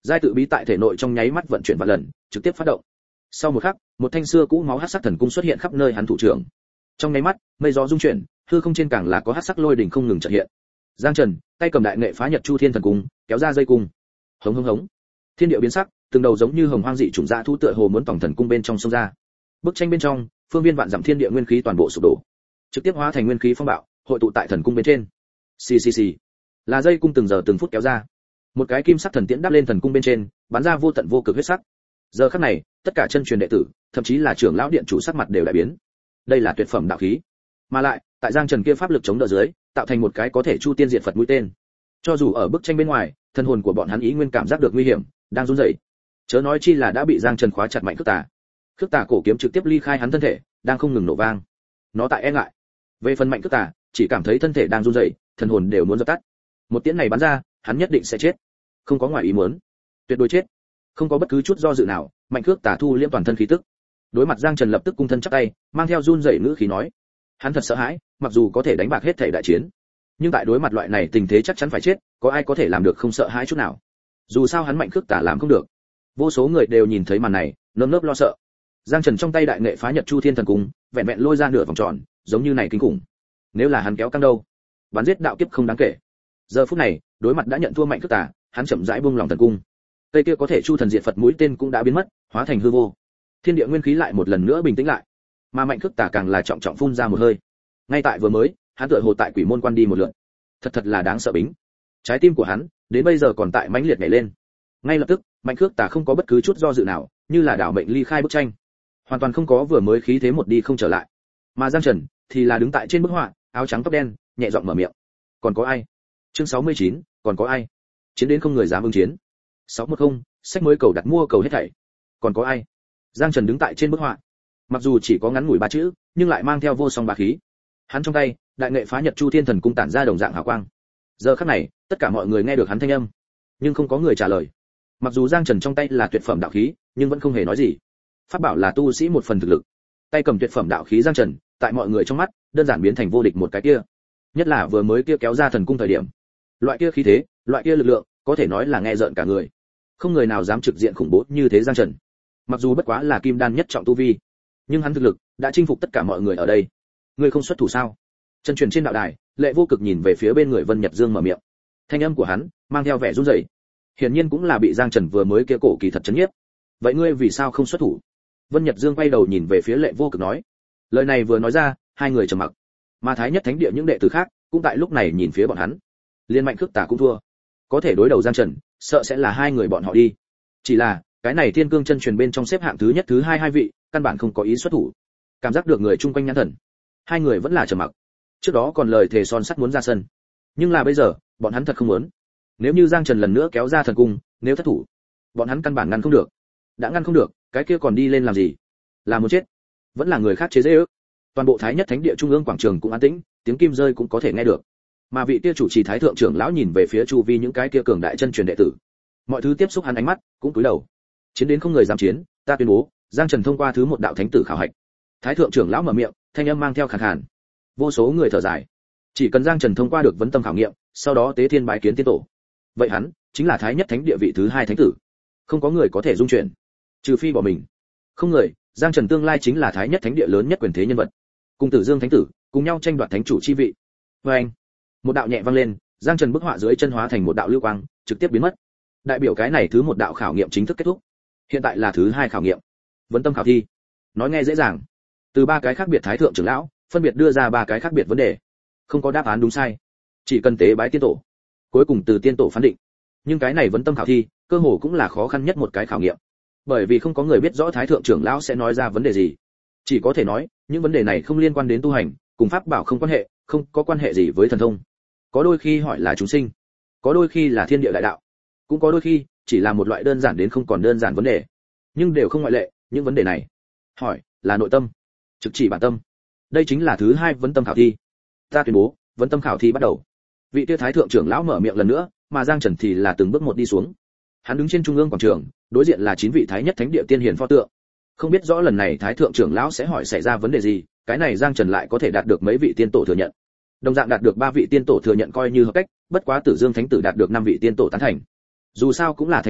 giai tự bí tại thể nội trong nháy mắt vận chuyển vạn lần, trực tiếp phát động. Sau một khắc, một thanh xưa cũ máu hắc sắc thần cung xuất hiện khắp nơi hắn thủ trưởng. Trong nháy mắt, mây gió rung chuyển, hư không trên càng là có hắc sắc lôi đỉnh không ngừng chợt hiện. Giang Trần, tay cầm đại nghệ phá nhật chu thiên thần cung, kéo ra dây cung. Hống hống hống. Thiên địa biến sắc, từng đầu giống như hồng hoang dị chủng dã thú tựa hồ muốn tổng thần cung bên trong xông ra. Bức tranh bên trong, phương viên vạn dặm thiên địa nguyên khí toàn bộ sụp đổ, trực tiếp hóa thành nguyên khí phong bạo, hội tụ tại thần cung bên trên. Xì xì xì. Là dây cung từng giờ từng phút kéo ra. Một cái kim sắc thần tiễn đáp lên thần cung bên trên, bắn ra vô tận vô cực huyết sắc. Giờ khắc này, tất cả chân truyền đệ tử, thậm chí là trưởng lão điện chủ sắc mặt đều đại biến. Đây là tuyệt phẩm đạo khí, mà lại, tại Giang Trần kia pháp lực chống đỡ dưới, tạo thành một cái có thể chu tiên diệt Phật mũi tên. Cho dù ở bức tranh bên ngoài, thân hồn của bọn hắn ý nguyên cảm giác được nguy hiểm, đang run rẩy. Chớ nói chi là đã bị Giang Trần khóa chặt mạnh khước tà. Khước tà cổ kiếm trực tiếp ly khai hắn thân thể, đang không ngừng nổ vang. Nó tại e ngại. Về phần mạnh khước tà, chỉ cảm thấy thân thể đang run rẩy, thân hồn đều muốn dập tắt. Một tiễn này bắn ra, hắn nhất định sẽ chết. Không có ngoài ý muốn, tuyệt đối chết. Không có bất cứ chút do dự nào, mạnh khước tà thu liễm toàn thân khí tức. Đối mặt Giang Trần lập tức cung thân chắp tay, mang theo run rẩy ngữ khí nói: hắn thật sợ hãi, mặc dù có thể đánh bạc hết thảy đại chiến, nhưng tại đối mặt loại này tình thế chắc chắn phải chết, có ai có thể làm được không sợ hãi chút nào? Dù sao hắn mạnh khước tà làm không được. Vô số người đều nhìn thấy màn này, nơm nớp lo sợ. Giang Trần trong tay đại nghệ phá nhật chu thiên thần cung, vẹn vẹn lôi ra nửa vòng tròn, giống như này kinh khủng. Nếu là hắn kéo căng đâu, bắn giết đạo kiếp không đáng kể. Giờ phút này, đối mặt đã nhận thua mạnh khước tà, hắn chậm rãi buông lòng thần cung. Cây kia có thể chu thần diệt Phật mũi tên cũng đã biến mất, hóa thành hư vô. Thiên địa nguyên khí lại một lần nữa bình tĩnh lại, mà mạnh khước tà càng là trọng trọng phun ra một hơi. Ngay tại vừa mới, hắn tựa hồ tại quỷ môn quan đi một lượt. Thật là đáng sợ bính. Trái tim của hắn đến bây giờ còn tại mãnh liệt nhảy lên. Ngay lập tức, mạnh khước tà không có bất cứ chút do dự nào, như là đảo mệnh ly khai bức tranh, hoàn toàn không có vừa mới khí thế một đi không trở lại. Mà Giang Trần thì là đứng tại trên bức họa, áo trắng tóc đen, nhẹ giọng mở miệng: còn có ai? Chương 69, còn có ai? Chiến đến không người dám ứng chiến. 610, sách mới cầu đặt mua cầu hết thảy. Còn có ai? Giang Trần đứng tại trên bức họa, mặc dù chỉ có ngắn ngủi ba chữ, nhưng lại mang theo vô song bá khí. Hắn trong tay, đại nghệ phá nhật chu thiên thần cung tản ra đồng dạng hào quang. Giờ khắc này, tất cả mọi người nghe được hắn thanh âm, nhưng không có người trả lời. Mặc dù Giang Trần trong tay là tuyệt phẩm đạo khí, nhưng vẫn không hề nói gì. Pháp bảo là tu sĩ một phần thực lực. Tay cầm tuyệt phẩm đạo khí Giang Trần, tại mọi người trong mắt, đơn giản biến thành vô địch một cái kia. Nhất là vừa mới kia kéo ra thần cung thời điểm, loại kia khí thế, loại kia lực lượng, có thể nói là nghe rợn cả người. Không người nào dám trực diện khủng bố như thế Giang Trần. Mặc dù bất quá là kim đan nhất trọng tu vi, nhưng hắn thực lực đã chinh phục tất cả mọi người ở đây. Ngươi không xuất thủ sao? Chân truyền trên đạo đài, Lệ Vô Cực nhìn về phía bên người Vân Nhật Dương mở miệng. Thanh âm của hắn mang theo vẻ run rẩy, hiển nhiên cũng là bị Giang Trần vừa mới kia cổ kỳ thật chấn nhiếp. Vậy ngươi vì sao không xuất thủ? Vân Nhật Dương quay đầu nhìn về phía Lệ Vô Cực nói. Lời này vừa nói ra, hai người trầm mặc. Mà Thái Nhất Thánh Địa những đệ tử khác cũng tại lúc này nhìn phía bọn hắn. Liên Mạnh Khước Tà cũng thua, có thể đối đầu Giang Trần, sợ sẽ là hai người bọn họ đi. Chỉ là cái này Thiên Cương chân truyền bên trong xếp hạng thứ nhất thứ hai vị, căn bản không có ý xuất thủ. Cảm giác được người chung quanh nhãn thần, hai người vẫn là trầm mặc. Trước đó còn lời thề son sắt muốn ra sân, nhưng là bây giờ, bọn hắn thật không muốn. Nếu như Giang Trần lần nữa kéo ra thần cung, nếu thất thủ, bọn hắn căn bản ngăn không được. Đã ngăn không được, cái kia còn đi lên làm gì? Là muốn chết, vẫn là người khác chế giễu. Toàn bộ Thái Nhất Thánh Địa trung ương quảng trường cũng an tĩnh, tiếng kim rơi cũng có thể nghe được. Mà vị kia chủ trì thái thượng trưởng lão nhìn về phía chu vi những cái kia cường đại chân truyền đệ tử. Mọi thứ tiếp xúc hắn ánh mắt, cũng cúi đầu. Chiến đến không người dám chiến, ta tuyên bố, Giang Trần thông qua thứ một đạo thánh tử khảo hạch. Thái thượng trưởng lão mở miệng, thanh âm mang theo khàn khàn. Vô số người thở dài. Chỉ cần Giang Trần thông qua được vấn tâm khảo nghiệm, sau đó tế thiên bái kiến tiên tổ, vậy hắn chính là Thái Nhất Thánh Địa vị thứ hai thánh tử. Không có người có thể dung chuyển, trừ phi bỏ mình. Không người, Giang Trần tương lai chính là Thái Nhất Thánh Địa lớn nhất quyền thế nhân vật. Cùng Tử Dương thánh tử cùng nhau tranh đoạt thánh chủ chi vị. Và anh, một đạo nhẹ vang lên, Giang Trần bức họa dưới chân hóa thành một đạo lưu quang, trực tiếp biến mất. Đại biểu cái này thứ một đạo khảo nghiệm chính thức kết thúc. Hiện tại là thứ hai khảo nghiệm, vấn tâm khảo thi. Nói nghe dễ dàng, từ ba cái khác biệt thái thượng trưởng lão phân biệt đưa ra ba cái khác biệt vấn đề, không có đáp án đúng sai, chỉ cần tế bái tiên tổ, cuối cùng từ tiên tổ phán định. Nhưng cái này vấn tâm khảo thi cơ hồ cũng là khó khăn nhất một cái khảo nghiệm, bởi vì không có người biết rõ thái thượng trưởng lão sẽ nói ra vấn đề gì. Chỉ có thể nói những vấn đề này không liên quan đến tu hành, cùng pháp bảo không quan hệ, không có quan hệ gì với thần thông. Có đôi khi hỏi là chúng sinh, có đôi khi là thiên địa đại đạo, cũng có đôi khi chỉ là một loại đơn giản đến không còn đơn giản vấn đề, nhưng đều không ngoại lệ. Những vấn đề này hỏi là nội tâm, trực chỉ bản tâm. Đây chính là thứ hai vấn tâm khảo thi. Ta tuyên bố, vấn tâm khảo thi bắt đầu. Vị tiêu thái thượng trưởng lão mở miệng lần nữa, mà Giang Trần thì là từng bước một đi xuống. Hắn đứng trên trung ương quảng trường, đối diện là 9 vị Thái Nhất Thánh Địa tiên hiền pho tượng. Không biết rõ lần này thái thượng trưởng lão sẽ hỏi xảy ra vấn đề gì, cái này Giang Trần lại có thể đạt được mấy vị tiên tổ thừa nhận. Đồng dạng đạt được 3 vị tiên tổ thừa nhận coi như hợp cách, bất quá Tử Dương thánh tử đạt được 5 vị tiên tổ tán thành. Dù sao cũng là thánh thể,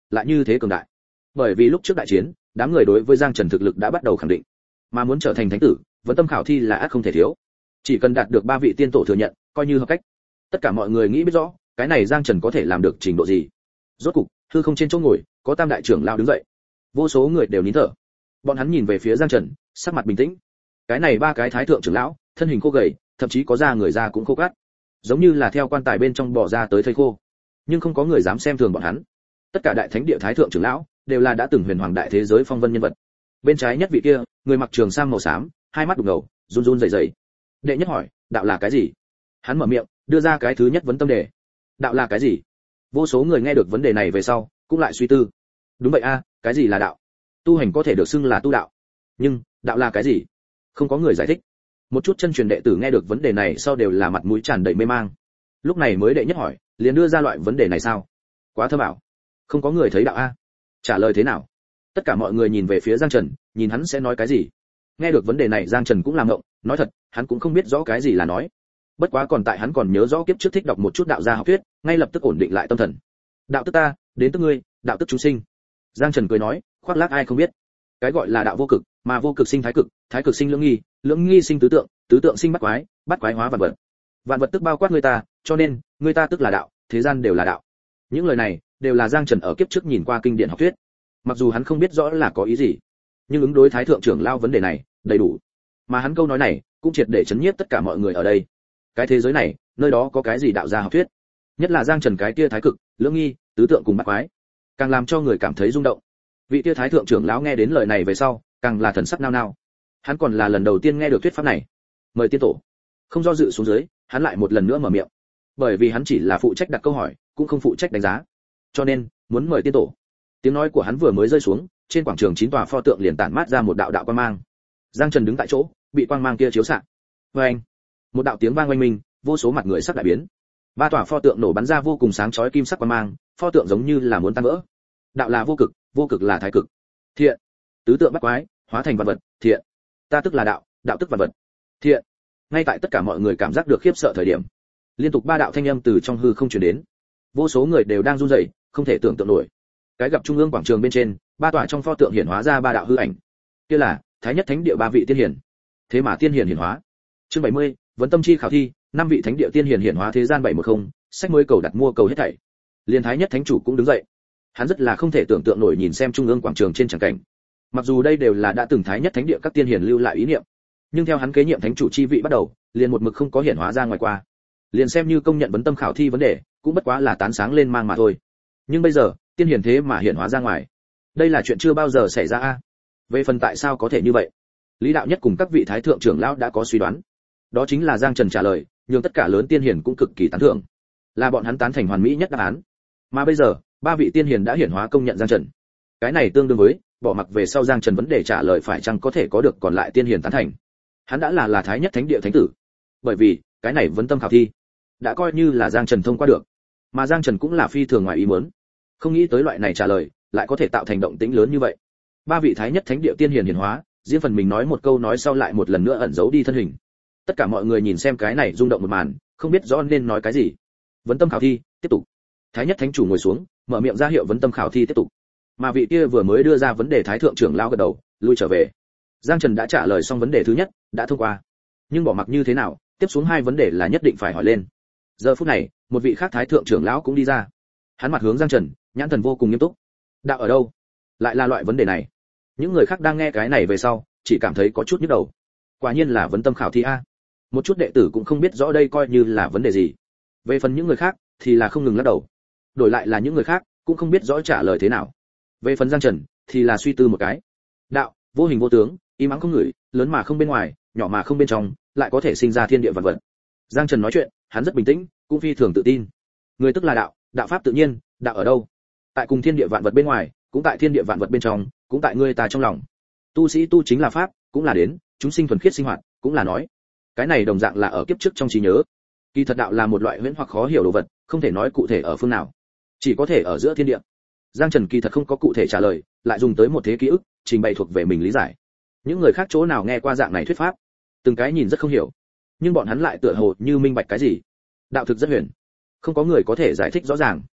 lại như thế cường đại. Bởi vì lúc trước đại chiến, đám người đối với Giang Trần thực lực đã bắt đầu khẳng định, mà muốn trở thành thánh tử, vấn tâm khảo thi là ắt không thể thiếu. Chỉ cần đạt được 3 vị tiên tổ thừa nhận, coi như hợp cách. Tất cả mọi người nghĩ biết rõ, cái này Giang Trần có thể làm được trình độ gì. Rốt cục, hư không trên chỗ ngồi, có tam đại trưởng lão đứng dậy. Vô số người đều nín thở. Bọn hắn nhìn về phía Giang Trần, sắc mặt bình tĩnh. Cái này 3 cái thái thượng trưởng lão, thân hình khô gầy, thậm chí có da người da cũng khô cát, giống như là theo quan tài bên trong bò ra tới thây khô. Nhưng không có người dám xem thường bọn hắn. Tất cả đại thánh địa thái thượng trưởng lão đều là đã từng huyền hoàng đại thế giới phong vân nhân vật. Bên trái nhất vị kia, người mặc trường sam màu xám, hai mắt đục ngầu, run run rẩy rẩy. Đệ nhất hỏi, đạo là cái gì? Hắn mở miệng, đưa ra cái thứ nhất vấn tâm đề. Đạo là cái gì? Vô số người nghe được vấn đề này về sau, cũng lại suy tư. Đúng vậy a, cái gì là đạo? Tu hành có thể được xưng là tu đạo, nhưng đạo là cái gì? Không có người giải thích. Một chút chân truyền đệ tử nghe được vấn đề này sau đều là mặt mũi tràn đầy mê mang. Lúc này mới đệ nhất hỏi, liền đưa ra loại vấn đề này sao? Quá thơ bảo. Không có người thấy đạo a. Trả lời thế nào? Tất cả mọi người nhìn về phía Giang Trần, nhìn hắn sẽ nói cái gì. Nghe được vấn đề này Giang Trần cũng làm ngộng, nói thật, hắn cũng không biết rõ cái gì là nói. Bất quá còn tại hắn còn nhớ rõ kiếp trước thích đọc một chút đạo gia học thuyết, ngay lập tức ổn định lại tâm thần. Đạo tức ta, đến tức ngươi, đạo tức chúng sinh. Giang Trần cười nói, khoác lác ai không biết. Cái gọi là đạo vô cực, mà vô cực sinh thái cực, thái cực sinh lưỡng nghi sinh tứ tượng, tứ tượng sinh bát quái hóa vạn vật. Vạn vật tức bao quát người ta, cho nên, người ta tức là đạo, thế gian đều là đạo. Những lời này đều là Giang Trần ở kiếp trước nhìn qua kinh điển học thuyết. Mặc dù hắn không biết rõ là có ý gì, nhưng ứng đối thái thượng trưởng lao vấn đề này, đầy đủ. Mà hắn câu nói này, cũng triệt để chấn nhiếp tất cả mọi người ở đây. Cái thế giới này, nơi đó có cái gì đạo gia học thuyết? Nhất là Giang Trần cái kia thái cực, lưỡng nghi, tứ tượng cùng bát quái, càng làm cho người cảm thấy rung động. Vị kia thái thượng trưởng lão nghe đến lời này về sau, càng là thần sắc nao nao. Hắn còn là lần đầu tiên nghe được thuyết pháp này. Mời tiên tổ. Không do dự xuống dưới, hắn lại một lần nữa mở miệng. Bởi vì hắn chỉ là phụ trách đặt câu hỏi, cũng không phụ trách đánh giá. Cho nên, muốn mời tiên tổ. Tiếng nói của hắn vừa mới rơi xuống, trên quảng trường 9 tòa pho tượng liền tản mát ra một đạo đạo quang mang. Giang Trần đứng tại chỗ, bị quang mang kia chiếu xạ. Oeng! Một đạo tiếng vang oanh minh, vô số mặt người sắc đại biến. 3 tòa pho tượng nổ bắn ra vô cùng sáng chói kim sắc quang mang, pho tượng giống như là muốn tan vỡ. Đạo là vô cực là thái cực. Thiện. Tứ tượng bắt quái, hóa thành vạn vật, thiện. Ta tức là đạo, đạo tức vạn vật. Thiện. Ngay tại tất cả mọi người cảm giác được khiếp sợ thời điểm, liên tục 3 đạo thanh âm từ trong hư không truyền đến. Vô số người đều đang run rẩy, không thể tưởng tượng nổi. Cái gặp trung ương quảng trường bên trên, 3 tòa trong pho tượng hiển hóa ra 3 đạo hư ảnh. Kia là thái nhất thánh địa 3 vị tiên hiển. Thế mà tiên hiển hiển hóa. Chương 70, vấn tâm chi khảo thi, 5 vị thánh địa tiên hiển hiển hóa thế gian 710, sách mới cầu đặt mua cầu hết thảy. Liên thái nhất thánh chủ cũng đứng dậy. Hắn rất là không thể tưởng tượng nổi nhìn xem trung ương quảng trường trên tràng cảnh. Mặc dù đây đều là đã từng thái nhất thánh địa các tiên hiển lưu lại ý niệm, nhưng theo hắn kế nhiệm thánh chủ chi vị bắt đầu, liền một mực không có hiển hóa ra ngoài qua. Liền xem như công nhận vấn tâm khảo thi vấn đề, cũng bất quá là tán sáng lên mang mà thôi. Nhưng bây giờ, tiên hiển thế mà hiển hóa ra ngoài. Đây là chuyện chưa bao giờ xảy ra a. Về phần tại sao có thể như vậy, Lý đạo nhất cùng các vị thái thượng trưởng lão đã có suy đoán. Đó chính là Giang Trần trả lời, nhưng tất cả lớn tiên hiển cũng cực kỳ tán thưởng, là bọn hắn tán thành hoàn mỹ nhất đáp án. Mà bây giờ, 3 vị tiên hiển đã hiển hóa công nhận Giang Trần. Cái này tương đương với bỏ mặc về sau Giang Trần vấn đề trả lời phải chăng có thể có được còn lại tiên hiển tán thành. Hắn đã là thái nhất thánh địa thánh tử. Bởi vì, cái này vấn tâm khảo thi đã coi như là Giang Trần thông qua được. Mà Giang Trần cũng là phi thường ngoài ý muốn. Không nghĩ tới loại này trả lời lại có thể tạo thành động tĩnh lớn như vậy. 3 vị thái nhất thánh địa tiên hiển hiển hóa, riêng phần mình nói một câu nói sau lại một lần nữa ẩn giấu đi thân hình. Tất cả mọi người nhìn xem cái này rung động một màn, không biết rõ nên nói cái gì. Vấn tâm khảo thi tiếp tục. Thái nhất thánh chủ ngồi xuống, mở miệng ra hiệu vấn tâm khảo thi tiếp tục. Mà vị kia vừa mới đưa ra vấn đề thái thượng trưởng lão gật đầu, lui trở về. Giang Trần đã trả lời xong vấn đề thứ nhất, đã thông qua. Nhưng bỏ mặc như thế nào, tiếp xuống 2 vấn đề là nhất định phải hỏi lên. Giờ phút này, một vị khác thái thượng trưởng lão cũng đi ra. Hắn mặt hướng Giang Trần, nhãn thần vô cùng nghiêm túc. Đạo ở đâu? Lại là loại vấn đề này. Những người khác đang nghe cái này về sau, chỉ cảm thấy có chút nhức đầu. Quả nhiên là vấn tâm khảo thi a. Một chút đệ tử cũng không biết rõ đây coi như là vấn đề gì. Về phần những người khác thì là không ngừng lắc đầu. Đổi lại là những người khác cũng không biết rõ trả lời thế nào. Về phần Giang Trần thì là suy tư một cái. Đạo, vô hình vô tướng, im ắng không ngửi, lớn mà không bên ngoài, nhỏ mà không bên trong, lại có thể sinh ra thiên địa vạn vật. Giang Trần nói chuyện, hắn rất bình tĩnh, cũng phi thường tự tin. Người tức là đạo, đạo pháp tự nhiên, đạo ở đâu? Tại cùng thiên địa vạn vật bên ngoài, cũng tại thiên địa vạn vật bên trong, cũng tại ngươi ta trong lòng. Tu sĩ tu chính là pháp, cũng là đến, chúng sinh thuần khiết sinh hoạt, cũng là nói. Cái này đồng dạng là ở kiếp trước trong trí nhớ. Kỳ thật đạo là một loại huyễn hoặc khó hiểu đồ vật, không thể nói cụ thể ở phương nào, chỉ có thể ở giữa thiên địa. Giang Trần kỳ thật không có cụ thể trả lời, lại dùng tới một thế ký ức, trình bày thuộc về mình lý giải. Những người khác chỗ nào nghe qua dạng này thuyết pháp, từng cái nhìn rất không hiểu, nhưng bọn hắn lại tựa hồ như minh bạch cái gì. Đạo thực rất huyền, không có người có thể giải thích rõ ràng.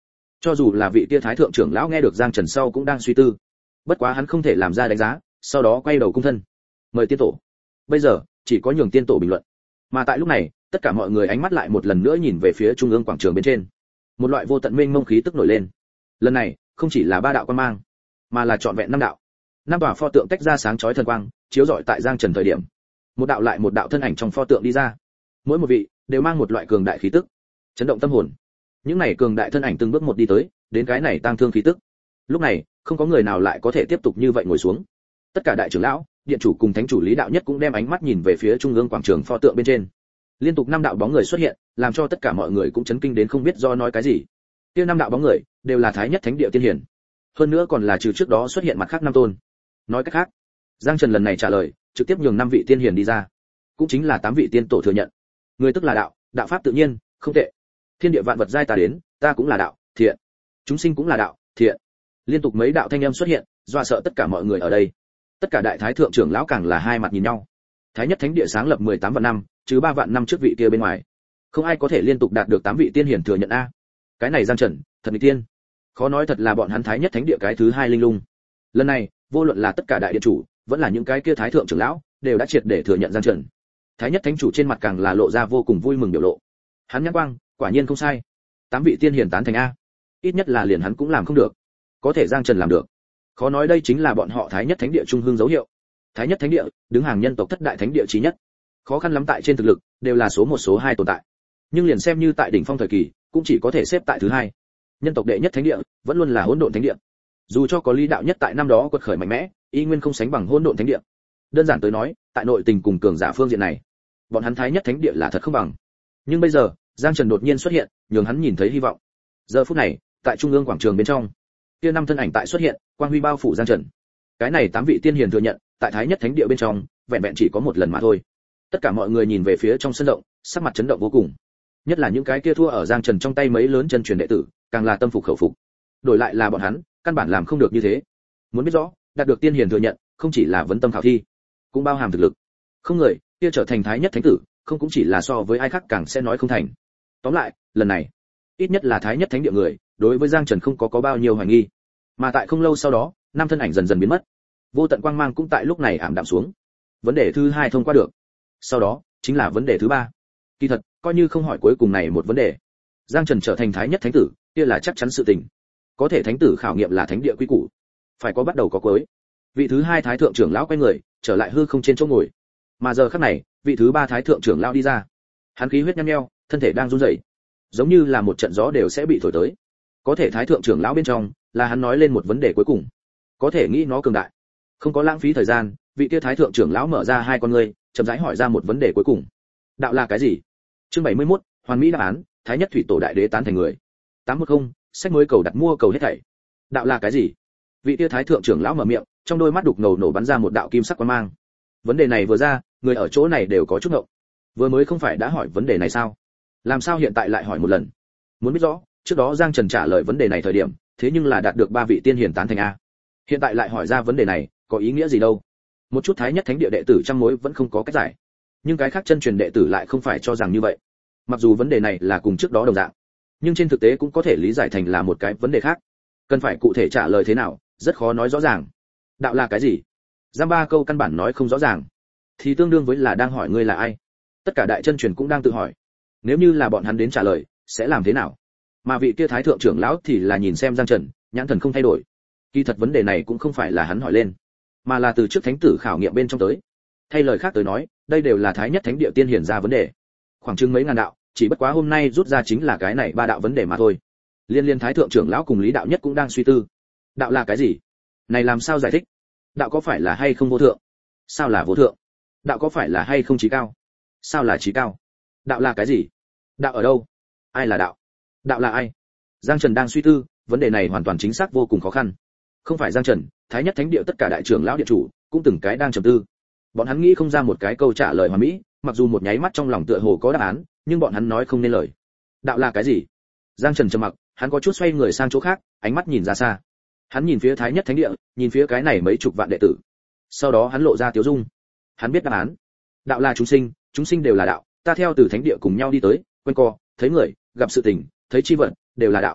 Cho dù là vị kia thái thượng trưởng lão nghe được Giang Trần sau cũng đang suy tư, bất quá hắn không thể làm ra đánh giá, sau đó quay đầu cung thân mời tiên tổ. Bây giờ chỉ có nhường tiên tổ bình luận. Mà tại lúc này, tất cả mọi người ánh mắt lại một lần nữa nhìn về phía trung ương quảng trường bên trên. Một loại vô tận mênh mông khí tức nổi lên. Lần này không chỉ là 3 đạo quan mang, mà là trọn vẹn 5 đạo. 5 tòa pho tượng tách ra sáng chói thần quang, chiếu rọi tại Giang Trần thời điểm. Một đạo lại một đạo thân ảnh trong pho tượng đi ra. Mỗi một vị đều mang một loại cường đại khí tức, chấn động tâm hồn. Những này cường đại thân ảnh từng bước một đi tới, đến cái này tang thương khí tức. Lúc này, không có người nào lại có thể tiếp tục như vậy ngồi xuống. Tất cả đại trưởng lão, điện chủ cùng thánh chủ Lý Đạo Nhất cũng đem ánh mắt nhìn về phía trung ương quảng trường pho tượng bên trên. Liên tục 5 đạo bóng người xuất hiện, làm cho tất cả mọi người cũng chấn kinh đến không biết do nói cái gì. Kia 5 đạo bóng người đều là thái nhất thánh địa tiên hiển, hơn nữa còn là trừ trước đó xuất hiện mặt khác 5 tôn. Nói cách khác, Giang Trần lần này trả lời, trực tiếp nhường 5 vị tiên hiển đi ra, cũng chính là 8 vị tiên tổ thừa nhận. Người tức là đạo, đạo pháp tự nhiên, không tệ. Thiên địa vạn vật giai ta đến, ta cũng là đạo, thiện. Chúng sinh cũng là đạo, thiện. Liên tục mấy đạo thanh âm xuất hiện, dọa sợ tất cả mọi người ở đây. Tất cả đại thái thượng trưởng lão càng là hai mặt nhìn nhau. Thái nhất thánh địa sáng lập 18 vạn năm, chứ 3 vạn năm trước vị kia bên ngoài, không ai có thể liên tục đạt được 8 vị tiên hiển thừa nhận a. Cái này Giang Trần, thật nghịch tiên. Khó nói thật là bọn hắn thái nhất thánh địa cái thứ 2 linh lung. Lần này, vô luận là tất cả đại điện chủ, vẫn là những cái kia thái thượng trưởng lão, đều đã triệt để thừa nhận Giang Trần. Thái nhất thánh chủ trên mặt càng là lộ ra vô cùng vui mừng biểu lộ. Hắn nhãn quang, quả nhiên không sai. 8 vị tiên hiển tán thành a. Ít nhất là liền hắn cũng làm không được. Có thể Giang Trần làm được. Khó nói đây chính là bọn họ thái nhất thánh địa trung hương dấu hiệu. Thái nhất thánh địa, đứng hàng nhân tộc thất đại thánh địa chí nhất. Khó khăn lắm tại trên thực lực, đều là số 1 số 2 tồn tại. Nhưng liền xem như tại đỉnh phong thời kỳ, cũng chỉ có thể xếp tại thứ 2. Nhân tộc đệ nhất thánh địa, vẫn luôn là hỗn độn thánh địa. Dù cho có Lý Đạo Nhất tại năm đó quật khởi mạnh mẽ, y nguyên không sánh bằng hỗn độn thánh địa. Đơn giản tới nói, tại nội tình cùng cường giả phương diện này, bọn hắn thái nhất thánh địa là thật không bằng. Nhưng bây giờ, Giang Trần đột nhiên xuất hiện, nhường hắn nhìn thấy hy vọng. Giờ phút này, tại trung ương quảng trường bên trong, kia 5 thân ảnh tại xuất hiện, quang huy bao phủ Giang Trần. Cái này 8 vị tiên hiền thừa nhận, tại thái nhất thánh địa bên trong, vẹn vẹn chỉ có một lần mà thôi. Tất cả mọi người nhìn về phía trong sân rộng, sắc mặt chấn động vô cùng. Nhất là những cái kia thua ở Giang Trần trong tay mấy lớn chân truyền đệ tử, càng là tâm phục khẩu phục. Đổi lại là bọn hắn, căn bản làm không được như thế. Muốn biết rõ, đạt được tiên hiền thừa nhận, không chỉ là vấn tâm khảo thi, cũng bao hàm thực lực. Không người kia trở thành thái nhất thánh tử, không cũng chỉ là so với ai khác càng sẽ nói không thành. Tóm lại, lần này, ít nhất là thái nhất thánh địa người, đối với Giang Trần không có bao nhiêu hoài nghi. Mà tại không lâu sau đó, 5 thân ảnh dần dần biến mất. Vô tận quang mang cũng tại lúc này ảm đạm xuống. Vấn đề thứ 2 thông qua được. Sau đó, chính là vấn đề thứ 3. Kỳ thật, coi như không hỏi cuối cùng này một vấn đề, Giang Trần trở thành thái nhất thánh tử, kia là chắc chắn sự tình. Có thể thánh tử khảo nghiệm là thánh địa quy củ, phải có bắt đầu có cuối. Vị thứ 2 thái thượng trưởng lão quay người, trở lại hư không trên chỗ ngồi. Mà giờ khắc này, vị thứ 3 thái thượng trưởng lão đi ra. Hắn khí huyết nhăn nheo, thân thể đang run rẩy, giống như là một trận gió đều sẽ bị thổi tới. Có thể thái thượng trưởng lão bên trong, là hắn nói lên một vấn đề cuối cùng. Có thể nghĩ nó cường đại. Không có lãng phí thời gian, vị kia thái thượng trưởng lão mở ra hai con ngươi, chậm rãi hỏi ra một vấn đề cuối cùng. Đạo là cái gì? Chương 71, hoàn mỹ đáp án, thái nhất thủy tổ đại đế tán thành người. 810, sách mới cầu đặt mua cầu hết thảy. Đạo là cái gì? Vị kia thái thượng trưởng lão mở miệng, trong đôi mắt đục ngầu nổ bắn ra một đạo kim sắc quang mang. Vấn đề này vừa ra, người ở chỗ này đều có chút ngộng. Vừa mới không phải đã hỏi vấn đề này sao? Làm sao hiện tại lại hỏi một lần? Muốn biết rõ, trước đó Giang Trần trả lời vấn đề này thời điểm, thế nhưng là đạt được 3 vị tiên hiển tán thành a. Hiện tại lại hỏi ra vấn đề này, có ý nghĩa gì đâu? Một chút thái nhất thánh địa đệ tử trăm mối vẫn không có cách giải. Nhưng cái khác chân truyền đệ tử lại không phải cho rằng như vậy. Mặc dù vấn đề này là cùng trước đó đồng dạng, nhưng trên thực tế cũng có thể lý giải thành là một cái vấn đề khác. Cần phải cụ thể trả lời thế nào, rất khó nói rõ ràng. Đạo là cái gì? Giam 3 câu căn bản nói không rõ ràng, thì tương đương với là đang hỏi ngươi là ai. Tất cả đại chân truyền cũng đang tự hỏi, nếu như là bọn hắn đến trả lời, sẽ làm thế nào? Mà vị kia thái thượng trưởng lão thì là nhìn xem Giang Trần, nhãn thần không thay đổi. Kỳ thật vấn đề này cũng không phải là hắn hỏi lên, mà là từ trước thánh tử khảo nghiệm bên trong tới. Thay lời khác tới nói, đây đều là thái nhất thánh địa tiên hiển ra vấn đề. Khoảng chừng mấy ngàn đạo, chỉ bất quá hôm nay rút ra chính là cái này 3 đạo vấn đề mà thôi. Liên thái thượng trưởng lão cùng Lý Đạo Nhất cũng đang suy tư. Đạo là cái gì? Này làm sao giải thích? Đạo có phải là hay không vô thượng? Sao là vô thượng? Đạo có phải là hay không chí cao? Sao là chí cao? Đạo là cái gì? Đạo ở đâu? Ai là đạo? Đạo là ai? Giang Trần đang suy tư, vấn đề này hoàn toàn chính xác vô cùng khó khăn. Không phải Giang Trần, thái nhất thánh địa tất cả đại trưởng lão điện chủ cũng từng cái đang trầm tư. Bọn hắn nghĩ không ra một cái câu trả lời hoàn mỹ, mặc dù một nháy mắt trong lòng tựa hồ có đáp án, nhưng bọn hắn nói không nên lời. Đạo là cái gì? Giang Trần trầm mặc, hắn có chút xoay người sang chỗ khác, ánh mắt nhìn ra xa. Hắn nhìn phía thái nhất thánh địa, nhìn phía cái này mấy chục vạn đệ tử. Sau đó hắn lộ ra tiếu dung. Hắn biết đáp án. Đạo là chúng sinh đều là đạo, ta theo từ thánh địa cùng nhau đi tới, quanh co, thấy người, gặp sự tình, thấy chi vật, đều là đạo.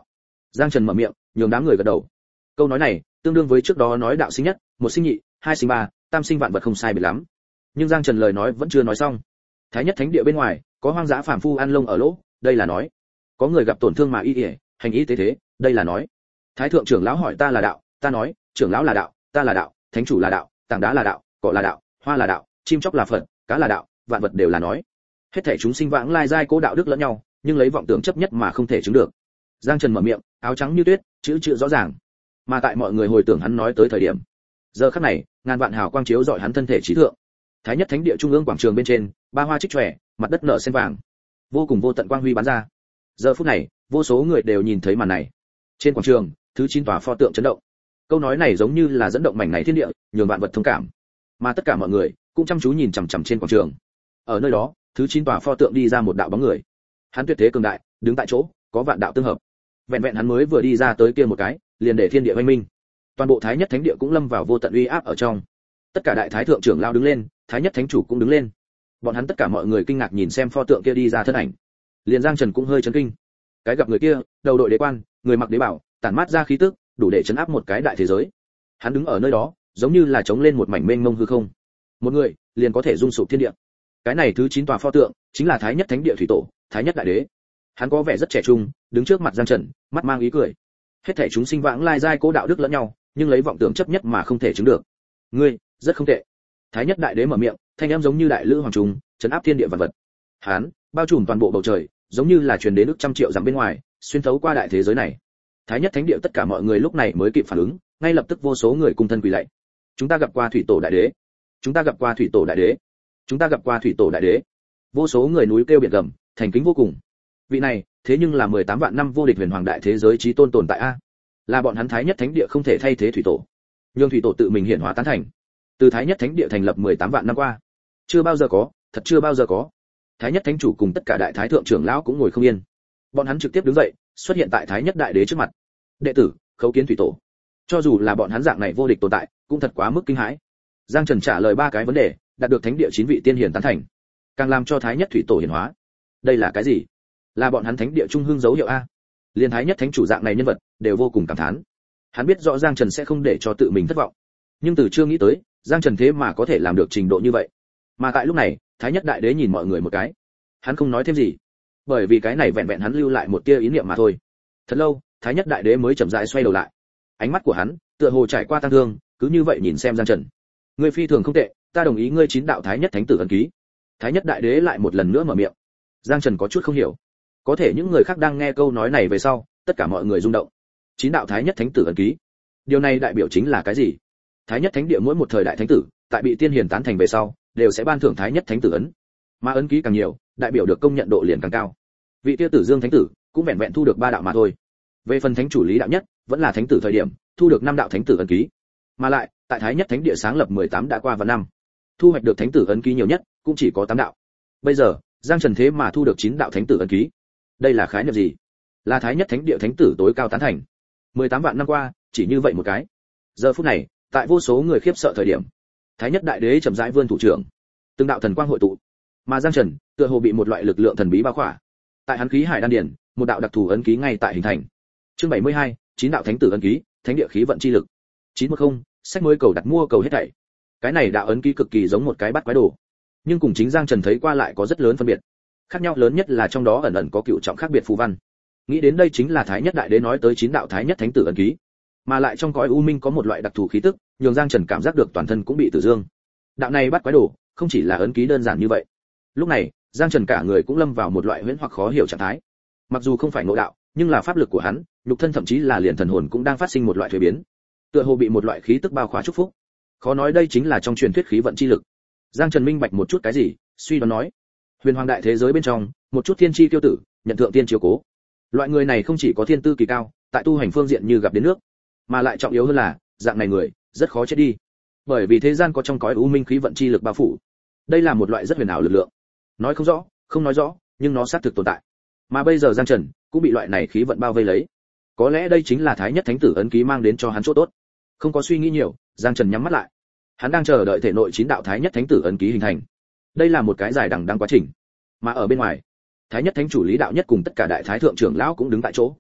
Giang Trần mở miệng, nhường đám người gật đầu. Câu nói này tương đương với trước đó nói đạo sinh nhất, một sinh nhị, hai sinh ba, tam sinh vạn vật không sai biệt lắm. Nhưng Giang Trần lời nói vẫn chưa nói xong. Thái nhất thánh địa bên ngoài có hoang dã phàm phu ăn lông ở lỗ, đây là nói. Có người gặp tổn thương mà y y, hành y tế thế, đây là nói. Thái thượng trưởng lão hỏi ta là đạo, ta nói, trưởng lão là đạo, ta là đạo, thánh chủ là đạo, tảng đá là đạo, cỏ là đạo, hoa là đạo, chim chóc là Phật, cá là đạo, vạn vật đều là nói. Hết thảy chúng sinh vãng lai giai cố đạo đức lẫn nhau, nhưng lấy vọng tưởng chấp nhất mà không thể chứng được. Giang Trần mở miệng, áo trắng như tuyết, chữ rõ ràng. Mà tại mọi người hồi tưởng hắn nói tới thời điểm, giờ khắc này, ngàn vạn hào quang chiếu rọi hắn thân thể trí thượng. Thái nhất thánh địa trung ương quảng trường bên trên, ba hoa trích chòe, mặt đất nở sen vàng, vô cùng vô tận quang huy bắn ra. Giờ phút này, vô số người đều nhìn thấy màn này. Trên quảng trường, thứ 9 tòa pho tượng chấn động. Câu nói này giống như là dẫn động mảnh này thiên địa, nhường vạn vật thông cảm. Mà tất cả mọi người cũng chăm chú nhìn chằm chằm trên quảng trường. Ở nơi đó, thứ 9 tòa pho tượng đi ra một đạo bóng người. Hắn tuyệt thế cường đại, đứng tại chỗ, có vạn đạo tương hợp. Vẹn vẹn hắn mới vừa đi ra tới kia một cái, liền để thiên địa hoanh minh. Toàn bộ Thái nhất thánh địa cũng lâm vào vô tận uy áp ở trong. Tất cả đại thái thượng trưởng lao đứng lên, Thái nhất thánh chủ cũng đứng lên. Bọn hắn tất cả mọi người kinh ngạc nhìn xem pho tượng kia đi ra thân ảnh. Liền Giang Trần cũng hơi chấn kinh. Cái gặp người kia, đầu đội đế quan, người mặc đế bảo, tản mát ra khí tức, đủ để chấn áp một cái đại thế giới. Hắn đứng ở nơi đó, giống như là chống lên một mảnh mênh mông hư không. Một người, liền có thể rung sụp thiên địa. Cái này thứ 9 tòa pho tượng, chính là Thái nhất thánh địa thủy tổ, Thái nhất đại đế. Hắn có vẻ rất trẻ trung, đứng trước mặt Giang Trần, mắt mang ý cười. Hết thảy chúng sinh vãng lai giai cố đạo đức lẫn nhau, nhưng lấy vọng tưởng chấp nhất mà không thể chứng được. Ngươi, rất không tệ. Thái nhất đại đế mở miệng, thanh âm giống như đại lữ hoàng trùng, chấn áp thiên địa vạn vật. Hắn bao trùm toàn bộ bầu trời, giống như là truyền đến ức trăm triệu dặm bên ngoài, xuyên thấu qua đại thế giới này. Thái nhất thánh địa tất cả mọi người lúc này mới kịp phản ứng, ngay lập tức vô số người cung thân quỳ lạy. Chúng ta gặp qua thủy tổ đại đế, chúng ta gặp qua thủy tổ đại đế, chúng ta gặp qua thủy tổ đại đế. Vô số người núi kêu biển gầm, thành kính vô cùng. Vị này, thế nhưng là 18 vạn năm vô địch huyền hoàng đại thế giới chí tôn tồn tại a. Là bọn hắn Thái nhất thánh địa không thể thay thế thủy tổ. Nhưng thủy tổ tự mình hiển hóa tán thành. Từ Thái nhất thánh địa thành lập 18 vạn năm qua, chưa bao giờ có, thật chưa bao giờ có. Thái nhất thánh chủ cùng tất cả đại thái thượng trưởng lão cũng ngồi không yên. Bọn hắn trực tiếp đứng dậy, xuất hiện tại Thái nhất đại đế trước mặt. Đệ tử, khấu kiến thủy tổ. Cho dù là bọn hắn dạng này vô địch tồn tại, cũng thật quá mức kinh hãi. Giang Trần trả lời 3 cái vấn đề, đạt được thánh địa 9 vị tiên hiển tán thành, càng làm cho Thái nhất thủy tổ hiển hóa. Đây là cái gì? Là bọn hắn thánh địa trung hưng dấu hiệu a. Liên Thái nhất thánh chủ dạng này nhân vật đều vô cùng cảm thán. Hắn biết rõ Giang Trần sẽ không để cho tự mình thất vọng, nhưng từ chưa nghĩ tới Giang Trần thế mà có thể làm được trình độ như vậy. Mà tại lúc này, Thái nhất đại đế nhìn mọi người một cái, hắn không nói thêm gì, bởi vì cái này vẹn vẹn hắn lưu lại một tia ý niệm mà thôi. Thật lâu, Thái nhất đại đế mới chậm rãi xoay đầu lại, ánh mắt của hắn tựa hồ trải qua tăng thương, cứ như vậy nhìn xem Giang Trần. Ngươi phi thường không tệ, ta đồng ý ngươi 9 đạo Thái nhất thánh tử ấn ký. Thái nhất đại đế lại một lần nữa mở miệng. Giang Trần có chút không hiểu, có thể những người khác đang nghe câu nói này về sau, tất cả mọi người rung động. 9 đạo Thái nhất thánh tử ấn ký, điều này đại biểu chính là cái gì? Thái nhất thánh địa mỗi một thời đại thánh tử, tại bị tiên hiền tán thành về sau, đều sẽ ban thưởng Thái nhất thánh tử ấn. Mà ấn ký càng nhiều, đại biểu được công nhận độ liền càng cao. Vị kia Tử Dương thánh tử cũng vẹn vẹn thu được 3 đạo mà thôi. Về phần thánh chủ Lý đạo nhất, vẫn là thánh tử thời điểm, thu được 5 đạo thánh tử ấn ký. Mà lại, tại Thái nhất thánh địa sáng lập 18 đã qua và năm, thu hoạch được thánh tử ấn ký nhiều nhất cũng chỉ có 8 đạo. Bây giờ, Giang Trần thế mà thu được 9 đạo thánh tử ấn ký. Đây là khái niệm gì? Là Thái nhất thánh địa thánh tử tối cao tán thành. 18 vạn năm qua, chỉ như vậy một cái. Giờ phút này, tại vô số người khiếp sợ thời điểm, Thái nhất đại đế chậm rãi vươn thủ trưởng, từng đạo thần quang hội tụ, mà Giang Trần tựa hồ bị một loại lực lượng thần bí bao khỏa. Tại hắn khí hải đan điển, một đạo đặc thù ấn ký ngay tại hình thành. Chương 72, 9 đạo thánh tử ấn ký, thánh địa khí vận chi lực. 910, sách mới cầu đặt mua cầu hết thảy. Cái này đạo ấn ký cực kỳ giống một cái bát quái đồ, nhưng cùng chính Giang Trần thấy qua lại có rất lớn phân biệt. Khác nhau lớn nhất là trong đó ẩn ẩn có cựu trọng khác biệt phù văn. Nghĩ đến đây chính là Thái nhất đại đế nói tới 9 đạo Thái nhất thánh tử ấn ký, mà lại trong cõi u minh có một loại đặc thù khí tức, nhường Giang Trần cảm giác được toàn thân cũng bị tử dương. Đạo này bắt quái đồ, không chỉ là ấn ký đơn giản như vậy. Lúc này, Giang Trần cả người cũng lâm vào một loại huyễn hoặc khó hiểu trạng thái. Mặc dù không phải ngộ đạo, nhưng là pháp lực của hắn, nhục thân thậm chí là liền thần hồn cũng đang phát sinh một loại thay biến. Tựa hồ bị một loại khí tức bao khỏa chúc phúc. Khó nói đây chính là trong truyền thuyết khí vận chi lực. Giang Trần minh bạch một chút cái gì, suy đoán nói, huyền hoàng đại thế giới bên trong, một chút thiên chi tiêu tử, nhận thượng tiên chiếu cố. Loại người này không chỉ có thiên tư kỳ cao, tại tu hành phương diện như gặp đến nước, mà lại trọng yếu hơn là, dạng này người rất khó chết đi. Bởi vì thế gian có trong cõi u minh khí vận chi lực bao phủ. Đây là một loại rất huyền ảo lực lượng. Nói không rõ, không nói rõ, nhưng nó xác thực tồn tại. Mà bây giờ Giang Trần cũng bị loại này khí vận bao vây lấy. Có lẽ đây chính là Thái nhất thánh tử ấn ký mang đến cho hắn chỗ tốt. Không có suy nghĩ nhiều, Giang Trần nhắm mắt lại. Hắn đang chờ đợi thể nội 9 đạo Thái nhất thánh tử ấn ký hình thành. Đây là một cái dài đằng đẵng quá trình. Mà ở bên ngoài, Thái nhất thánh chủ Lý đạo nhất cùng tất cả đại thái thượng trưởng lão cũng đứng tại chỗ.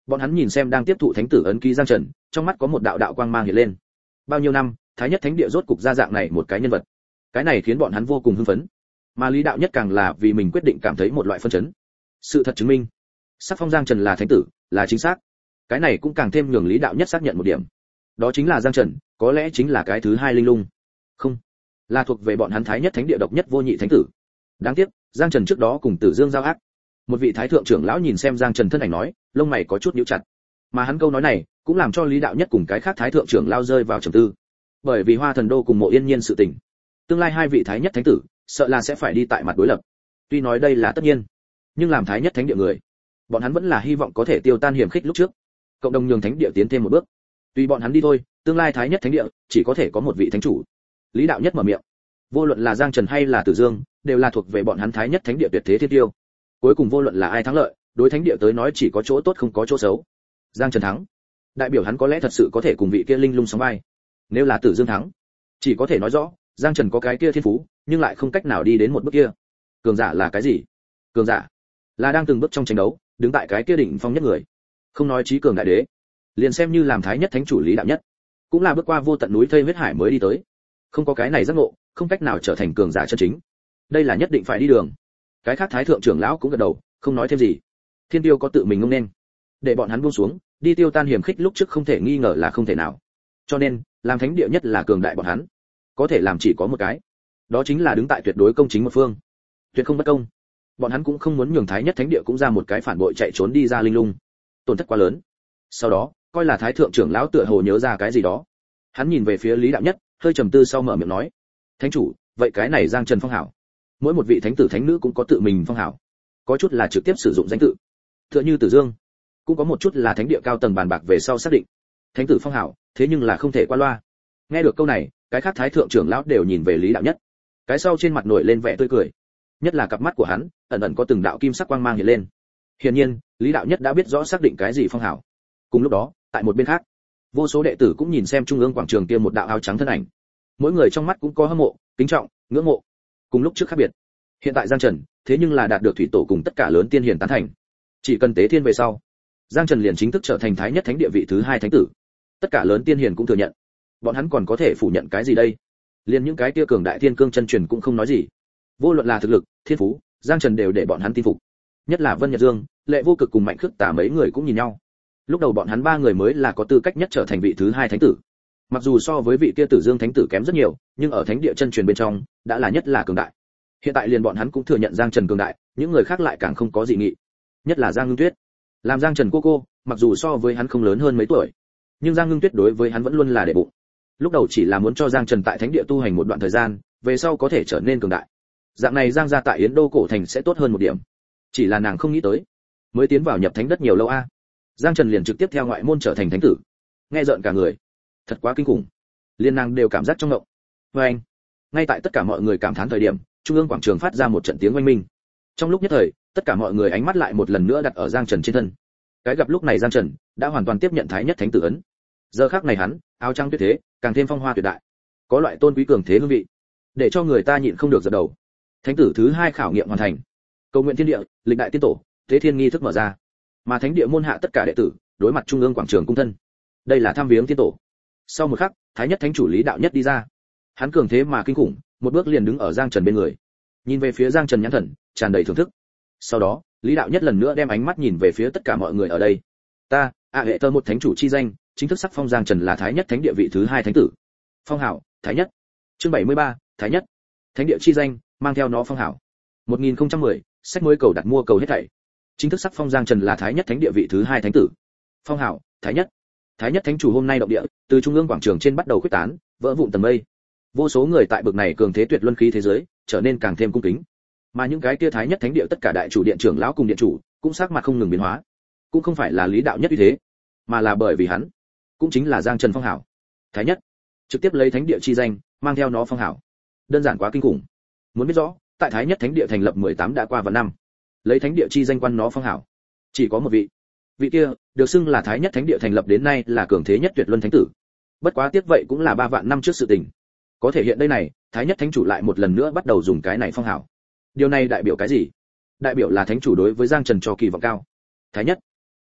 Bọn hắn nhìn xem đang tiếp thụ thánh tử ấn ký Giang Trần, trong mắt có một đạo đạo quang mang hiện lên. Bao nhiêu năm, thái nhất thánh địa rốt cục ra dạng này một cái nhân vật. Cái này khiến bọn hắn vô cùng hưng phấn. Mà Lý đạo nhất càng là vì mình quyết định cảm thấy một loại phân chấn. Sự thật chứng minh, sắc phong Giang Trần là thánh tử, là chính xác. Cái này cũng càng thêm nhường Lý đạo nhất xác nhận một điểm. Đó chính là Giang Trần, có lẽ chính là cái thứ hai linh lung. Không, là thuộc về bọn hắn thái nhất thánh địa độc nhất vô nhị thánh tử. Đáng tiếc, Giang Trần trước đó cùng Tử Dương giao ác. Một vị thái thượng trưởng lão nhìn xem Giang Trần thân ảnh nói, lông mày có chút nhíu chặt. Mà hắn câu nói này, cũng làm cho Lý đạo nhất cùng cái khác thái thượng trưởng lão rơi vào trầm tư. Bởi vì Hoa Thần Đô cùng Mộ Yên Nhiên sự tình, tương lai hai vị thái nhất thánh tử, sợ là sẽ phải đi tại mặt đối lập. Tuy nói đây là tất nhiên, nhưng làm thái nhất thánh địa người, bọn hắn vẫn là hy vọng có thể tiêu tan hiểm khích lúc trước, cộng đồng nhường thánh địa tiến thêm một bước. Tuy bọn hắn đi thôi, tương lai thái nhất thánh địa chỉ có thể có một vị thánh chủ. Lý đạo nhất mở miệng. Vô luận là Giang Trần hay là Tử Dương, đều là thuộc về bọn hắn thái nhất thánh địa tuyệt thế thiên tiêu. Cuối cùng vô luận là ai thắng lợi, đối thánh địa tới nói chỉ có chỗ tốt không có chỗ xấu. Giang Trần thắng, đại biểu hắn có lẽ thật sự có thể cùng vị kia linh lung sóng vai. Nếu là Tử Dương thắng, chỉ có thể nói rõ Giang Trần có cái kia thiên phú, nhưng lại không cách nào đi đến một bước kia. Cường giả là cái gì? Cường giả là đang từng bước trong tranh đấu, đứng tại cái kia đỉnh phong nhất người. Không nói chí cường đại đế, liền xem như làm thái nhất thánh chủ Lý đạo nhất, cũng là bước qua vô tận núi thây huyết hải mới đi tới. Không có cái này giác ngộ, không cách nào trở thành cường giả chân chính. Đây là nhất định phải đi đường. Cái khác thái thượng trưởng lão cũng gật đầu, không nói thêm gì. Thiên tiêu có tự mình ngông nên, để bọn hắn buông xuống, đi tiêu tan hiểm khích lúc trước không thể nghi ngờ là không thể nào. Cho nên, làm thánh địa nhất là cường đại bọn hắn, có thể làm chỉ có một cái, đó chính là đứng tại tuyệt đối công chính một phương, tuyệt không bất công. Bọn hắn cũng không muốn nhường thái nhất thánh địa cũng ra một cái phản bội chạy trốn đi ra linh lung, tổn thất quá lớn. Sau đó, coi là thái thượng trưởng lão tựa hồ nhớ ra cái gì đó, hắn nhìn về phía Lý đạo nhất, hơi trầm tư sau mở miệng nói: thánh chủ, vậy cái này Giang Trần phong hảo, mỗi một vị thánh tử thánh nữ cũng có tự mình phong hảo, có chút là trực tiếp sử dụng danh tự, tựa như Tử Dương, cũng có một chút là thánh địa cao tầng bàn bạc về sau xác định. Thánh tử phong hảo, thế nhưng là không thể qua loa. Nghe được câu này, cái khác thái thượng trưởng lão đều nhìn về Lý đạo nhất, cái sau trên mặt nổi lên vẻ tươi cười, nhất là cặp mắt của hắn ẩn ẩn có từng đạo kim sắc quang mang hiện lên. Hiển nhiên, Lý đạo nhất đã biết rõ xác định cái gì phong hảo. Cùng lúc đó, tại một bên khác, vô số đệ tử cũng nhìn xem trung ương quảng trường kia một đạo áo trắng thân ảnh, mỗi người trong mắt cũng có hâm mộ, kính trọng, ngưỡng mộ. Cùng lúc trước khác biệt, hiện tại Giang Trần thế nhưng là đạt được thủy tổ cùng tất cả lớn tiên hiển tán thành, chỉ cần tế thiên về sau, Giang Trần liền chính thức trở thành thái nhất thánh địa vị thứ hai thánh tử. Tất cả lớn tiên hiển cũng thừa nhận, bọn hắn còn có thể phủ nhận cái gì đây? Liên những cái kia cường đại thiên cương chân truyền cũng không nói gì. Vô luận là thực lực, thiên phú, Giang Trần đều để bọn hắn tin phục. Nhất là Vân Nhật Dương, Lệ Vô Cực cùng Mạnh Khước Tả mấy người cũng nhìn nhau. Lúc đầu bọn hắn ba người mới là có tư cách nhất trở thành vị thứ hai thánh tử. Mặc dù so với vị kia Tử Dương thánh tử kém rất nhiều, nhưng ở thánh địa chân truyền bên trong, đã là nhất là cường đại. Hiện tại liền bọn hắn cũng thừa nhận Giang Trần cường đại, những người khác lại càng không có dị nghị. Nhất là Giang Ngưng Tuyết, làm Giang Trần cô, mặc dù so với hắn không lớn hơn mấy tuổi, nhưng Giang Ngưng Tuyết đối với hắn vẫn luôn là để bụng. Lúc đầu chỉ là muốn cho Giang Trần tại thánh địa tu hành một đoạn thời gian, về sau có thể trở nên cường đại. Dạng này Giang gia tại Yến Đô cổ thành sẽ tốt hơn một điểm. Chỉ là nàng không nghĩ tới, mới tiến vào nhập thánh đất nhiều lâu a, Giang Trần liền trực tiếp theo ngoại môn trở thành thánh tử. Nghe rợn cả người, thật quá kinh khủng. Liên nàng đều cảm giác trong ngộng. Và anh, ngay tại tất cả mọi người cảm thán thời điểm, trung ương quảng trường phát ra một trận tiếng oanh minh. Trong lúc nhất thời, tất cả mọi người ánh mắt lại một lần nữa đặt ở Giang Trần trên thân. Cái gặp lúc này Giang Trần đã hoàn toàn tiếp nhận thái nhất thánh tử ấn. Giờ khắc này hắn, áo trắng tuyệt thế, càng thêm phong hoa tuyệt đại, có loại tôn quý cường thế hương vị, để cho người ta nhịn không được giật đầu. Thánh tử thứ hai khảo nghiệm hoàn thành, cầu nguyện thiên địa, lịch đại tiên tổ, tế thiên nghi thức mở ra, mà thánh địa môn hạ tất cả đệ tử đối mặt trung ương quảng trường cung thân. Đây là tham viếng tiên tổ. Sau một khắc, thái nhất thánh chủ Lý đạo nhất đi ra, hắn cường thế mà kinh khủng, một bước liền đứng ở Giang Trần bên người, nhìn về phía Giang Trần nhãn thần tràn đầy thưởng thức. Sau đó, Lý đạo nhất lần nữa đem ánh mắt nhìn về phía tất cả mọi người ở đây. Ta, hệ tơ một thánh chủ chi danh, chính thức sắc phong Giang Trần là thái nhất thánh địa vị thứ hai thánh tử. Phong hảo, thái nhất. Chương 73, thái nhất. Thánh địa chi danh, mang theo nó phong hảo. 1010, sách mới cầu đặt mua cầu hết thảy. Chính thức sắc phong Giang Trần là thái nhất thánh địa vị thứ hai thánh tử. Phong hảo, thái nhất. Thái nhất thánh chủ hôm nay động địa, từ trung ương quảng trường trên bắt đầu khuếch tán, vỡ vụn tầng mây. Vô số người tại bực này cường thế tuyệt luân khí thế giới, trở nên càng thêm cung kính. Mà những cái kia thái nhất thánh địa tất cả đại chủ điện trưởng lão cùng điện chủ, cũng sắc mặt không ngừng biến hóa. Cũng không phải là Lý đạo nhất như thế, mà là bởi vì hắn, cũng chính là Giang Trần phong hảo. Thái nhất, trực tiếp lấy thánh địa chi danh, mang theo nó phong hảo. Đơn giản quá kinh khủng. Muốn biết rõ, tại thái nhất thánh địa thành lập 18 đã qua vạn năm, lấy thánh địa chi danh quan nó phong hảo, chỉ có một vị. Vị kia được xưng là thái nhất thánh địa thành lập đến nay là cường thế nhất tuyệt luân thánh tử. Bất quá tiếc vậy cũng là 3 vạn năm trước sự tình. Có thể hiện đây này, thái nhất thánh chủ lại một lần nữa bắt đầu dùng cái này phong hảo. Điều này đại biểu cái gì? Đại biểu là thánh chủ đối với Giang Trần cho kỳ vọng cao. Thái nhất,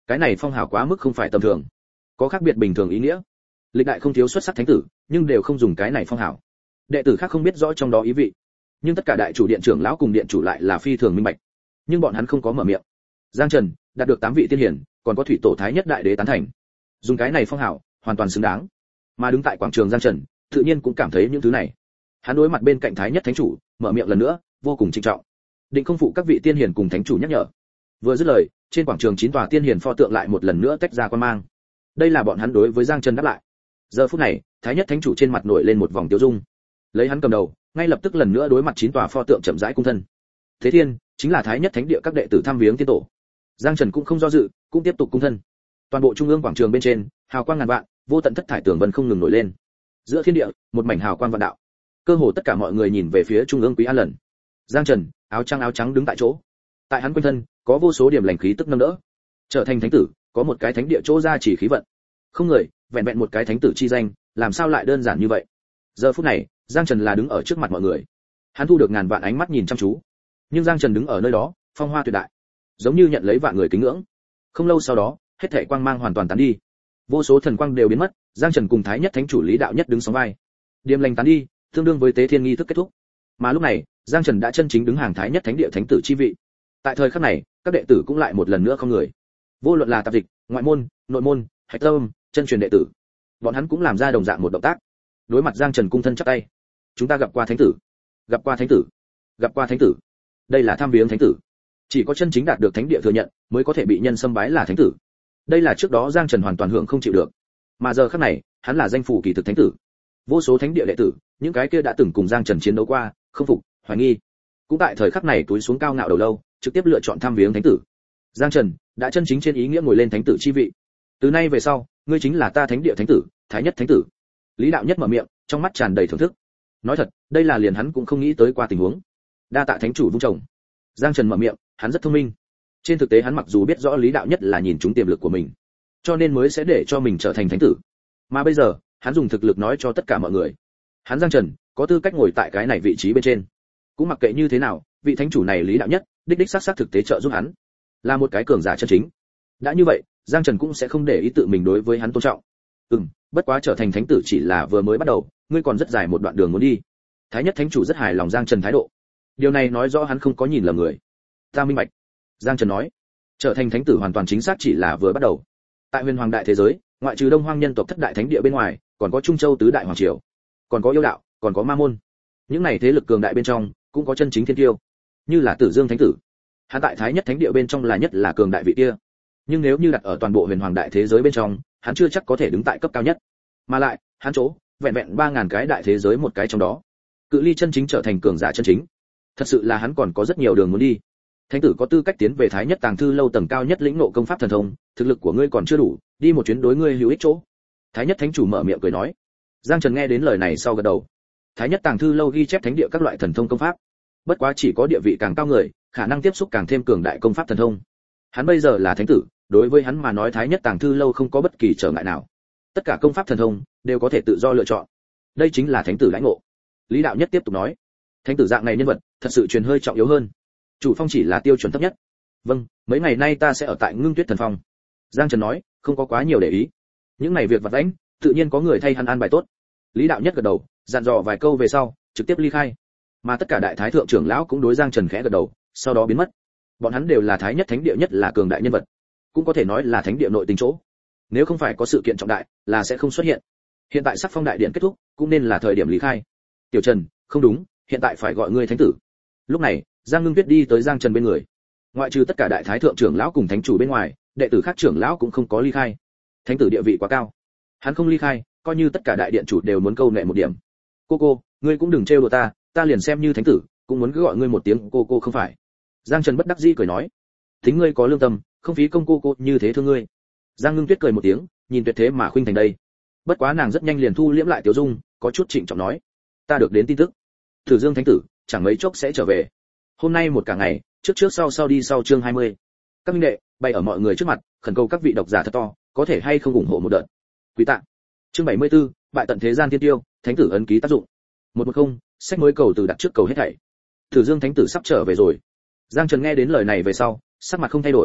Cái này phong hào quá mức không phải tầm thường, có khác biệt bình thường ý nghĩa. Lịch đại không thiếu xuất sắc thánh tử, nhưng đều không dùng cái này phong hào. Đệ tử khác không biết rõ trong đó ý vị, nhưng tất cả đại chủ điện trưởng lão cùng điện chủ lại là phi thường minh bạch, nhưng bọn hắn không có mở miệng. Giang Trần đạt được 8 vị tiên hiển, còn có thủy tổ thái nhất đại đế tán thành, dùng cái này phong hào hoàn toàn xứng đáng. Mà đứng tại quảng trường Giang Trần tự nhiên cũng cảm thấy những thứ này. Hắn đối mặt bên cạnh thái nhất thánh chủ mở miệng lần nữa, vô cùng trịnh trọng, định không phụ các vị tiên hiển cùng thánh chủ nhắc nhở. Vừa dứt lời, trên quảng trường 9 tòa tiên hiển pho tượng lại một lần nữa tách ra quang mang. Đây là bọn hắn đối với Giang Trần đáp lại. Giờ phút này, thái nhất thánh chủ trên mặt nổi lên một vòng tiêu dung, lấy hắn cầm đầu, ngay lập tức lần nữa đối mặt 9 tòa pho tượng chậm rãi cung thân. Thế Thiên chính là thái nhất thánh địa các đệ tử thăm viếng tiên tổ. Giang Trần cũng không do dự, cũng tiếp tục cung thân. Toàn bộ trung ương quảng trường bên trên, hào quang ngàn vạn, vô tận thất thải tường vân không ngừng nổi lên. Giữa thiên địa, một mảnh hào quang vạn đạo. Cơ hồ tất cả mọi người nhìn về phía trung ương Quý An lần. Giang Trần, áo trắng đứng tại chỗ. Tại hắn quanh thân, có vô số điểm lành khí tức nâng đỡ. Trở thành thánh tử, có một cái thánh địa chỗ ra chỉ khí vận. Không người, vẹn vẹn một cái thánh tử chi danh, làm sao lại đơn giản như vậy? Giờ phút này, Giang Trần là đứng ở trước mặt mọi người. Hắn thu được ngàn vạn ánh mắt nhìn chăm chú. Nhưng Giang Trần đứng ở nơi đó, phong hoa tuyệt đại, giống như nhận lấy vạn người kính ngưỡng. Không lâu sau đó, hết thảy quang mang hoàn toàn tán đi. Vô số thần quang đều biến mất, Giang Trần cùng thái nhất thánh chủ Lý Đạo Nhất đứng sóng vai. Điềm lành tán đi, tương đương với tế thiên nghi thức kết thúc. Mà lúc này, Giang Trần đã chân chính đứng hàng thái nhất thánh địa thánh tử chi vị. Tại thời khắc này, các đệ tử cũng lại một lần nữa không người. Vô luận là tạp dịch, ngoại môn, nội môn, hạch tâm, chân truyền đệ tử, bọn hắn cũng làm ra đồng dạng một động tác. Đối mặt Giang Trần cung thân chắp tay. Chúng ta gặp qua thánh tử, gặp qua thánh tử, gặp qua thánh tử. Đây là tham viếng thánh tử. Chỉ có chân chính đạt được thánh địa thừa nhận, mới có thể bị nhân xâm bái là thánh tử. Đây là trước đó Giang Trần hoàn toàn hưởng không chịu được. Mà giờ khắc này, hắn là danh phủ kỳ thực thánh tử. Vô số thánh địa đệ tử, những cái kia đã từng cùng Giang Trần chiến đấu qua, không phục, hoài nghi, cũng tại thời khắc này túi xuống cao ngạo đầu lâu, trực tiếp lựa chọn tham viếng thánh tử. Giang Trần đã chân chính trên ý nghĩa ngồi lên thánh tử chi vị. Từ nay về sau, ngươi chính là ta thánh địa thánh tử, thái nhất thánh tử. Lý Đạo Nhất mở miệng, trong mắt tràn đầy thưởng thức. Nói thật, đây là liền hắn cũng không nghĩ tới qua tình huống. Đa tạ thánh chủ vung chồng. Giang Trần mở miệng, hắn rất thông minh. Trên thực tế hắn mặc dù biết rõ Lý Đạo Nhất là nhìn trúng tiềm lực của mình, cho nên mới sẽ để cho mình trở thành thánh tử. Mà bây giờ, hắn dùng thực lực nói cho tất cả mọi người, hắn Giang Trần có tư cách ngồi tại cái này vị trí bên trên. Cũng mặc kệ như thế nào, vị thánh chủ này Lý Đạo Nhất, đích xác thực tế trợ giúp hắn, là một cái cường giả chân chính. Đã như vậy, Giang Trần cũng sẽ không để ý tự mình đối với hắn tôn trọng. Bất quá trở thành thánh tử chỉ là vừa mới bắt đầu, ngươi còn rất dài một đoạn đường muốn đi. Thái nhất thánh chủ rất hài lòng Giang Trần thái độ. Điều này nói rõ hắn không có nhìn lầm người. Ta minh bạch. Giang Trần nói, trở thành thánh tử hoàn toàn chính xác chỉ là vừa bắt đầu. Tại Huyền Hoàng đại thế giới, ngoại trừ Đông Hoang nhân tộc thất đại thánh địa bên ngoài, còn có Trung Châu tứ đại hoàng triều, còn có yêu đạo, còn có ma môn. Những này thế lực cường đại bên trong, cũng có chân chính thiên kiêu, như là Tử Dương thánh tử. Hắn tại Thái nhất thánh địa bên trong là nhất là cường đại vị kia. Nhưng nếu như đặt ở toàn bộ Huyền Hoàng đại thế giới bên trong, hắn chưa chắc có thể đứng tại cấp cao nhất. Mà lại, hắn chỗ, vẹn vẹn 3000 cái đại thế giới một cái trong đó. Cự ly chân chính trở thành cường giả chân chính, thật sự là hắn còn có rất nhiều đường muốn đi. Thánh tử có tư cách tiến về Thái nhất tàng thư lâu tầng cao nhất lĩnh ngộ công pháp thần thông, thực lực của ngươi còn chưa đủ, đi một chuyến đối ngươi hữu ích chỗ. Thái nhất thánh chủ mở miệng cười nói. Giang Trần nghe đến lời này sau gật đầu. Thái nhất tàng thư lâu ghi chép thánh địa các loại thần thông công pháp, bất quá chỉ có địa vị càng cao người, khả năng tiếp xúc càng thêm cường đại công pháp thần thông. Hắn bây giờ là thánh tử, đối với hắn mà nói Thái nhất tàng thư lâu không có bất kỳ trở ngại nào. Tất cả công pháp thần thông đều có thể tự do lựa chọn. Đây chính là thánh tử lãnh ngộ. Lý Đạo Nhất tiếp tục nói, thánh tử dạng này nhân vật, thật sự truyền hơi trọng yếu hơn. Chủ phong chỉ là tiêu chuẩn thấp nhất. Vâng, mấy ngày nay ta sẽ ở tại Ngưng Tuyết Thần Phong. Giang Trần nói, không có quá nhiều để ý. Những này việc vặt vãnh, tự nhiên có người thay hắn an bài tốt. Lý Đạo Nhất gật đầu, dặn dò vài câu về sau, trực tiếp ly khai. Mà tất cả đại thái thượng trưởng lão cũng đối Giang Trần khẽ gật đầu, sau đó biến mất. Bọn hắn đều là Thái nhất thánh địa nhất là cường đại nhân vật, cũng có thể nói là thánh địa nội tình chỗ. Nếu không phải có sự kiện trọng đại, là sẽ không xuất hiện. Hiện tại sắc phong đại điện kết thúc, cũng nên là thời điểm lý khai. Tiểu Trần, không đúng, hiện tại phải gọi ngươi thánh tử. Lúc này, Giang Ngưng Tuyết đi tới Giang Trần bên người. Ngoại trừ tất cả đại thái thượng trưởng lão cùng thánh chủ bên ngoài, đệ tử khác trưởng lão cũng không có ly khai. Thánh tử địa vị quá cao, hắn không ly khai, coi như tất cả đại điện chủ đều muốn câu nệ một điểm. Cô, ngươi cũng đừng trêu đùa ta, ta liền xem như thánh tử, cũng muốn cứ gọi ngươi một tiếng cô không phải. Giang Trần bất đắc dĩ cười nói, tính ngươi có lương tâm, không phí công cô như thế thương ngươi. Giang Ngưng Tuyết cười một tiếng, nhìn tuyệt thế mà khuynh thành đây. Bất quá nàng rất nhanh liền thu liễm lại tiểu dung, có chút trịnh trọng nói, ta được đến tin tức, Tử Dương thánh tử chẳng mấy chốc sẽ trở về. Hôm nay một cả ngày, trước sau đi sau chương 20. Các minh đệ, bày ở mọi người trước mặt, khẩn cầu các vị độc giả thật to, có thể hay không ủng hộ một đợt. Quý tạ. Chương 74, bại tận thế gian tiên tiêu, thánh tử ấn ký tác dụng. 110, sách mới cầu từ đặt trước cầu hết thảy. Tử Dương thánh tử sắp trở về rồi. Giang Trần nghe đến lời này về sau, sắc mặt không thay đổi.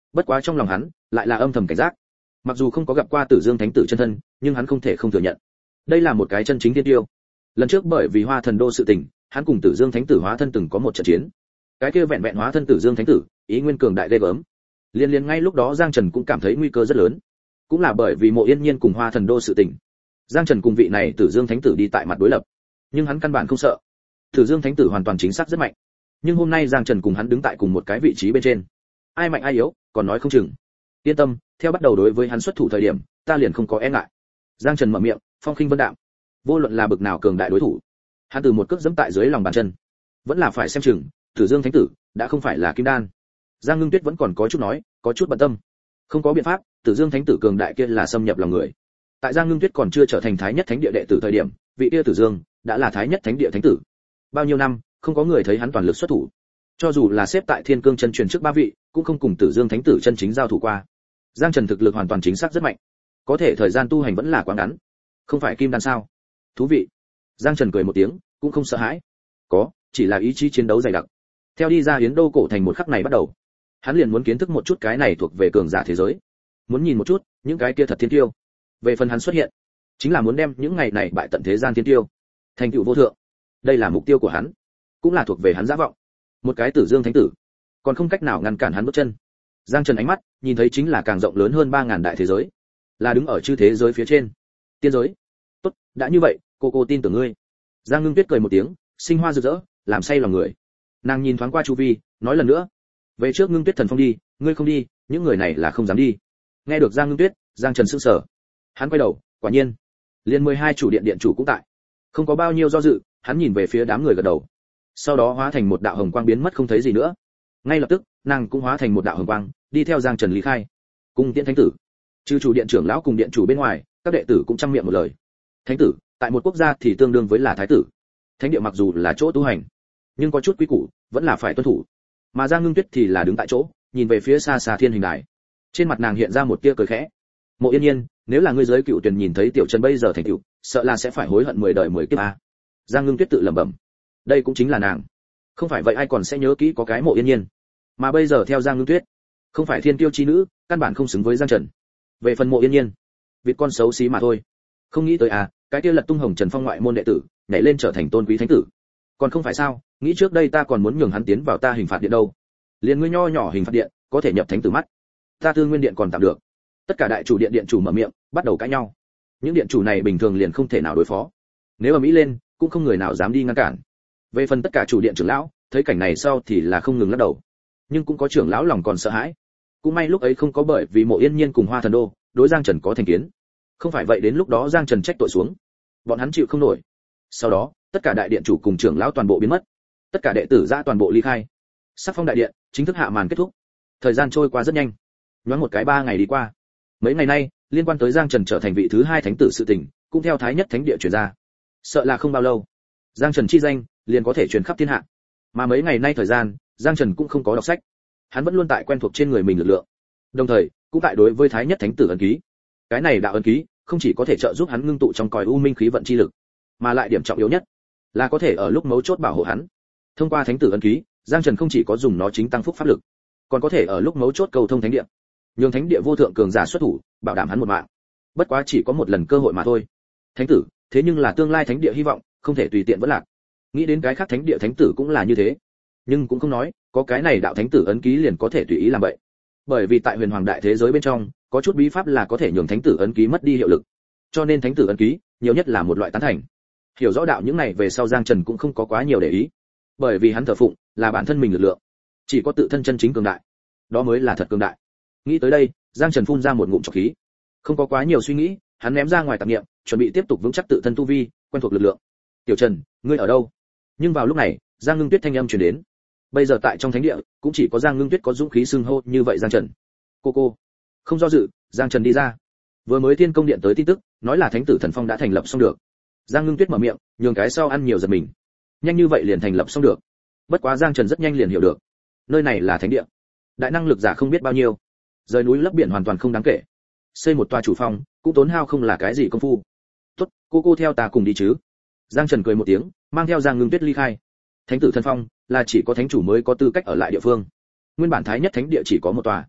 Bất quá trong lòng hắn lại là âm thầm cảnh giác. Mặc dù không có gặp qua Tử Dương Thánh tử chân thân, nhưng hắn không thể không thừa nhận, đây là một cái chân chính thiên tiêu. Lần trước bởi vì Hoa Thần Đô sự tình, hắn cùng Tử Dương Thánh tử hóa thân từng có một trận chiến. Cái kia vẹn vẹn hóa thân Tử Dương Thánh tử, ý nguyên cường đại ghê gớm. Liên ngay lúc đó Giang Trần cũng cảm thấy nguy cơ rất lớn. Cũng là bởi vì Mộ Yên Nhiên cùng Hoa Thần Đô sự tình. Giang Trần cùng vị này Tử Dương Thánh tử đi tại mặt đối lập, nhưng hắn căn bản không sợ. Tử Dương Thánh tử hoàn toàn chính xác rất mạnh. Nhưng hôm nay Giang Trần cùng hắn đứng tại cùng một cái vị trí bên trên. Ai mạnh ai yếu, còn nói không chừng. Yên tâm, theo bắt đầu đối với hắn xuất thủ thời điểm, ta liền không có e ngại. Giang Trần mở miệng, phong khinh vân đạm. Vô luận là bực nào cường đại đối thủ, hắn từ một cước giẫm tại dưới lòng bàn chân. Vẫn là phải xem chừng, Tử Dương Thánh tử đã không phải là kim đan. Giang Ngưng Tuyết vẫn còn có chút nói, có chút bận tâm. Không có biện pháp, Tử Dương Thánh tử cường đại kia là xâm nhập lòng người. Tại Giang Ngưng Tuyết còn chưa trở thành Thái Nhất Thánh địa đệ tử thời điểm, vị kia Tử Dương đã là Thái Nhất Thánh địa thánh tử. Bao nhiêu năm, không có người thấy hắn toàn lực xuất thủ. Cho dù là xếp tại Thiên Cương chân truyền trước ba vị, cũng không cùng Tử Dương Thánh tử chân chính giao thủ qua. Giang Trần thực lực hoàn toàn chính xác rất mạnh, có thể thời gian tu hành vẫn là quá ngắn. Không phải kim đan sao? Thú vị. Giang Trần cười một tiếng, cũng không sợ hãi. Có, chỉ là ý chí chiến đấu dày đặc. Theo đi ra Yến Đô cổ thành một khắc này bắt đầu, hắn liền muốn kiến thức một chút cái này thuộc về cường giả thế giới, muốn nhìn một chút những cái kia thật thiên tiêu. Về phần hắn xuất hiện, chính là muốn đem những ngày này bại tận thế gian thiên tiêu, thành tựu vô thượng. Đây là mục tiêu của hắn, cũng là thuộc về hắn giả vọng. Một cái Tử Dương Thánh tử, còn không cách nào ngăn cản hắn bước chân. Giang Trần ánh mắt nhìn thấy chính là càng rộng lớn hơn 3000 đại thế giới, là đứng ở chư thế giới phía trên. Tiên giới. Tốt, đã như vậy, cô tin tưởng ngươi. Giang Ngưng Tuyết cười một tiếng, sinh hoa rực rỡ, làm say lòng người. Nàng nhìn thoáng qua chu vi, nói lần nữa, về trước Ngưng Tuyết thần phong đi, ngươi không đi, những người này là không dám đi. Nghe được Giang Ngưng Tuyết, Giang Trần sững sờ. Hắn quay đầu, quả nhiên, liền 12 chủ điện điện chủ cũng tại. Không có bao nhiêu do dự, hắn nhìn về phía đám người gật đầu. Sau đó hóa thành một đạo hồng quang biến mất không thấy gì nữa. Ngay lập tức, nàng cũng hóa thành một đạo hồng quang, đi theo Giang Trần lý khai. Cung tiễn thánh tử. Trừ chủ điện trưởng lão cùng điện chủ bên ngoài, các đệ tử cũng trăm miệng một lời. Thánh tử, tại một quốc gia thì tương đương với là thái tử. Thánh địa mặc dù là chỗ tu hành, nhưng có chút quy củ, vẫn là phải tuân thủ. Mà Giang Ngưng Tuyết thì là đứng tại chỗ, nhìn về phía xa xa thiên hình đài. Trên mặt nàng hiện ra một tia cười khẽ. Mộ Yên Nhiên, nếu là ngươi giới cựu tuyển nhìn thấy tiểu Trần bây giờ thành cựu, sợ là sẽ phải hối hận 10 đời 10 kiếp a. Giang Ngưng Tuyết tự lẩm bẩm. Đây cũng chính là nàng. Không phải vậy ai còn sẽ nhớ kỹ có cái Mộ Yên Nhiên. Mà bây giờ theo Giang Ngưng Tuyết, không phải thiên kiêu chi nữ, căn bản không xứng với Giang Trần. Về phần Mộ Yên Nhiên, vịt con xấu xí mà thôi. Không nghĩ tới à, cái kia Lật Tung Hồng Trần Phong ngoại môn đệ tử, nhảy lên trở thành tôn quý thánh tử. Còn không phải sao, nghĩ trước đây ta còn muốn nhường hắn tiến vào ta hình phạt điện đâu. Liền ngươi nho nhỏ hình phạt điện, có thể nhập thánh tử mắt. Ta Tư Nguyên điện còn tạm được. Tất cả đại chủ điện điện chủ mở miệng, bắt đầu cãi nhau. Những điện chủ này bình thường liền không thể nào đối phó. Nếu mà Mỹ lên, cũng không người nào dám đi ngăn cản. Về phần tất cả chủ điện trưởng lão, thấy cảnh này sau thì là không ngừng lắc đầu. Nhưng cũng có trưởng lão lòng còn sợ hãi. Cũng may lúc ấy không có bởi vì Mộ Yên Nhiên cùng Hoa Thần Đô, đối Giang Trần có thành kiến. Không phải vậy đến lúc đó Giang Trần trách tội xuống, bọn hắn chịu không nổi. Sau đó, tất cả đại điện chủ cùng trưởng lão toàn bộ biến mất. Tất cả đệ tử ra toàn bộ ly khai. Sắc Phong đại điện chính thức hạ màn kết thúc. Thời gian trôi qua rất nhanh. Nhoáng một cái 3 ngày đi qua. Mấy ngày nay, liên quan tới Giang Trần trở thành vị thứ 2 thánh tử sự tình, cũng theo Thái Nhất Thánh địa truyền ra. Sợ là không bao lâu, Giang Trần chi danh liền có thể truyền khắp thiên hạ. Mà mấy ngày nay thời gian, Giang Trần cũng không có đọc sách. Hắn vẫn luôn tại quen thuộc trên người mình lực lượng. Đồng thời, cũng tại đối với Thái Nhất Thánh tử ấn ký. Cái này đạo ấn ký, không chỉ có thể trợ giúp hắn ngưng tụ trong còi u minh khí vận chi lực, mà lại điểm trọng yếu nhất là có thể ở lúc mấu chốt bảo hộ hắn. Thông qua thánh tử ấn ký, Giang Trần không chỉ có dùng nó chính tăng phúc pháp lực, còn có thể ở lúc mấu chốt cầu thông thánh địa, nhường thánh địa vô thượng cường giả xuất thủ, bảo đảm hắn một mạng. Bất quá chỉ có một lần cơ hội mà thôi. Thánh tử, thế nhưng là tương lai thánh địa hy vọng, không thể tùy tiện vẫn lạc. Nghĩ đến cái khác thánh địa thánh tử cũng là như thế, nhưng cũng không nói, có cái này đạo thánh tử ấn ký liền có thể tùy ý làm vậy. Bởi vì tại huyền hoàng đại thế giới bên trong, có chút bí pháp là có thể nhường thánh tử ấn ký mất đi hiệu lực. Cho nên thánh tử ấn ký, nhiều nhất là một loại tán thành. Hiểu rõ đạo những này về sau Giang Trần cũng không có quá nhiều để ý, bởi vì hắn thờ phụng là bản thân mình lực lượng, chỉ có tự thân chân chính cường đại, đó mới là thật cường đại. Nghĩ tới đây, Giang Trần phun ra một ngụm trọc khí, không có quá nhiều suy nghĩ, hắn ném ra ngoài tạp niệm, chuẩn bị tiếp tục vững chắc tự thân tu vi, quen thuộc lực lượng. Tiểu Trần, ngươi ở đâu? Nhưng vào lúc này, Giang Ngưng Tuyết thanh âm truyền đến. Bây giờ tại trong thánh địa, cũng chỉ có Giang Ngưng Tuyết có dũng khí xưng hô như vậy Giang Trần. Cô. Không do dự, Giang Trần đi ra. Vừa mới Thiên Công điện tới tin tức, nói là thánh tử thần phong đã thành lập xong được. Giang Ngưng Tuyết mở miệng, nhường cái sau ăn nhiều giật mình. Nhanh như vậy liền thành lập xong được. Bất quá Giang Trần rất nhanh liền hiểu được, nơi này là thánh địa, đại năng lực giả không biết bao nhiêu, rời núi lấp biển hoàn toàn không đáng kể. Xây một tòa chủ phong, cũng tốn hao không là cái gì công phu. Tốt, cô theo ta cùng đi chứ? Giang Trần cười một tiếng, mang theo Giang Ngưng Tuyết ly khai. Thánh tử thần phong là chỉ có thánh chủ mới có tư cách ở lại địa phương. Nguyên bản Thái Nhất Thánh địa chỉ có một tòa,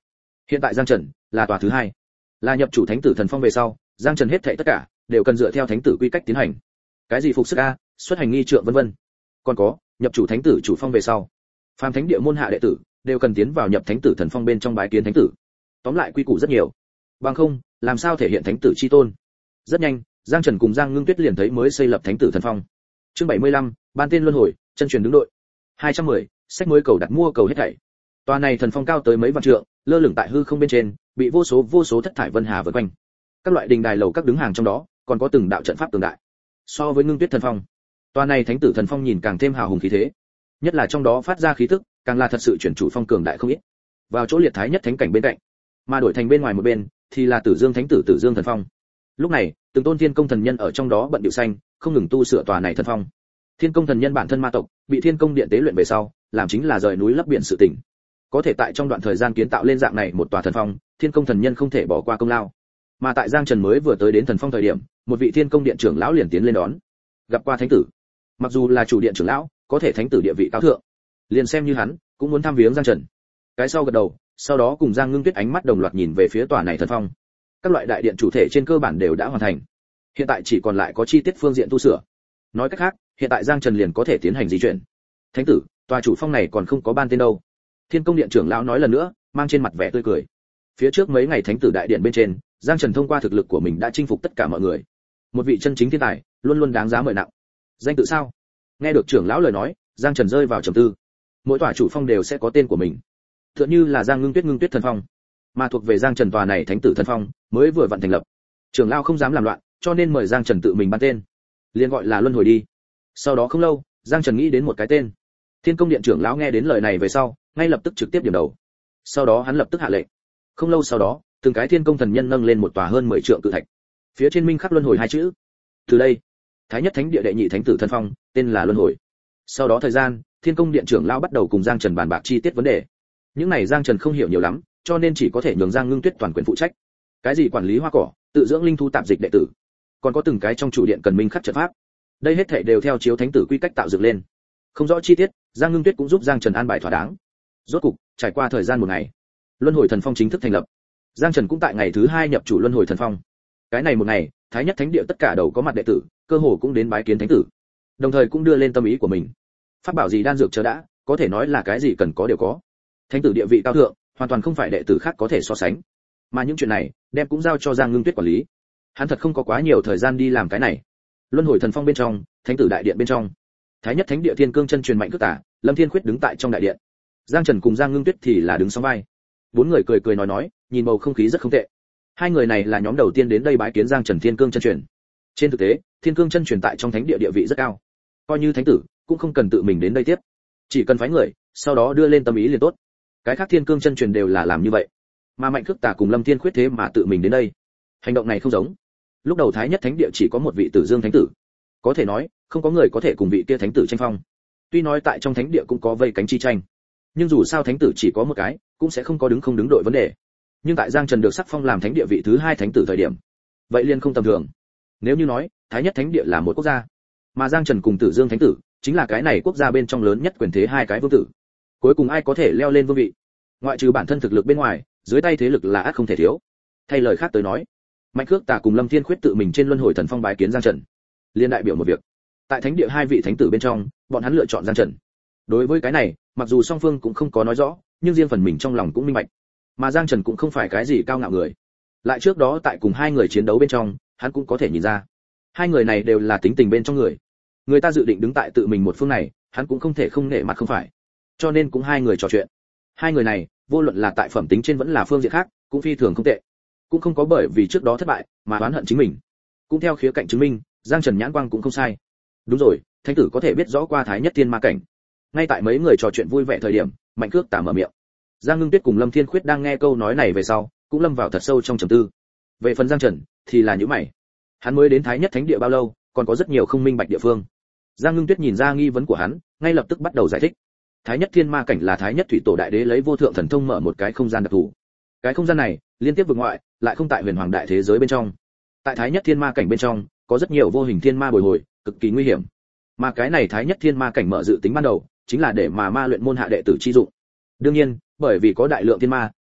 Hiện tại Giang Trần là tòa thứ hai, là nhập chủ thánh tử thần phong về sau, Giang Trần hết thảy tất cả đều cần dựa theo thánh tử quy cách tiến hành. Cái gì phục sức a, xuất hành nghi trượng vân vân. Còn có, nhập chủ thánh tử chủ phong về sau, phàm thánh địa môn hạ đệ tử đều cần tiến vào nhập thánh tử thần phong bên trong bái kiến thánh tử. Tóm lại quy củ rất nhiều. Bằng không, làm sao thể hiện thánh tử chi tôn. Rất nhanh, Giang Trần cùng Giang Ngưng Tuyết liền thấy mới xây lập thánh tử thần phong. Chương 75, ban tên luân hồi, chân truyền đứng đội. 210, sách mới cầu đặt mua cầu hết thảy. Tòa này thần phong cao tới mấy vạn trượng, lơ lửng tại hư không bên trên, bị vô số thất thải vân hà vây quanh. Các loại đình đài lầu các đứng hàng trong đó, còn có từng đạo trận pháp tường đại. So với Ngưng Tuyết thần phong, tòa này thánh tử thần phong nhìn càng thêm hào hùng khí thế. Nhất là trong đó phát ra khí tức, càng là thật sự chuyển chủ phong cường đại không ít. Vào chỗ liệt thái nhất thánh cảnh bên cạnh, mà đổi thành bên ngoài một bên thì là Tử Dương thánh tử Tử Dương thần phong. Lúc này, từng tôn thiên công thần nhân ở trong đó bận điệu xanh, không ngừng tu sửa tòa này thần phong. Thiên công thần nhân bản thân ma tộc, bị thiên công điện tế luyện về sau, làm chính là rời núi lấp biển sự tình. Có thể tại trong đoạn thời gian kiến tạo lên dạng này một tòa thần phong, thiên công thần nhân không thể bỏ qua công lao. Mà tại Giang Trần mới vừa tới đến thần phong thời điểm, một vị thiên công điện trưởng lão liền tiến lên đón. Gặp qua thánh tử. Mặc dù là chủ điện trưởng lão, có thể thánh tử địa vị cao thượng, liền xem như hắn, cũng muốn thăm viếng Giang Trần. Cái sau gật đầu, sau đó cùng Giang Ngưng Tuyết ánh mắt đồng loạt nhìn về phía tòa này thần phong. Các loại đại điện chủ thể trên cơ bản đều đã hoàn thành, hiện tại chỉ còn lại có chi tiết phương diện tu sửa. Nói cách khác, hiện tại Giang Trần liền có thể tiến hành di chuyển. Thánh tử, tòa chủ phong này còn không có ban tên đâu. Thiên công điện trưởng lão nói lần nữa, mang trên mặt vẻ tươi cười. Phía trước mấy ngày thánh tử đại điện bên trên, Giang Trần thông qua thực lực của mình đã chinh phục tất cả mọi người. Một vị chân chính thiên tài, luôn luôn đáng giá mời nặng. Danh tự sao? Nghe được trưởng lão lời nói, Giang Trần rơi vào trầm tư. Mỗi tòa chủ phong đều sẽ có tên của mình. Tựa như là Giang Ngưng Tuyết thần phong, mà thuộc về Giang Trần tòa này thánh tử thần phong mới vừa vặn thành lập. Trưởng lão không dám làm loạn, cho nên mời Giang Trần tự mình ban tên, liền gọi là luân hồi đi. Sau đó không lâu, Giang Trần nghĩ đến một cái tên. Thiên công điện trưởng lão nghe đến lời này về sau, ngay lập tức trực tiếp điểm đầu. Sau đó hắn lập tức hạ lệnh. Không lâu sau đó, từng cái thiên công thần nhân nâng lên một tòa hơn 10 trượng cự thạch. Phía trên minh khắc luân hồi hai chữ. Từ đây, thái nhất thánh địa đệ nhị thánh tử thần phong, tên là luân hồi. Sau đó thời gian, thiên công điện trưởng lão bắt đầu cùng Giang Trần bàn bạc chi tiết vấn đề. Những này Giang Trần không hiểu nhiều lắm, cho nên chỉ có thể nhường Giang Ngưng Tuyết toàn quyền phụ trách. Cái gì quản lý hoa cỏ, tự dưỡng linh thú tạp dịch đệ tử, còn có từng cái trong chủ điện cần minh khắc trận pháp. Đây hết thảy đều theo chiếu thánh tử quy cách tạo dựng lên. Không rõ chi tiết, Giang Ngưng Tuyết cũng giúp Giang Trần an bài thỏa đáng. Rốt cục, trải qua thời gian một ngày, luân hồi thần phong chính thức thành lập. Giang Trần cũng tại ngày thứ 2 nhập chủ luân hồi thần phong. Cái này một ngày, thái nhất thánh địa tất cả đầu có mặt đệ tử, cơ hồ cũng đến bái kiến thánh tử. Đồng thời cũng đưa lên tâm ý của mình. Pháp bảo gì đan dược chờ đã, có thể nói là cái gì cần có đều có. Thánh tử địa vị cao thượng, hoàn toàn không phải đệ tử khác có thể so sánh. Mà những chuyện này, đem cũng giao cho Giang Ngưng Tuyết quản lý. Hắn thật không có quá nhiều thời gian đi làm cái này. Luân hồi thần phong bên trong, thánh tử đại điện bên trong, thái nhất thánh địa thiên cương chân truyền mạnh cước tả, Lâm Thiên Khuyết đứng tại trong đại điện. Giang Trần cùng Giang Ngưng Tuyết thì là đứng song vai. Bốn người cười cười nói, nhìn bầu không khí rất không tệ. Hai người này là nhóm đầu tiên đến đây bái kiến Giang Trần thiên cương chân truyền. Trên thực tế, thiên cương chân truyền tại trong thánh địa địa vị rất cao. Coi như thánh tử, cũng không cần tự mình đến đây tiếp, chỉ cần phái người, sau đó đưa lên tâm ý liền tốt. Cái khác thiên cương chân truyền đều là làm như vậy, mà mạnh cước tả cùng Lâm Thiên Khuyết thế mà tự mình đến đây. Hành động này không giống. Lúc đầu thái nhất thánh địa chỉ có một vị Tử Dương thánh tử, có thể nói không có người có thể cùng vị kia thánh tử tranh phong. Tuy nói tại trong thánh địa cũng có vây cánh chi tranh, nhưng dù sao thánh tử chỉ có một cái, cũng sẽ không có đứng không đứng đội vấn đề. Nhưng tại Giang Trần được sắc phong làm thánh địa vị thứ 2 thánh tử thời điểm, vậy liền không tầm thường. Nếu như nói thái nhất thánh địa là một quốc gia, mà Giang Trần cùng Tử Dương thánh tử chính là cái này quốc gia bên trong lớn nhất quyền thế hai cái vương tử, cuối cùng ai có thể leo lên vương vị, ngoại trừ bản thân thực lực bên ngoài, dưới tay thế lực là ắt không thể thiếu. Thay lời khác tới nói, mạnh cước tả cùng Lâm Thiên Khuyết tự mình trên luân hồi thần phong bái kiến Giang Trần, liên đại biểu một việc. Tại thánh địa hai vị thánh tử bên trong, bọn hắn lựa chọn Giang Trần. Đối với cái này, mặc dù song phương cũng không có nói rõ, nhưng riêng phần mình trong lòng cũng minh bạch. Mà Giang Trần cũng không phải cái gì cao ngạo người. Lại trước đó tại cùng hai người chiến đấu bên trong, hắn cũng có thể nhìn ra, hai người này đều là tính tình bên trong người. Người ta dự định đứng tại tự mình một phương này, hắn cũng không thể không nể mặt không phải. Cho nên cũng hai người trò chuyện. Hai người này, vô luận là tại phẩm tính trên vẫn là phương diện khác, cũng phi thường không tệ. Cũng không có bởi vì trước đó thất bại mà oán hận chính mình. Cũng theo khía cạnh chứng minh, Giang Trần nhãn quang cũng không sai. Đúng rồi, thánh tử có thể biết rõ qua thái nhất thiên ma cảnh. Ngay tại mấy người trò chuyện vui vẻ thời điểm, mạnh cước tả mở miệng. Giang Ngưng Tuyết cùng Lâm Thiên Khuyết đang nghe câu nói này về sau, cũng lâm vào thật sâu trong trầm tư. Về phần Giang Trần, thì là những mày. Hắn mới đến thái nhất thánh địa bao lâu, còn có rất nhiều không minh bạch địa phương. Giang Ngưng Tuyết nhìn ra nghi vấn của hắn, ngay lập tức bắt đầu giải thích. Thái nhất thiên ma cảnh là thái nhất thủy tổ đại đế lấy vô thượng thần thông mở một cái không gian đặc thù. Cái không gian này liên tiếp vượt ngoại, lại không tại huyền hoàng đại thế giới bên trong. Tại thái nhất thiên ma cảnh bên trong, có rất nhiều vô hình thiên ma bồi hồi, cực kỳ nguy hiểm. Mà cái này thái nhất thiên ma cảnh mở dự tính ban đầu, chính là để mà ma luyện môn hạ đệ tử chi dụng. Đương nhiên, bởi vì có đại lượng thiên ma,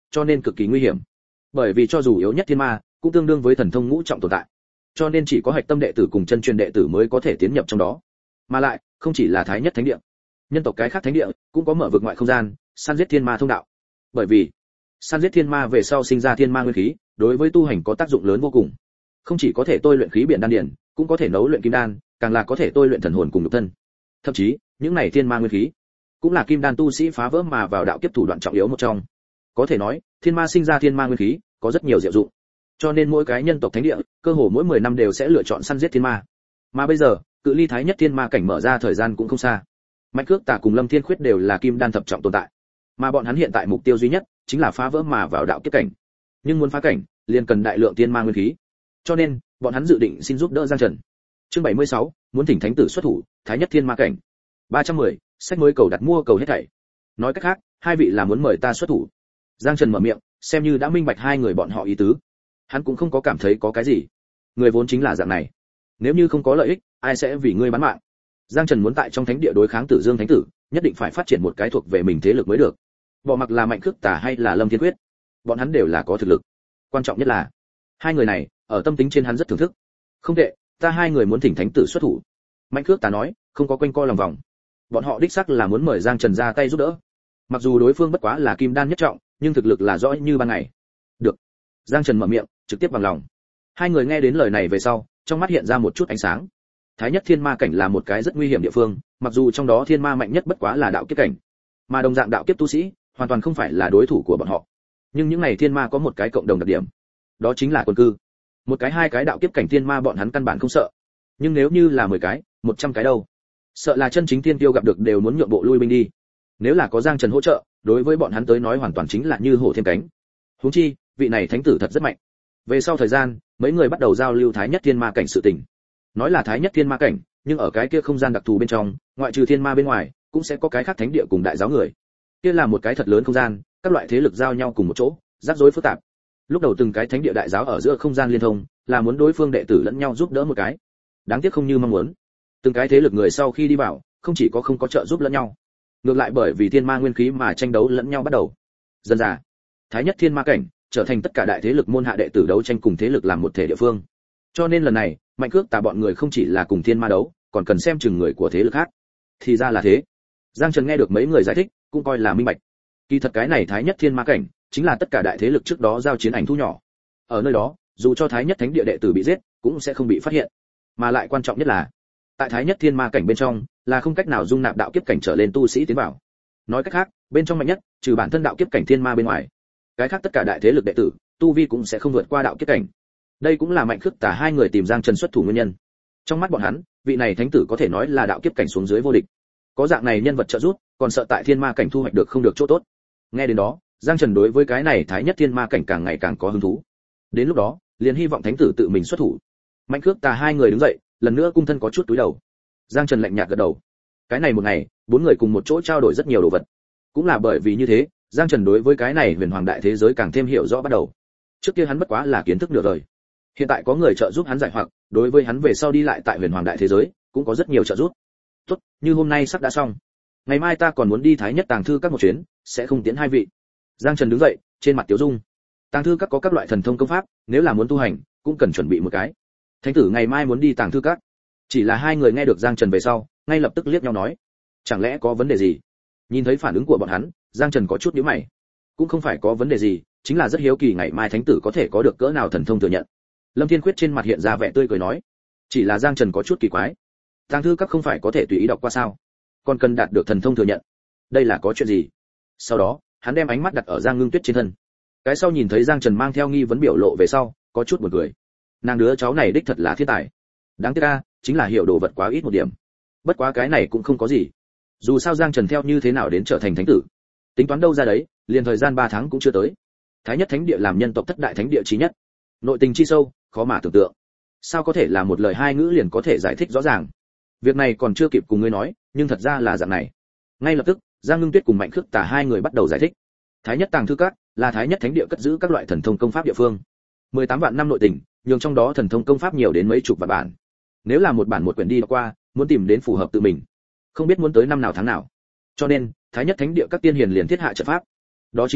cho nên cực kỳ nguy hiểm. Bởi vì cho dù yếu nhất thiên ma, cũng tương đương với thần thông ngũ trọng tồn tại. Cho nên chỉ có hạch tâm đệ tử cùng chân truyền đệ tử mới có thể tiến nhập trong đó. Mà lại, không chỉ là Thái Nhất Thánh Địa, nhân tộc cái khác thánh địa cũng có mở vực ngoại không gian, săn giết thiên ma thông đạo. Bởi vì, săn giết thiên ma về sau sinh ra thiên ma nguyên khí, đối với tu hành có tác dụng lớn vô cùng. Không chỉ có thể tôi luyện khí biển đan điển, cũng có thể nấu luyện kim đan, càng là có thể tôi luyện thần hồn cùng nhục thân. Thậm chí, những này thiên ma nguyên khí, cũng là kim đan tu sĩ phá vỡ mà vào đạo kiếp thủ đoạn trọng yếu một trong. Có thể nói, thiên ma sinh ra thiên ma nguyên khí, có rất nhiều diệu dụng. Cho nên mỗi cái nhân tộc thánh địa, cơ hồ mỗi 10 năm đều sẽ lựa chọn săn giết thiên ma. Mà bây giờ, cự ly Thái Nhất Thiên Ma cảnh mở ra thời gian cũng không xa. Mạnh Cước Tà cùng Lâm Thiên Khuyết đều là kim đan thập trọng tồn tại, mà bọn hắn hiện tại mục tiêu duy nhất chính là phá vỡ mà vào đạo kiếp cảnh. Nhưng muốn phá cảnh, liền cần đại lượng thiên ma nguyên khí. Cho nên, bọn hắn dự định xin giúp đỡ Giang Trần. Chương 76, muốn thỉnh thánh tử xuất thủ, Thái Nhất Thiên Ma cảnh. 310, sách mới cầu đặt mua cầu hết thảy. Nói cách khác, hai vị là muốn mời ta xuất thủ. Giang Trần mở miệng, xem như đã minh bạch hai người bọn họ ý tứ. Hắn cũng không có cảm thấy có cái gì. Người vốn chính là dạng này. Nếu như không có lợi ích, ai sẽ vì ngươi bán mạng? Giang Trần muốn tại trong thánh địa đối kháng Tử Dương Thánh tử, nhất định phải phát triển một cái thuộc về mình thế lực mới được. Bỏ mặc là Mạnh Cước Tà hay là Lâm Thiên Quyết, bọn hắn đều là có thực lực. Quan trọng nhất là, hai người này, ở tâm tính trên hắn rất thưởng thức. Không tệ, ta hai người muốn thỉnh thánh tử xuất thủ. Mạnh Cước Tà nói, không có quanh co lòng vòng. Bọn họ đích xác là muốn mời Giang Trần ra tay giúp đỡ. Mặc dù đối phương bất quá là kim đan nhất trọng, nhưng thực lực là rõ như ban ngày. Được. Giang Trần mở miệng, trực tiếp bằng lòng. Hai người nghe đến lời này về sau, trong mắt hiện ra một chút ánh sáng. Thái Nhất Thiên Ma cảnh là một cái rất nguy hiểm địa phương, mặc dù trong đó thiên ma mạnh nhất bất quá là đạo kiếp cảnh, mà đồng dạng đạo kiếp tu sĩ, hoàn toàn không phải là đối thủ của bọn họ. Nhưng những này thiên ma có một cái cộng đồng đặc điểm, đó chính là quân cư. Một cái hai cái đạo kiếp cảnh thiên ma bọn hắn căn bản không sợ. Nhưng nếu như là 10 cái, 100 cái đâu? Sợ là chân chính tiên tiêu gặp được đều muốn nhượng bộ lui binh đi. Nếu là có Giang Trần hỗ trợ, đối với bọn hắn tới nói hoàn toàn chính là như hổ thêm cánh. Huống chi, vị này thánh tử thật rất mạnh. Về sau thời gian, mấy người bắt đầu giao lưu Thái Nhất Thiên Ma cảnh sự tình. Nói là Thái Nhất Thiên Ma cảnh, nhưng ở cái kia không gian đặc thù bên trong, ngoại trừ thiên ma bên ngoài, cũng sẽ có cái khác thánh địa cùng đại giáo người. Kia là một cái thật lớn không gian, các loại thế lực giao nhau cùng một chỗ, rắc rối phức tạp. Lúc đầu từng cái thánh địa đại giáo ở giữa không gian liên thông, là muốn đối phương đệ tử lẫn nhau giúp đỡ một cái. Đáng tiếc không như mong muốn. Từng cái thế lực người sau khi đi vào, không chỉ có không có trợ giúp lẫn nhau, ngược lại bởi vì thiên ma nguyên khí mà tranh đấu lẫn nhau bắt đầu. Dần dà, Thái Nhất Thiên Ma cảnh trở thành tất cả đại thế lực môn hạ đệ tử đấu tranh cùng thế lực làm một thể địa phương. Cho nên lần này, Mạnh Cước Tà bọn người không chỉ là cùng thiên ma đấu, còn cần xem chừng người của thế lực khác. Thì ra là thế. Giang Trần nghe được mấy người giải thích, cũng coi là minh bạch. Kỳ thật cái này Thái Nhất Thiên Ma cảnh, chính là tất cả đại thế lực trước đó giao chiến ảnh thu nhỏ. Ở nơi đó, dù cho Thái Nhất Thánh địa đệ tử bị giết, cũng sẽ không bị phát hiện. Mà lại quan trọng nhất là, tại Thái Nhất Thiên Ma cảnh bên trong, là không cách nào dung nạp đạo kiếp cảnh trở lên tu sĩ tiến vào. Nói cách khác, bên trong mạnh nhất, trừ bản thân đạo kiếp cảnh thiên ma bên ngoài, cái khác tất cả đại thế lực đệ tử, tu vi cũng sẽ không vượt qua đạo kiếp cảnh. Đây cũng là Mạnh Cước Tà hai người tìm Giang Trần xuất thủ nguyên nhân. Trong mắt bọn hắn, vị này thánh tử có thể nói là đạo kiếp cảnh xuống dưới vô địch. Có dạng này nhân vật trợ giúp, còn sợ tại thiên ma cảnh thu hoạch được không được chỗ tốt. Nghe đến đó, Giang Trần đối với cái này Thái Nhất Thiên Ma cảnh càng ngày càng có hứng thú. Đến lúc đó, liền hy vọng thánh tử tự mình xuất thủ. Mạnh Cước Tà hai người đứng dậy, lần nữa cung thân có chút túi đầu. Giang Trần lạnh nhạt gật đầu. Cái này một ngày, bốn người cùng một chỗ trao đổi rất nhiều đồ vật. Cũng là bởi vì như thế, Giang Trần đối với cái này huyền hoàng đại thế giới càng thêm hiểu rõ bắt đầu. Trước kia hắn bất quá là kiến thức nửa đời. Hiện tại có người trợ giúp hắn giải hoặc, đối với hắn về sau đi lại tại huyền hoàng đại thế giới, cũng có rất nhiều trợ giúp. Tốt, như hôm nay sắp đã xong. Ngày mai ta còn muốn đi Thái Nhất Tàng thư các một chuyến, sẽ không tiễn hai vị. Giang Trần đứng dậy, trên mặt tiếu dung. Tàng thư các có các loại thần thông công pháp, nếu là muốn tu hành, cũng cần chuẩn bị một cái. Thánh tử ngày mai muốn đi Tàng thư các. Chỉ là hai người nghe được Giang Trần về sau, ngay lập tức liếc nhau nói, chẳng lẽ có vấn đề gì? Nhìn thấy phản ứng của bọn hắn, Giang Trần có chút nhíu mày. Cũng không phải có vấn đề gì, chính là rất hiếu kỳ ngày mai thánh tử có thể có được cỡ nào thần thông thừa nhận. Lâm Thiên Quyết trên mặt hiện ra vẻ tươi cười nói, chỉ là Giang Trần có chút kỳ quái. Tàng thư các không phải có thể tùy ý đọc qua sao? Còn cần đạt được thần thông thừa nhận. Đây là có chuyện gì? Sau đó, hắn đem ánh mắt đặt ở Giang Ngưng Tuyết trên thân. Cái sau nhìn thấy Giang Trần mang theo nghi vấn biểu lộ về sau, có chút buồn cười. Nàng đứa cháu này đích thật là thiên tài. Đáng tiếc a, chính là hiểu đồ vật quá ít một điểm. Bất quá cái này cũng không có gì. Dù sao Giang Trần theo như thế nào đến trở thành thánh tử, tính toán đâu ra đấy, liền thời gian 3 tháng cũng chưa tới. Thái Nhất Thánh địa làm nhân tộc thất đại thánh địa chí nhất, nội tình chi sâu, khó mà tưởng tượng. Sao có thể là một lời hai ngữ liền có thể giải thích rõ ràng? Việc này còn chưa kịp cùng ngươi nói, nhưng thật ra là dạng này. Ngay lập tức, Giang Ngưng Tuyết cùng Mạnh Cước Tà hai người bắt đầu giải thích. Thái Nhất Tàng thư các là Thái Nhất Thánh địa cất giữ các loại thần thông công pháp địa phương. 18 vạn năm nội tình, nhưng trong đó thần thông công pháp nhiều đến mấy chục vạn bản. Nếu là một bản một quyển đi qua, muốn tìm đến phù hợp tự mình, không biết muốn tới năm nào tháng nào. Cho nên, Thái Nhất Thánh địa các tiên hiền liền thiết hạ trận pháp. Đó chính là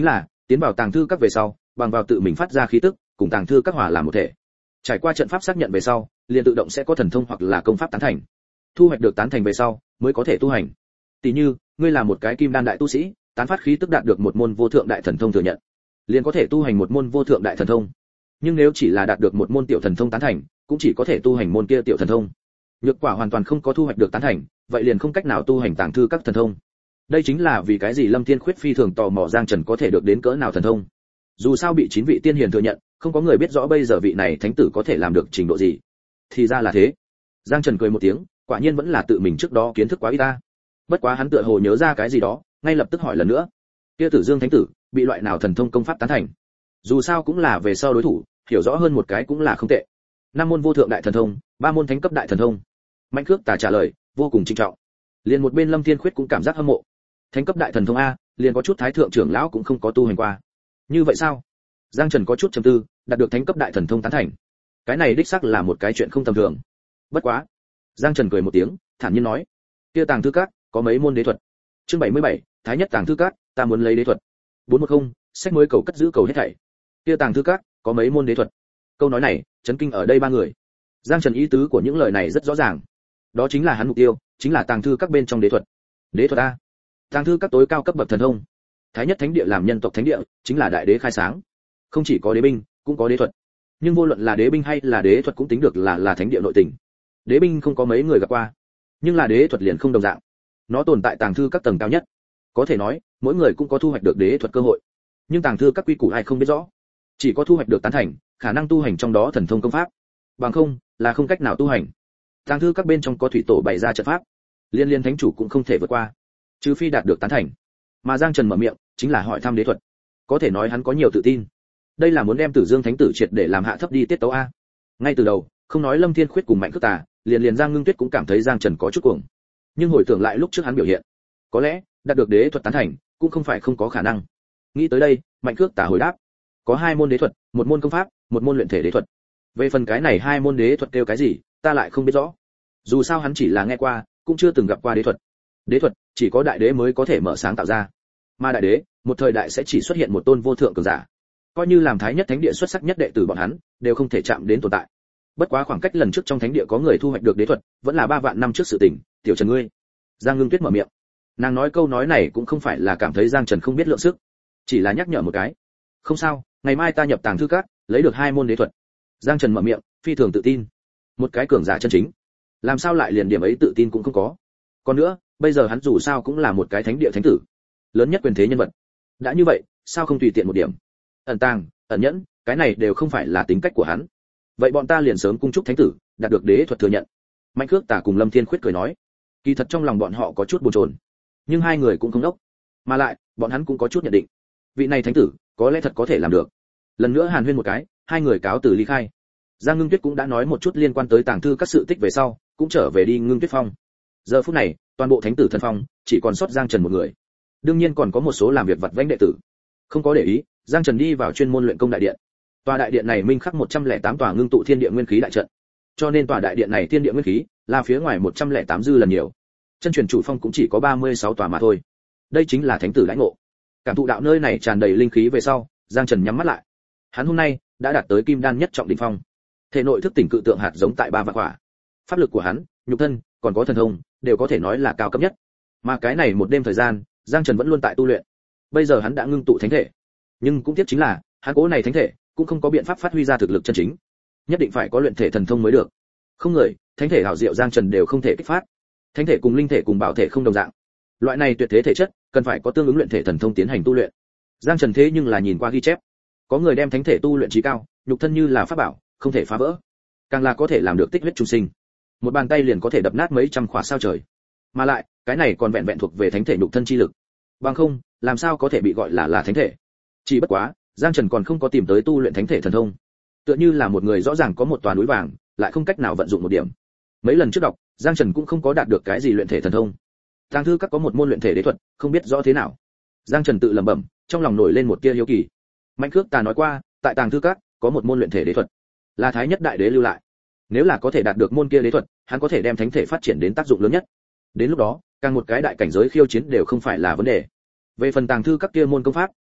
Tiến vào tàng thư các về sau, bằng vào tự mình phát ra khí tức, cùng tàng thư các hòa làm một thể. Trải qua trận pháp xác nhận về sau, liền tự động sẽ có thần thông hoặc là công pháp tán thành. Thu hoạch được tán thành về sau, mới có thể tu hành. Tỷ như, ngươi là một cái kim đan đại tu sĩ, tán phát khí tức đạt được một môn vô thượng đại thần thông thừa nhận, liền có thể tu hành một môn vô thượng đại thần thông. Nhưng nếu chỉ là đạt được một môn tiểu thần thông tán thành, cũng chỉ có thể tu hành môn kia tiểu thần thông. Nhược quả hoàn toàn không có thu hoạch được tán thành, vậy liền không cách nào tu hành tàng thư các thần thông. Đây chính là vì cái gì Lâm Thiên Khuyết phi thường tò mò Giang Trần có thể được đến cỡ nào thần thông. Dù sao bị 9 vị tiên hiền thừa nhận, không có người biết rõ bây giờ vị này thánh tử có thể làm được trình độ gì. Thì ra là thế. Giang Trần cười một tiếng, quả nhiên vẫn là tự mình trước đó kiến thức quá ít ta. Bất quá hắn tựa hồ nhớ ra cái gì đó, ngay lập tức hỏi lần nữa. Kia Tử Dương thánh tử, bị loại nào thần thông công pháp tán thành? Dù sao cũng là về sau đối thủ, hiểu rõ hơn một cái cũng là không tệ. 5 môn vô thượng đại thần thông, 3 môn thánh cấp đại thần thông. Mạnh Khước Tà trả lời, vô cùng trinh trọng. Liền một bên Lâm Thiên Khuyết cũng cảm giác hâm mộ. Thánh cấp đại thần thông a, liền có chút thái thượng trưởng lão cũng không có tu hành qua. Như vậy sao? Giang Trần có chút trầm tư, đạt được thánh cấp đại thần thông tán thành. Cái này đích xác là một cái chuyện không tầm thường. Bất quá, Giang Trần cười một tiếng, thản nhiên nói, kia tàng thư các có mấy môn đế thuật. Chương 77, Thái nhất tàng thư các, ta muốn lấy đế thuật. 410, sách mới cầu cất giữ cầu hết thảy. Kia tàng thư các có mấy môn đế thuật. Câu nói này, chấn kinh ở đây ba người. Giang Trần ý tứ của những lời này rất rõ ràng. Đó chính là hắn mục tiêu, chính là tàng thư các bên trong đế thuật. Đế thuật a? Tàng thư các tối cao cấp bậc thần thông. Thái nhất thánh địa làm nhân tộc thánh địa, chính là đại đế khai sáng. Không chỉ có đế binh, cũng có đế thuật. Nhưng vô luận là đế binh hay là đế thuật cũng tính được là thánh địa nội tình. Đế binh không có mấy người gặp qua, nhưng là đế thuật liền không đồng dạng. Nó tồn tại tàng thư các tầng cao nhất. Có thể nói, mỗi người cũng có thu hoạch được đế thuật cơ hội. Nhưng tàng thư các quy củ ai không biết rõ. Chỉ có thu hoạch được tán thành, khả năng tu hành trong đó thần thông công pháp. Bằng không, là không cách nào tu hành. Tàng thư các bên trong có thủy tổ bày ra trận pháp, liên thánh chủ cũng không thể vượt qua, trừ phi đạt được tán thành. Mà Giang Trần mở miệng, chính là hỏi thăm đế thuật. Có thể nói hắn có nhiều tự tin. Đây là muốn đem Tử Dương thánh tử triệt để làm hạ thấp đi tiết tấu a. Ngay từ đầu, không nói Lâm Thiên Khuyết cùng Mạnh Khước Tà, liền Giang Ngưng Tuyết cũng cảm thấy Giang Trần có chút cuồng. Nhưng hồi tưởng lại lúc trước hắn biểu hiện, có lẽ đạt được đế thuật tán thành cũng không phải không có khả năng. Nghĩ tới đây, Mạnh Khước Tà hồi đáp, có 2 môn đế thuật, một môn công pháp, một môn luyện thể đế thuật. Về phần cái này 2 môn đế thuật kêu cái gì, ta lại không biết rõ. Dù sao hắn chỉ là nghe qua, cũng chưa từng gặp qua đế thuật. Đế thuật chỉ có đại đế mới có thể mở sáng tạo ra, mà đại đế, một thời đại sẽ chỉ xuất hiện một tôn vô thượng cường giả. Coi như làm thái nhất thánh địa xuất sắc nhất đệ tử bọn hắn, đều không thể chạm đến tồn tại. Bất quá khoảng cách lần trước trong thánh địa có người thu hoạch được đế thuật, vẫn là 3 vạn năm trước sự tình. Tiểu Trần ngươi. Giang Ngưng Tuyết mở miệng. Nàng nói câu nói này cũng không phải là cảm thấy Giang Trần không biết lượng sức, chỉ là nhắc nhở một cái. Không sao, ngày mai ta nhập tàng thư các, lấy được 2 môn đế thuật. Giang Trần mở miệng, phi thường tự tin. Một cái cường giả chân chính, làm sao lại liền điểm ấy tự tin cũng không có. Còn nữa, bây giờ hắn dù sao cũng là một cái thánh địa thánh tử, lớn nhất quyền thế nhân vật. Đã như vậy, sao không tùy tiện một điểm? Ẩn tàng, ẩn nhẫn, cái này đều không phải là tính cách của hắn. Vậy bọn ta liền sớm cung chúc thánh tử đạt được đế thuật thừa nhận. Mạnh Khước Tà cùng Lâm Thiên Khuyết cười nói, kỳ thật trong lòng bọn họ có chút bồn chồn, nhưng 2 người cũng không đốc, mà lại bọn hắn cũng có chút nhận định, vị này thánh tử có lẽ thật có thể làm được. Lần nữa hàn huyên một cái, 2 người cáo từ ly khai. Giang Ngưng Tuyết cũng đã nói một chút liên quan tới tàng thư các sự tích về sau, cũng trở về đi Ngưng Tuyết Phong. Giờ phút này, toàn bộ thánh tử thân phong chỉ còn sót Giang Trần một người. Đương nhiên còn có một số làm việc vặt vãnh đệ tử. Không có để ý, Giang Trần đi vào chuyên môn luyện công đại điện. Tòa đại điện này minh khắc 108 tòa ngưng tụ thiên địa nguyên khí đại trận. Cho nên tòa đại điện này thiên địa nguyên khí là phía ngoài 108 dư lần nhiều. Chân truyền chủ phong cũng chỉ có 36 tòa mà thôi. Đây chính là thánh tử lãnh ngộ. Cảm thụ đạo nơi này tràn đầy linh khí về sau, Giang Trần nhắm mắt lại. Hắn hôm nay đã đạt tới kim đan nhất trọng đỉnh phong. Thể nội thức tỉnh cự tượng hạt giống tại 3 vạn quả. Pháp lực của hắn, nhục thân, còn có thần thông, đều có thể nói là cao cấp nhất. Mà cái này một đêm thời gian, Giang Trần vẫn luôn tại tu luyện. Bây giờ hắn đã ngưng tụ thánh thể, nhưng cũng tiếc chính là, hắn cố này thánh thể cũng không có biện pháp phát huy ra thực lực chân chính. Nhất định phải có luyện thể thần thông mới được. Không người, thánh thể hảo diệu Giang Trần đều không thể kích phát. Thánh thể cùng linh thể cùng bảo thể không đồng dạng. Loại này tuyệt thế thể chất, cần phải có tương ứng luyện thể thần thông tiến hành tu luyện. Giang Trần thế nhưng là nhìn qua ghi chép, có người đem thánh thể tu luyện chí cao, nhục thân như là pháp bảo, không thể phá vỡ, càng là có thể làm được tích huyết trùng sinh. Một bàn tay liền có thể đập nát mấy trăm khỏa sao trời. Mà lại, cái này còn vẹn vẹn thuộc về thánh thể nhục thân chi lực. Bằng không, làm sao có thể bị gọi là thánh thể? Chỉ bất quá, Giang Trần còn không có tìm tới tu luyện thánh thể thần thông. Tựa như là một người rõ ràng có một tòa núi vàng, lại không cách nào vận dụng một điểm. Mấy lần trước đọc, Giang Trần cũng không có đạt được cái gì luyện thể thần thông. Tàng thư các có một môn luyện thể đế thuật, không biết rõ thế nào. Giang Trần tự lẩm bẩm, trong lòng nổi lên một tia hiếu kỳ. Mạnh Khước Tà nói qua, tại Tàng thư các có một môn luyện thể đế thuật, là thái nhất đại đế lưu lại. Nếu là có thể đạt được môn kia đế thuật, hắn có thể đem thánh thể phát triển đến tác dụng lớn nhất. Đến lúc đó, càng một cái đại cảnh giới khiêu chiến đều không phải là vấn đề. Về phần Tàng thư các kia môn công pháp,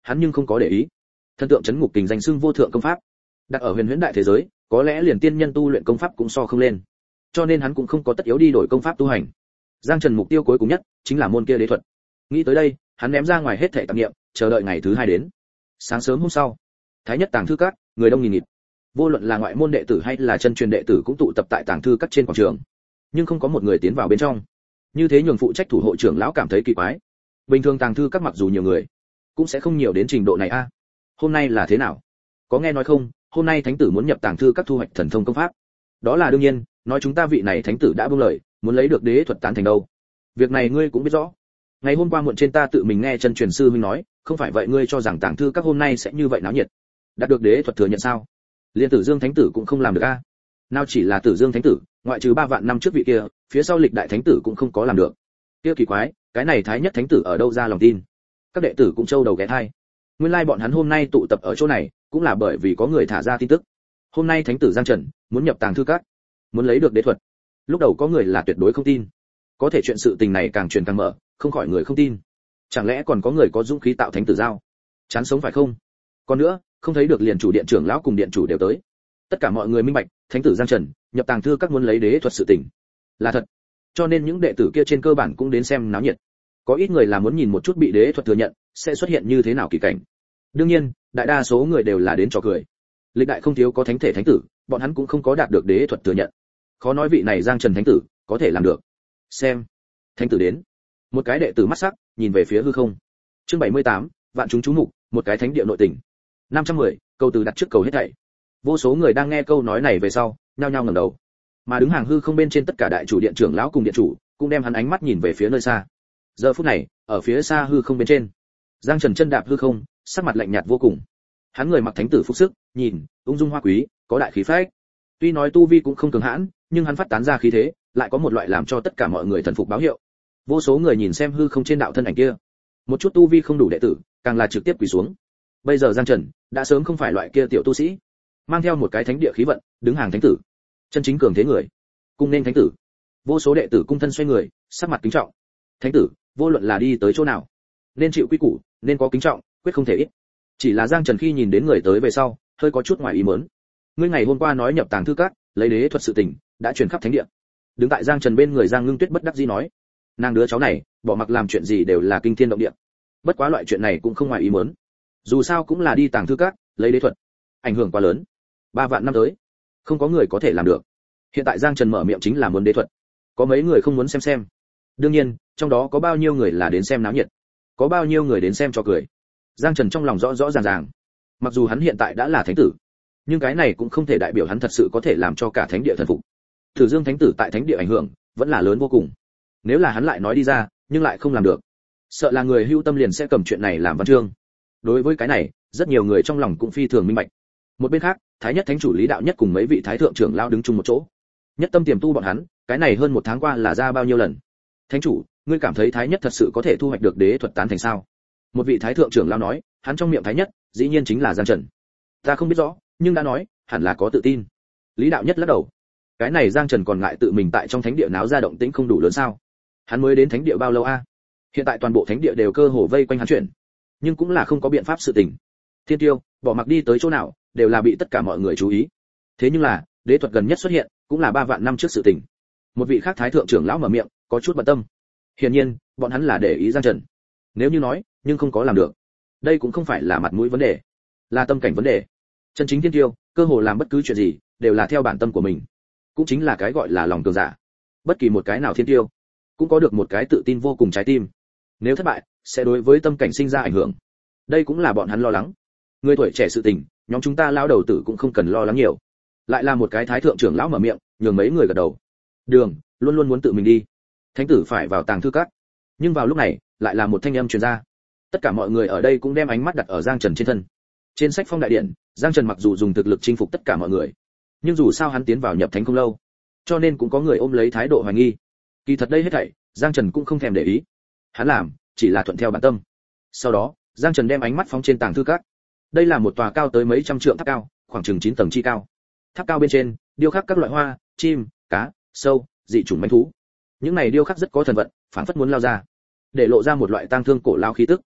hắn nhưng không có để ý. Thần tượng chấn ngục kình danh xưng vô thượng công pháp, đặt ở huyền huyễn đại thế giới, có lẽ liền tiên nhân tu luyện công pháp cũng so không lên. Cho nên hắn cũng không có tất yếu đi đổi công pháp tu hành. Giang Trần mục tiêu cuối cùng nhất chính là môn kia đế thuật. Nghĩ tới đây, hắn ném ra ngoài hết thảy tạp niệm, chờ đợi ngày thứ 2 đến. Sáng sớm hôm sau, Thái Nhất Tàng Thư Các, người đông nghìn nghịt. Vô luận là ngoại môn đệ tử hay là chân truyền đệ tử cũng tụ tập tại Tàng Thư Các trên quảng trường, nhưng không có một người tiến vào bên trong. Như thế nhường phụ trách thủ hộ trưởng lão cảm thấy kỳ quái. Bình thường Tàng Thư Các mặc dù nhiều người, cũng sẽ không nhiều đến trình độ này a. Hôm nay là thế nào? Có nghe nói không, hôm nay thánh tử muốn nhập Tàng Thư Các thu hoạch thần thông công pháp. Đó là đương nhiên, nói chúng ta vị này thánh tử đã buông lời, muốn lấy được đế thuật tán thành đâu. Việc này ngươi cũng biết rõ. Ngày hôm qua muộn trên ta tự mình nghe chân truyền sư huynh nói, không phải vậy ngươi cho rằng Tàng Thư Các hôm nay sẽ như vậy náo nhiệt. Đạt được đế thuật thừa nhận sao? Liên Tử Dương thánh tử cũng không làm được a. Nào chỉ là Tử Dương thánh tử, ngoại trừ 3 vạn năm trước vị kia, phía sau lịch đại thánh tử cũng không có làm được. Kia kỳ quái, cái này Thái Nhất thánh tử ở đâu ra lòng tin? Các đệ tử cũng trâu đầu ghé thai. Nguyên lai bọn hắn hôm nay tụ tập ở chỗ này, cũng là bởi vì có người thả ra tin tức. Hôm nay thánh tử Giang Trần muốn nhập Tàng Thư Các, muốn lấy được đế thuật. Lúc đầu có người là tuyệt đối không tin. Có thể chuyện sự tình này càng truyền càng mở, không khỏi người không tin. Chẳng lẽ còn có người có dũng khí tạo thánh tử giao? Chán sống phải không? Còn nữa, không thấy được liền chủ điện trưởng lão cùng điện chủ đều tới. Tất cả mọi người minh bạch, thánh tử Giang Trần nhập Tàng Thư Các muốn lấy đế thuật sự tình là thật. Cho nên những đệ tử kia trên cơ bản cũng đến xem náo nhiệt. Có ít người là muốn nhìn một chút bị đế thuật thừa nhận sẽ xuất hiện như thế nào kỳ cảnh. Đương nhiên, đại đa số người đều là đến trò cười. Lịch đại không thiếu có thánh thể thánh tử, bọn hắn cũng không có đạt được đế thuật thừa nhận. Khó nói vị này Giang Trần thánh tử có thể làm được. Xem, thánh tử đến. Một cái đệ tử mắt sắc nhìn về phía hư không. Chương 78, vạn chúng chú mục, một cái thánh địa nội tình. 510, câu từ đặt trước cầu hết thảy. Vô số người đang nghe câu nói này về sau, nhao nhao ngẩng đầu. Mà đứng hàng hư không bên trên tất cả đại chủ điện trưởng lão cùng điện chủ, cũng đem hắn ánh mắt nhìn về phía nơi xa. Giờ phút này, ở phía xa hư không bên trên, Giang Trần chân đạp hư không, sắc mặt lạnh nhạt vô cùng. Hắn người mặc thánh tử phục sức, nhìn ung dung hoa quý, có đại khí phách. Tuy nói tu vi cũng không cường hãn, nhưng hắn phát tán ra khí thế, lại có một loại làm cho tất cả mọi người thần phục báo hiệu. Vô số người nhìn xem hư không trên đạo thân ảnh kia, một chút tu vi không đủ đệ tử, càng là trực tiếp quỳ xuống. Bây giờ Giang Trần đã sớm không phải loại kia tiểu tu sĩ, mang theo một cái thánh địa khí vận, đứng hàng thánh tử, chân chính cường thế người. Cung nên thánh tử. Vô số đệ tử cung thân xoay người, sắc mặt kính trọng. Thánh tử, vô luận là đi tới chỗ nào, nên chịu quy củ, nên có kính trọng, quyết không thể ít. Chỉ là Giang Trần khi nhìn đến người tới về sau, hơi có chút ngoài ý muốn. Ngươi ngày hôm qua nói nhập Tàng Thư Các, lấy đế thuật sự tình, đã truyền khắp thánh địa. Đứng tại Giang Trần bên người Giang Ngưng Tuyết bất đắc dĩ nói, nàng đứa cháu này, bỏ mặc làm chuyện gì đều là kinh thiên động địa. Bất quá loại chuyện này cũng không ngoài ý muốn. Dù sao cũng là đi Tàng Thư Các, lấy đế thuật, ảnh hưởng quá lớn. 3 vạn năm tới, không có người có thể làm được. Hiện tại Giang Trần mở miệng chính là muốn đế thuật. Có mấy người không muốn xem. Đương nhiên, trong đó có bao nhiêu người là đến xem náo nhiệt, có bao nhiêu người đến xem cho cười. Giang Trần trong lòng rõ rõ ràng ràng. Mặc dù hắn hiện tại đã là thánh tử, nhưng cái này cũng không thể đại biểu hắn thật sự có thể làm cho cả thánh địa thần phục. Tử Dương thánh tử tại thánh địa ảnh hưởng vẫn là lớn vô cùng. Nếu là hắn lại nói đi ra, nhưng lại không làm được, sợ là người hưu tâm liền sẽ cầm chuyện này làm văn chương. Đối với cái này, rất nhiều người trong lòng cũng phi thường minh bạch. Một bên khác, Thái Nhất thánh chủ Lý Đạo Nhất cùng mấy vị thái thượng trưởng lao đứng chung một chỗ. Nhất tâm tiềm tu bọn hắn, cái này hơn 1 tháng qua là ra bao nhiêu lần. Thánh chủ, ngươi cảm thấy Thái Nhất thật sự có thể thu hoạch được đế thuật tán thành sao? Một vị thái thượng trưởng lao nói, hắn trong miệng Thái Nhất, dĩ nhiên chính là Giang Trần. Ta không biết rõ, nhưng đã nói, hẳn là có tự tin. Lý Đạo Nhất lắc đầu. Cái này Giang Trần còn ngại tự mình tại trong thánh địa náo ra động tĩnh không đủ lớn sao? Hắn mới đến thánh địa bao lâu a? Hiện tại toàn bộ thánh địa đều cơ hồ vây quanh hắn chuyển, nhưng cũng là không có biện pháp sự tình. Thiên Tiêu, bỏ mặc đi tới chỗ nào, đều là bị tất cả mọi người chú ý. Thế nhưng là, đế thuật gần nhất xuất hiện, cũng là 3 vạn năm trước sự tình. Một vị khác thái thượng trưởng lão mở miệng, có chút bận tâm. Hiển nhiên, bọn hắn là để ý Giang Trần. Nếu như nói, nhưng không có làm được. Đây cũng không phải là mặt mũi vấn đề, là tâm cảnh vấn đề. Chân chính thiên tiêu, cơ hồ làm bất cứ chuyện gì, đều là theo bản tâm của mình. Cũng chính là cái gọi là lòng cường giả. Bất kỳ một cái nào thiên tiêu, cũng có được một cái tự tin vô cùng trái tim. Nếu thất bại, sẽ đối với tâm cảnh sinh ra ảnh hưởng. Đây cũng là bọn hắn lo lắng. Người tuổi trẻ sự tình, nhóm chúng ta lão đầu tử cũng không cần lo lắng nhiều. Lại là một cái thái thượng trưởng lão mở miệng, nhường mấy người gật đầu. Đường, luôn luôn muốn tự mình đi. Thánh tử phải vào Tàng Thư Các. Nhưng vào lúc này, lại là một thanh âm truyền ra. Tất cả mọi người ở đây cũng đem ánh mắt đặt ở Giang Trần trên thân. Trên sách phong đại điện, Giang Trần mặc dù dùng thực lực chinh phục tất cả mọi người, nhưng dù sao hắn tiến vào nhập thánh không lâu, cho nên cũng có người ôm lấy thái độ hoài nghi. Kỳ thật đây hết thảy, Giang Trần cũng không thèm để ý. Hắn làm, chỉ là thuận theo bản tâm. Sau đó, Giang Trần đem ánh mắt phóng trên Tàng Thư Các. Đây là một tòa cao tới mấy trăm trượng tháp cao, khoảng chừng 9 tầng chi cao. Tháp cao bên trên, điêu khắc các loại hoa, chim, cá, sâu, dị chủng mãnh thú. Những này điêu khắc rất có thần vận, phảng phất muốn lao ra, để lộ ra một loại tang thương cổ lao khí tức.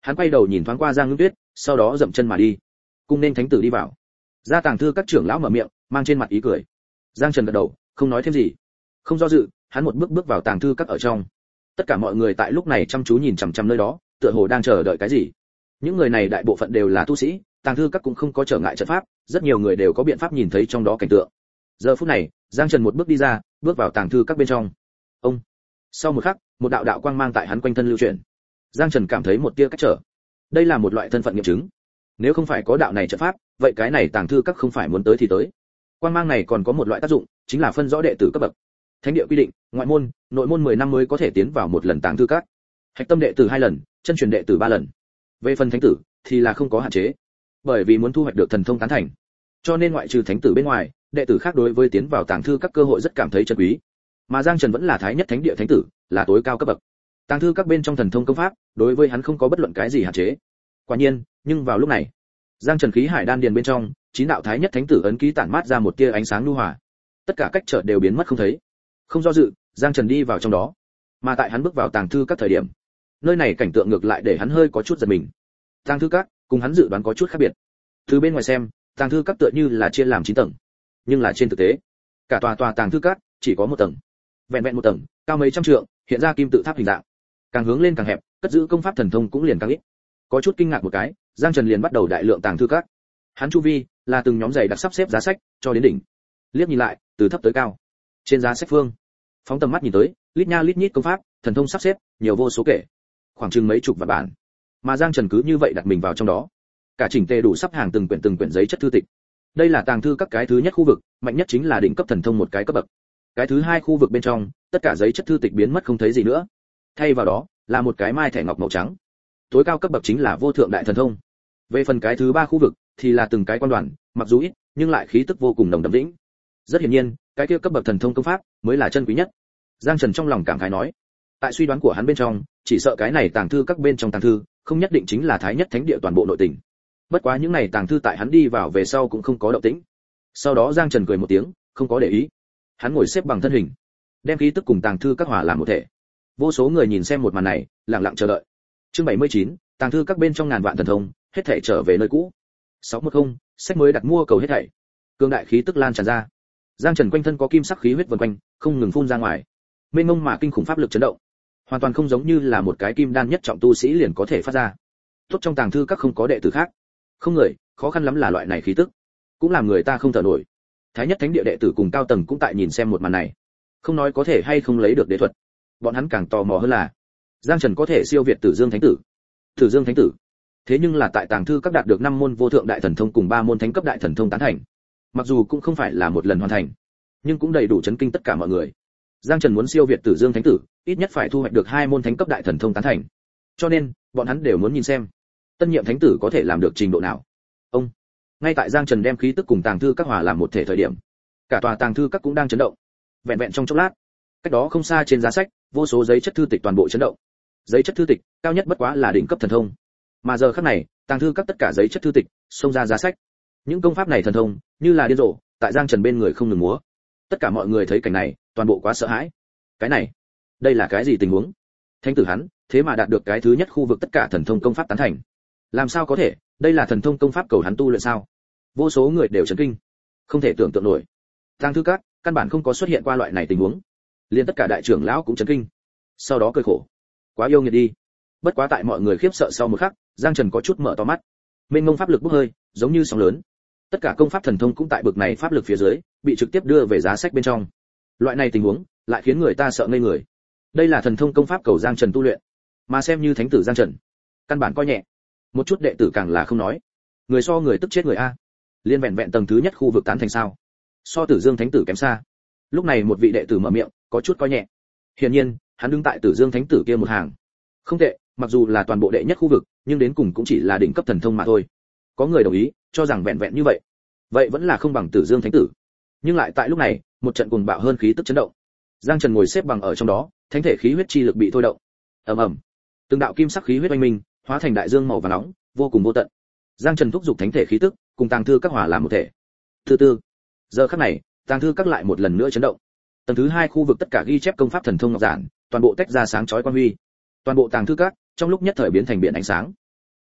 Hắn quay đầu nhìn thoáng qua Giang Ngưng Tuyết, sau đó dậm chân mà đi. Cung nên thánh tử đi vào. Ra tàng thư các trưởng lão mở miệng, mang trên mặt ý cười. Giang Trần gật đầu, không nói thêm gì. Không do dự, hắn một bước bước vào tàng thư các ở trong. Tất cả mọi người tại lúc này chăm chú nhìn chằm chằm nơi đó, tựa hồ đang chờ đợi cái gì. Những người này đại bộ phận đều là tu sĩ, tàng thư các cũng không có trở ngại trận pháp, rất nhiều người đều có biện pháp nhìn thấy trong đó cảnh tượng. Giờ phút này, Giang Trần một bước đi ra, bước vào tàng thư các bên trong. Ông. Sau một khắc, một đạo đạo quang mang tại hắn quanh thân lưu chuyển. Giang Trần cảm thấy một tia cách trở. Đây là một loại thân phận nghiệm chứng. Nếu không phải có đạo này trận pháp, vậy cái này tàng thư các không phải muốn tới thì tới. Quang mang này còn có một loại tác dụng, chính là phân rõ đệ tử cấp bậc. Thánh địa quy định, ngoại môn, nội môn 10 năm mới có thể tiến vào một lần tàng thư các. Hạch tâm đệ tử 2 lần, chân truyền đệ tử 3 lần. Về phần thánh tử thì là không có hạn chế. Bởi vì muốn thu hoạch được thần thông tán thành, cho nên ngoại trừ thánh tử bên ngoài, đệ tử khác đối với tiến vào tàng thư các cơ hội rất cảm thấy trân quý. Mà Giang Trần vẫn là thái nhất thánh địa thánh tử, là tối cao cấp bậc. Tàng thư các bên trong thần thông công pháp, đối với hắn không có bất luận cái gì hạn chế. Quả nhiên, nhưng vào lúc này, Giang Trần khí hải đan điền bên trong, 9 đạo thái nhất thánh tử ấn ký tản mát ra một tia ánh sáng nhu hòa. Tất cả cách trở đều biến mất không thấy. Không do dự, Giang Trần đi vào trong đó. Mà tại hắn bước vào tàng thư các thời điểm, nơi này cảnh tượng ngược lại để hắn hơi có chút giật mình. Tàng thư các cùng hắn dự đoán có chút khác biệt. Từ bên ngoài xem, tàng thư các tựa như là chia làm 9 tầng, nhưng là trên thực tế, cả tòa tàng thư các chỉ có một tầng. Vẹn vẹn một tầng, cao mấy trăm trượng, hiện ra kim tự tháp hình dạng. Càng hướng lên càng hẹp, cất giữ công pháp thần thông cũng liền càng ít. Có chút kinh ngạc một cái, Giang Trần liền bắt đầu đại lượng tàng thư các. Hắn chu vi là từng nhóm dày đặc sắp xếp giá sách, cho đến đỉnh. Liếc nhìn lại, từ thấp tới cao. Trên giá sách phương, phóng tầm mắt nhìn tới, lít nha lít nhít công pháp, thần thông sắp xếp, nhiều vô số kể. Khoảng chừng mấy chục vạn bản. Mà Giang Trần cứ như vậy đặt mình vào trong đó. Cả chỉnh tề đủ sắp hàng từng quyển giấy chất thư tịch. Đây là tàng thư các cái thứ nhất khu vực, mạnh nhất chính là đỉnh cấp thần thông một cái cấp bậc. Cái thứ hai khu vực bên trong, tất cả giấy chất thư tịch biến mất không thấy gì nữa. Thay vào đó, là một cái mai thẻ ngọc màu trắng. Tối cao cấp bậc chính là vô thượng đại thần thông. Về phần cái thứ ba khu vực, thì là từng cái quan đoàn, mặc dù ít, nhưng lại khí tức vô cùng nồng đậm đĩnh. Rất hiển nhiên, cái kia cấp bậc thần thông công pháp mới là chân quý nhất. Giang Trần trong lòng cảm khái nói, tại suy đoán của hắn bên trong, chỉ sợ cái này tàng thư các bên trong tàng thư, không nhất định chính là thái nhất thánh địa toàn bộ nội tình. Bất quá những này tàng thư tại hắn đi vào về sau cũng không có động tĩnh. Sau đó Giang Trần cười một tiếng, không có để ý. Hắn ngồi xếp bằng thân hình, đem khí tức cùng tàng thư các hòa làm một thể. Vô số người nhìn xem một màn này, lặng lặng chờ đợi. Chương 79, tàng thư các bên trong ngàn vạn thần thông, hết thảy trở về nơi cũ. 610, sách mới đặt mua cầu hết thảy. Cương đại khí tức lan tràn ra. Giang Trần quanh thân có kim sắc khí huyết vần quanh, không ngừng phun ra ngoài. Mênh mông mà kinh khủng pháp lực chấn động, hoàn toàn không giống như là một cái kim đan nhất trọng tu sĩ liền có thể phát ra. Tốt trong tàng thư các không có đệ tử khác, không người, khó khăn lắm là loại này khí tức, cũng làm người ta không thở nổi. Thái nhất thánh địa đệ tử cùng cao tầng cũng tại nhìn xem một màn này, không nói có thể hay không lấy được đế thuật, bọn hắn càng tò mò hơn là Giang Trần có thể siêu việt Tử Dương Thánh Tử. Tử Dương Thánh Tử, thế nhưng là tại tàng thư các đạt được 5 môn vô thượng đại thần thông cùng 3 môn thánh cấp đại thần thông tán thành. Mặc dù cũng không phải là một lần hoàn thành, nhưng cũng đầy đủ chấn kinh tất cả mọi người. Giang Trần muốn siêu việt Tử Dương Thánh Tử, ít nhất phải thu hoạch được 2 môn thánh cấp đại thần thông tán thành. Cho nên, bọn hắn đều muốn nhìn xem, tân nhiệm thánh tử có thể làm được trình độ nào. Ông, ngay tại Giang Trần đem khí tức cùng tàng thư các hòa làm một thể thời điểm, cả tòa tàng thư các cũng đang chấn động. Vẹn vẹn trong chốc lát, cách đó không xa trên giá sách, vô số giấy chất thư tịch toàn bộ chấn động. Giấy chất thư tịch, cao nhất bất quá là đỉnh cấp thần thông. Mà giờ khắc này, tàng thư các tất cả giấy chất thư tịch xông ra giá sách. Những công pháp này thần thông, như là điên rồ, tại Giang Trần bên người không ngừng múa. Tất cả mọi người thấy cảnh này, toàn bộ quá sợ hãi. Cái này, đây là cái gì tình huống? Thánh tử hắn, thế mà đạt được cái thứ nhất khu vực tất cả thần thông công pháp tán thành. Làm sao có thể, đây là thần thông công pháp cầu hắn tu luyện sao? Vô số người đều chấn kinh, không thể tưởng tượng nổi. Tàng thư các, căn bản không có xuất hiện qua loại này tình huống. Liên tất cả đại trưởng lão cũng chấn kinh. Sau đó cười khổ, quá yêu nghiệt đi. Bất quá tại mọi người khiếp sợ sau một khắc, Giang Trần có chút mở to mắt. Mênh mông pháp lực bốc hơi, giống như sóng lớn. Tất cả công pháp thần thông cũng tại bực này pháp lực phía dưới, bị trực tiếp đưa về giá sách bên trong. Loại này tình huống, lại khiến người ta sợ ngây người. Đây là thần thông công pháp cầu Giang Trần tu luyện, mà xem như thánh tử Giang Trần, căn bản coi nhẹ. Một chút đệ tử càng là không nói, người so người tức chết người a. Liên vẹn vẹn tầng thứ nhất khu vực tán thành sao? So Tử Dương Thánh tử kém xa. Lúc này một vị đệ tử mở miệng, có chút coi nhẹ. Hiển nhiên, hắn đứng tại Tử Dương Thánh tử kia một hàng. Không tệ, mặc dù là toàn bộ đệ nhất khu vực, nhưng đến cùng cũng chỉ là đỉnh cấp thần thông mà thôi. Có người đồng ý, cho rằng vẹn vẹn như vậy, vậy vẫn là không bằng Tử Dương Thánh tử. Nhưng lại tại lúc này, một trận cuồng bạo hơn khí tức chấn động. Giang Trần ngồi xếp bằng ở trong đó, thánh thể khí huyết chi lực bị thôi động. Ầm ầm, từng đạo kim sắc khí huyết oanh minh, hóa thành đại dương màu vàng nóng, vô cùng vô tận. Giang Trần thúc giục thánh thể khí tức, cùng tàng thư các hòa làm một thể. Từ từ, giờ khắc này, tàng thư các lại một lần nữa chấn động. Tầng thứ hai khu vực tất cả ghi chép công pháp thần thông ngọc giản, toàn bộ tách ra sáng chói quang huy. Toàn bộ tàng thư các trong lúc nhất thời biến thành biển ánh sáng.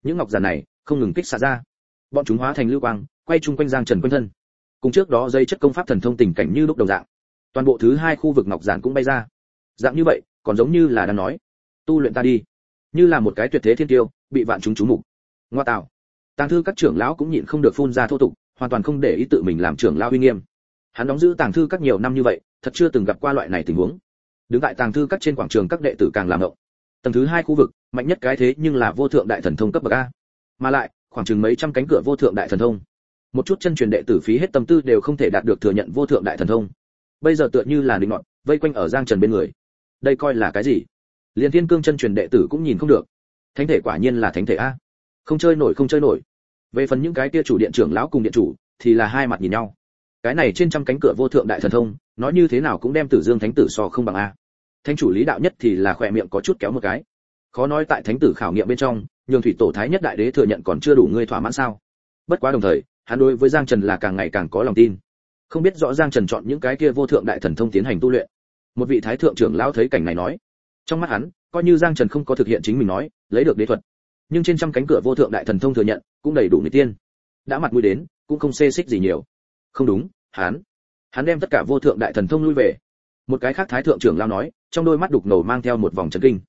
Những ngọc giản này không ngừng kích xạ ra, bọn chúng hóa thành lưu quang, quay chung quanh Giang Trần quanh thân. Cùng trước đó dây chất công pháp thần thông tình cảnh như lúc đồng dạng. Toàn bộ thứ hai khu vực ngọc giản cũng bay ra. Dạng như vậy, còn giống như là đang nói, tu luyện ta đi, như là một cái tuyệt thế thiên tiêu, bị vạn chúng chú mục. Ngoa tạo. Tàng thư các trưởng lão cũng nhịn không được phun ra thô tục, hoàn toàn không để ý tự mình làm trưởng lão uy nghiêm. Hắn đóng giữ tàng thư các nhiều năm như vậy, thật chưa từng gặp qua loại này tình huống. Đứng tại tàng thư các trên quảng trường, các đệ tử càng làm động. Tầng thứ hai khu vực, mạnh nhất cái thế nhưng là vô thượng đại thần thông cấp bậc A. Mà lại, khoảng chừng mấy trăm cánh cửa vô thượng đại thần thông. Một chút chân truyền đệ tử phí hết tâm tư đều không thể đạt được thừa nhận vô thượng đại thần thông. Bây giờ tựa như là định nọt, vây quanh ở Giang Trần bên người. Đây coi là cái gì? Liên Thiên Cương chân truyền đệ tử cũng nhìn không được. Thánh thể quả nhiên là thánh thể A. Không chơi nổi không chơi nổi. Về phần những cái kia chủ điện trưởng lão cùng điện chủ, thì là hai mặt nhìn nhau. Cái này trên trăm cánh cửa vô thượng đại thần thông, nói như thế nào cũng đem Tử Dương thánh tử so không bằng A. Thánh chủ Lý Đạo Nhất thì là khỏe miệng có chút kéo một cái. Khó nói tại thánh tử khảo nghiệm bên trong, nhường thủy tổ thái nhất đại đế thừa nhận còn chưa đủ ngươi thỏa mãn sao? Bất quá đồng thời, hắn đối với Giang Trần là càng ngày càng có lòng tin. Không biết rõ Giang Trần chọn những cái kia vô thượng đại thần thông tiến hành tu luyện. Một vị thái thượng trưởng lão thấy cảnh này nói, trong mắt hắn, coi như Giang Trần không có thực hiện chính mình nói, lấy được đế thuật, nhưng trên trăm cánh cửa vô thượng đại thần thông thừa nhận, cũng đầy đủ người tiên. Đã mặt mũi đến, cũng không xê xích gì nhiều. Không đúng, hắn đem tất cả vô thượng đại thần thông lui về. Một cái khác thái thượng trưởng lão nói, trong đôi mắt đục ngầu mang theo một vòng chấn kinh.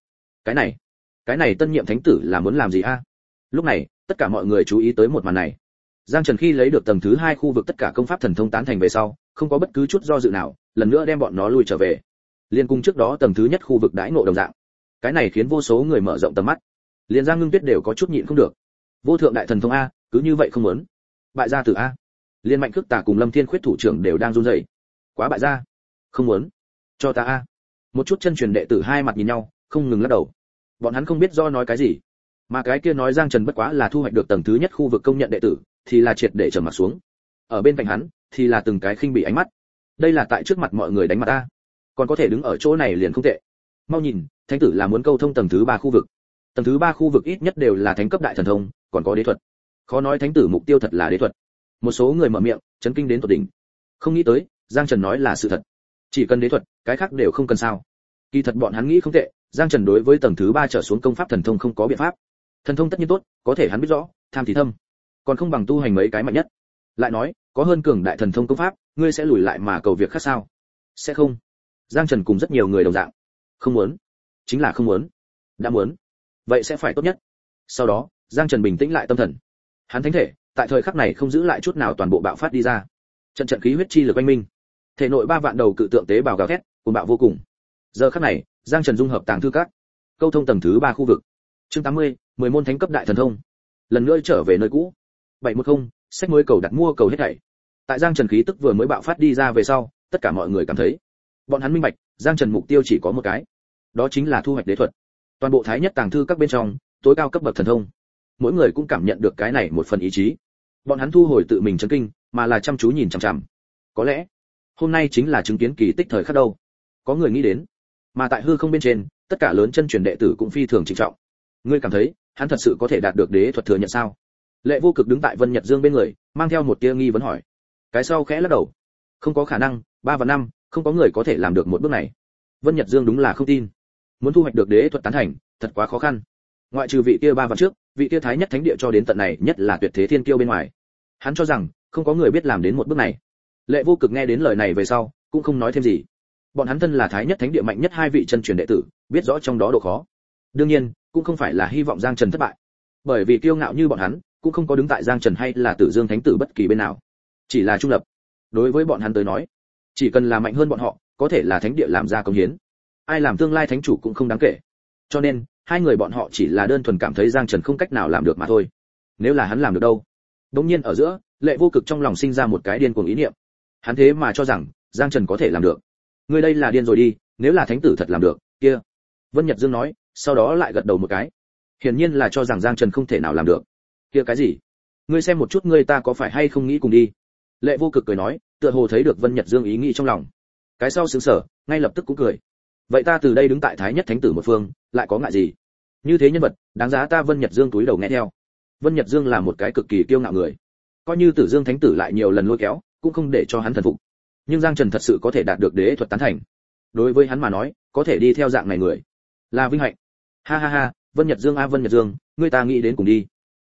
Cái này tân nhiệm thánh tử là muốn làm gì a? Lúc này, tất cả mọi người chú ý tới một màn này. Giang Trần khi lấy được tầng thứ hai khu vực tất cả công pháp thần thông tán thành về sau, không có bất cứ chút do dự nào, lần nữa đem bọn nó lui trở về. Liên cung trước đó tầng thứ nhất khu vực đãi ngộ đồng dạng. Cái này khiến vô số người mở rộng tầm mắt. Liên Giang Ngưng Tuyết đều có chút nhịn không được. Vô thượng đại thần thông a, cứ như vậy không muốn. Bại gia tử a. Liên Mạnh Khước Tà cùng Lâm Thiên Khuyết thủ trưởng đều đang run rẩy. Quá bại gia. Không muốn. Cho ta a. Một chút chân truyền đệ tử hai mặt nhìn nhau, không ngừng lắc đầu. Bọn hắn không biết do nói cái gì, mà cái kia nói Giang Trần bất quá là thu hoạch được tầng thứ nhất khu vực công nhận đệ tử, thì là triệt để trầm mặt xuống. Ở bên cạnh hắn, thì là từng cái khinh bị ánh mắt. Đây là tại trước mặt mọi người đánh mặt ta, còn có thể đứng ở chỗ này liền không tệ. Mau nhìn, thánh tử là muốn câu thông tầng thứ ba khu vực. Tầng thứ ba khu vực ít nhất đều là thánh cấp đại thần thông, còn có đế thuật. Khó nói thánh tử mục tiêu thật là đế thuật. Một số người mở miệng, chấn kinh đến tột đỉnh. Không nghĩ tới, Giang Trần nói là sự thật. Chỉ cần đế thuật, cái khác đều không cần sao? Kỳ thật bọn hắn nghĩ không tệ, Giang Trần đối với tầng thứ 3 trở xuống công pháp thần thông không có biện pháp. Thần thông tất nhiên tốt, có thể hắn biết rõ, tham thì thâm, còn không bằng tu hành mấy cái mạnh nhất. Lại nói, có hơn cường đại thần thông công pháp, ngươi sẽ lùi lại mà cầu việc khác sao? Sẽ không. Giang Trần cùng rất nhiều người đồng dạng. Không muốn, chính là không muốn. Đã muốn, vậy sẽ phải tốt nhất. Sau đó, Giang Trần bình tĩnh lại tâm thần. Hắn thánh thể, tại thời khắc này không giữ lại chút nào toàn bộ bạo phát đi ra. Trận trận khí huyết chi lực oanh minh. Thể nội 3 vạn đầu cự tượng tế bào gào thét, cuồng bạo vô cùng. Giờ khắc này, Giang Trần dung hợp tàng thư các, câu thông tầng thứ 3 khu vực. Chương 80, 10 môn thánh cấp đại thần thông. Lần nữa trở về nơi cũ. 710, sách mới cầu đặt mua cầu hết thảy. Tại Giang Trần khí tức vừa mới bạo phát đi ra về sau, tất cả mọi người cảm thấy, bọn hắn minh bạch, Giang Trần mục tiêu chỉ có một cái, đó chính là thu hoạch đế thuật. Toàn bộ thái nhất tàng thư các bên trong, tối cao cấp bậc thần thông. Mỗi người cũng cảm nhận được cái này một phần ý chí. Bọn hắn thu hồi tự mình chấn kinh, mà là chăm chú nhìn chằm chằm. Có lẽ, hôm nay chính là chứng kiến kỳ tích thời khắc đâu. Có người nghĩ đến. Mà tại hư không bên trên, tất cả lớn chân truyền đệ tử cũng phi thường trịnh trọng. Ngươi cảm thấy, hắn thật sự có thể đạt được đế thuật thừa nhận sao? Lệ Vô Cực đứng tại Vân Nhật Dương bên người, mang theo một tia nghi vấn hỏi. Cái sau khẽ lắc đầu. Không có khả năng, 3 và 5, không có người có thể làm được một bước này. Vân Nhật Dương đúng là không tin. Muốn thu hoạch được đế thuật tán thành, thật quá khó khăn. Ngoại trừ vị kia 3 vạn trước, vị kia thái nhất thánh địa cho đến tận này, nhất là tuyệt thế thiên kiêu bên ngoài. Hắn cho rằng, không có người biết làm đến một bước này. Lệ Vô Cực nghe đến lời này về sau, cũng không nói thêm gì. Bọn hắn thân là thái nhất thánh địa mạnh nhất 2 vị chân truyền đệ tử, biết rõ trong đó độ khó. Đương nhiên, cũng không phải là hy vọng Giang Trần thất bại. Bởi vì kiêu ngạo như bọn hắn, cũng không có đứng tại Giang Trần hay là Tử Dương thánh tử bất kỳ bên nào. Chỉ là trung lập. Đối với bọn hắn tới nói, chỉ cần là mạnh hơn bọn họ, có thể là thánh địa làm ra công hiến. Ai làm tương lai thánh chủ cũng không đáng kể. Cho nên, 2 người bọn họ chỉ là đơn thuần cảm thấy Giang Trần không cách nào làm được mà thôi. Nếu là hắn làm được đâu? Đống nhiên ở giữa, Lệ Vô Cực trong lòng sinh ra một cái điên cuồng ý niệm. Hắn thế mà cho rằng Giang Trần có thể làm được. Ngươi đây là điên rồi đi, nếu là thánh tử thật làm được, kia. Vân Nhật Dương nói, sau đó lại gật đầu một cái. Hiển nhiên là cho rằng Giang Trần không thể nào làm được. Kia cái gì? Ngươi xem một chút ngươi ta có phải hay không nghĩ cùng đi. Lệ Vô Cực cười nói, tựa hồ thấy được Vân Nhật Dương ý nghĩ trong lòng. Cái sau sững sờ, ngay lập tức cũng cười. Vậy ta từ đây đứng tại thái nhất thánh tử một phương, lại có ngại gì? Như thế nhân vật, đáng giá ta Vân Nhật Dương túi đầu nghe theo. Vân Nhật Dương là một cái cực kỳ kiêu ngạo người. Coi như Tử Dương thánh tử lại nhiều lần lôi kéo, cũng không để cho hắn thần phục. Nhưng Giang Trần thật sự có thể đạt được đế thuật tán thành. Đối với hắn mà nói, có thể đi theo dạng này người, là vinh hạnh. Ha ha ha, Vân Nhật Dương a Vân Nhật Dương, ngươi ta nghĩ đến cùng đi.